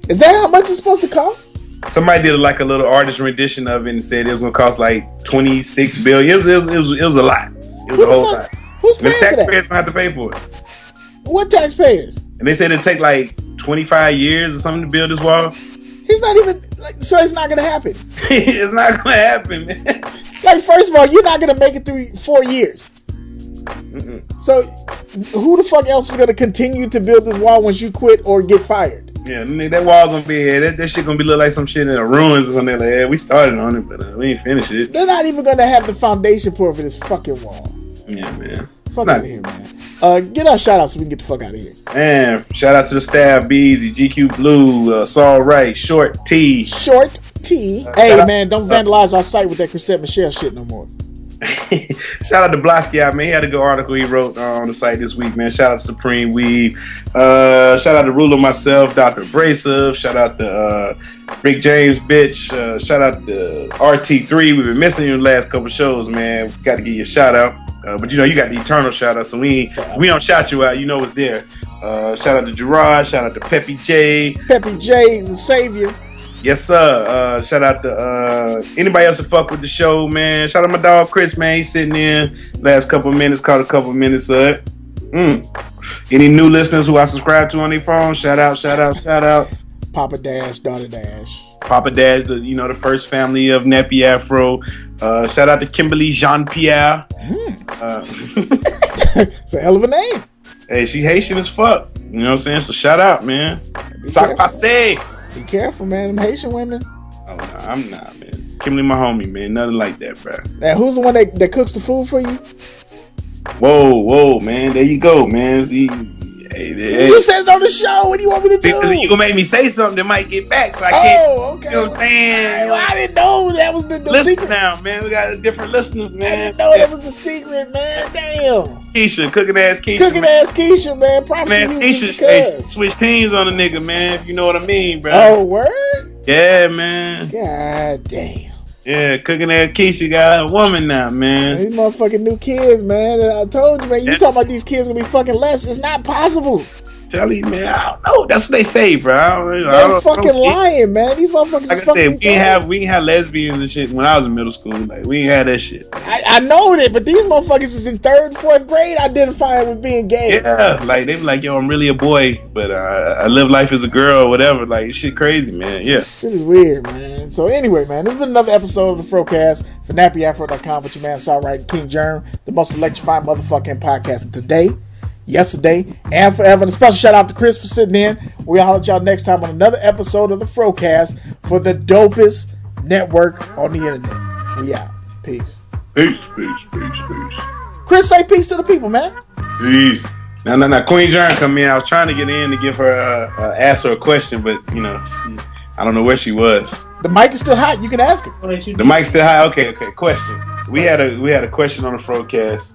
Is that how much it's supposed to cost? Somebody did like a little artist rendition of it and said it was gonna cost like $26 billion. It was a lot. It was a whole lot. Who's The paying for that? taxpayers gonna have to pay for it. What taxpayers? And they said it'd take like 25 years or something to build this wall. He's not even like, so it's not gonna happen. It's not gonna happen, man. Like, first of all, you're not gonna make it through 4 years. So who the fuck else is gonna continue to build this wall once you quit or get fired? Yeah, that wall gonna be that shit gonna be look like some shit in the ruins or something. Like, yeah, we started on it, but we ain't finished it. They're not even gonna have the foundation for this fucking wall. Yeah, man. Fuck out of here, man. Get our shout out so we can get the fuck out of here. Man, shout out to the staff, Beezy, GQ Blue, Saul Wright, Short T. Short T. Hey, man, don't vandalize our site with that Chrisette Michelle shit no more. Shout out to Blosky out, man. He had a good article he wrote on the site this week, man. Shout out to Supreme Weave. Shout out to Ruler myself, Dr. Abrasive. Shout out to Rick James, bitch. Shout out to RT3. We've been missing you in the last couple shows, man. We got to give you a shout out. But you know, you got the eternal shout out, so we don't shout you out. You know it's there. Shout out to Gerard. Shout out to Peppy J. Peppy J, the savior. Yes, sir. Shout out to anybody else that fuck with the show, man. Shout out to my dog Chris, man. He's sitting in last couple of minutes, caught a couple of minutes of it. Any new listeners who I subscribe to on their phone, shout out. Papa Dash, Daughter Dash. Papa Dash, the first family of Nappy Afro. Shout out to Kimberly Jean-Pierre. It's a hell of a name. Hey, she Haitian as fuck. You know what I'm saying? So shout out, man. Sac passe. Be careful, man. Them Haitian women. Oh, no, I'm not, man. Kimberly, my homie, man. Nothing like that, bro. Now, who's the one that cooks the food for you? Whoa, man. There you go, man. See, you said it on the show. What do you want me to do? You gonna make me say something that might get back, so I can't. Oh, okay. You know what I'm saying? I didn't know that was the Listen secret. now, man. We got different listeners, man. I didn't know that was the secret, man. Damn. Keisha, cooking ass Keisha. Cooking ass Keisha, man. Props to you. Keisha, hey, switch teams on the nigga, man. If you know what I mean, bro. Oh, word? Yeah, man. God damn. Yeah, cooking ass Keisha got a woman now, man. These motherfucking new kids, man. I told you, man. You talking about these kids gonna be fucking less? It's not possible. Tell you, man. I don't know. That's what they say, bro. They're fucking lying, man. These motherfuckers. Like I said, we ain't have lesbians and shit when I was in middle school. Like we ain't had that shit. I know that, but these motherfuckers is in 3rd, 4th grade identifying with being gay. Yeah, like they be like, yo, I'm really a boy, but I live life as a girl or whatever. Like shit, crazy, man. Yeah, this is weird, man. So anyway, man, this has been another episode of the Frocast for NappyAfro.com with your man Saul Wright and King Germ, the most electrifying motherfucking podcast today, yesterday, and forever. And a special shout out to Chris for sitting in. We'll holler at y'all next time on another episode of the Frocast for the dopest network on the internet. We out. Peace. Peace. Chris, say peace to the people, man. Peace. Now, Queen Jern come in. I was trying to get in to give her ask her a question, but I don't know where she was. The mic is still hot. You can ask it. The mic's still hot. Okay. Question. We had a question on the Frocast.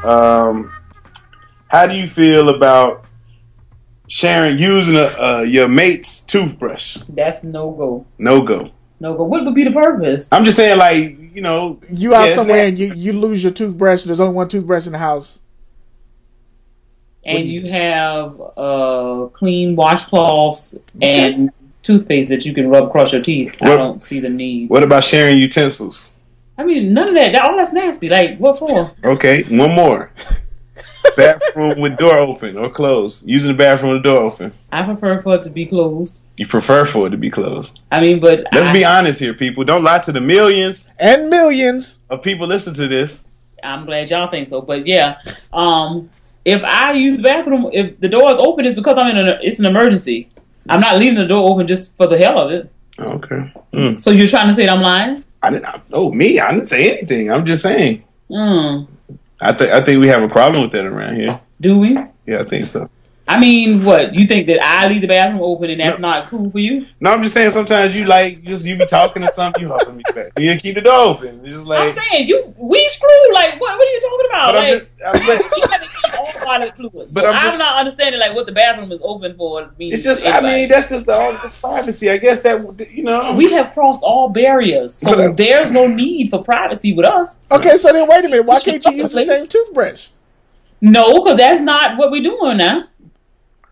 How do you feel about sharing using your mate's toothbrush? That's no go. No go. What would be the purpose? I'm just saying, like, you out somewhere and you lose your toothbrush. There's only one toothbrush in the house, and you have clean washcloths and toothpaste that you can rub across your teeth. I don't see the need. What about sharing utensils? I mean, none of that. All that's nasty. Like, what for? Okay, one more. Bathroom with door open or closed. Using the bathroom with the door open. I prefer for it to be closed. You prefer for it to be closed. I mean, but let's be honest here, people. Don't lie to the millions and millions of people listen to this. I'm glad y'all think so, but yeah, if I use the bathroom, if the door is open, it's because it's an emergency. I'm not leaving the door open just for the hell of it. Okay. So you're trying to say that I'm lying? I didn't say anything. I'm just saying. I think we have a problem with that around here. Do we? Yeah, I think so. I mean, what? You think that I leave the bathroom open and that's not cool for you? No, I'm just saying sometimes you be talking to something, you open me back. You keep the door open. It's just like, I'm saying we screwed. Like, what are you talking about? Like, you have to keep all toilet fluids. So I'm not understanding like what the bathroom is open for. It's just, that's just the privacy. I guess that we have crossed all barriers, so there's no need for privacy with us. Okay, so then wait a minute. Why can't you use the same toothbrush? No, because that's not what we're doing now.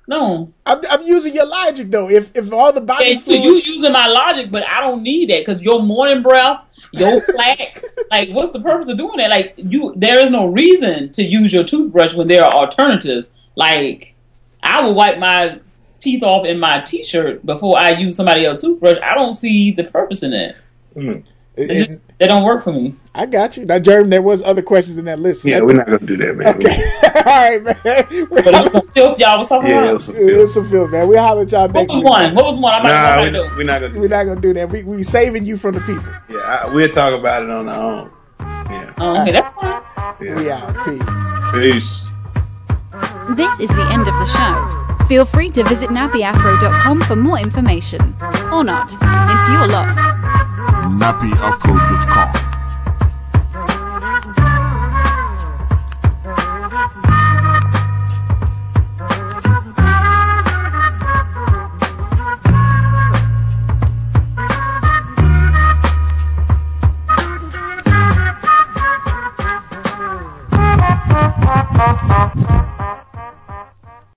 No. I'm using your logic though. If all the body Okay, so you using my logic, but I don't need that because your morning breath, your plaque, like what's the purpose of doing that? Like there is no reason to use your toothbrush when there are alternatives. Like I will wipe my teeth off in my t-shirt before I use somebody else's toothbrush. I don't see the purpose in that. They don't work for me. I got you. Now, Jeremy, there was other questions in that list. Yeah, we're not gonna do that, man. Okay. All right, man. But it was some filth y'all was talking about. It was some filth, man. We'll holler at y'all next week. What was one? We're not gonna do that. We saving you from the people. Yeah, we'll talk about it on our own. Yeah. Oh, okay, that's fine. Yeah. We out. Peace. Peace. This is the end of the show. Feel free to visit nappyafro.com for more information. Or not. It's your loss. nappyafro.com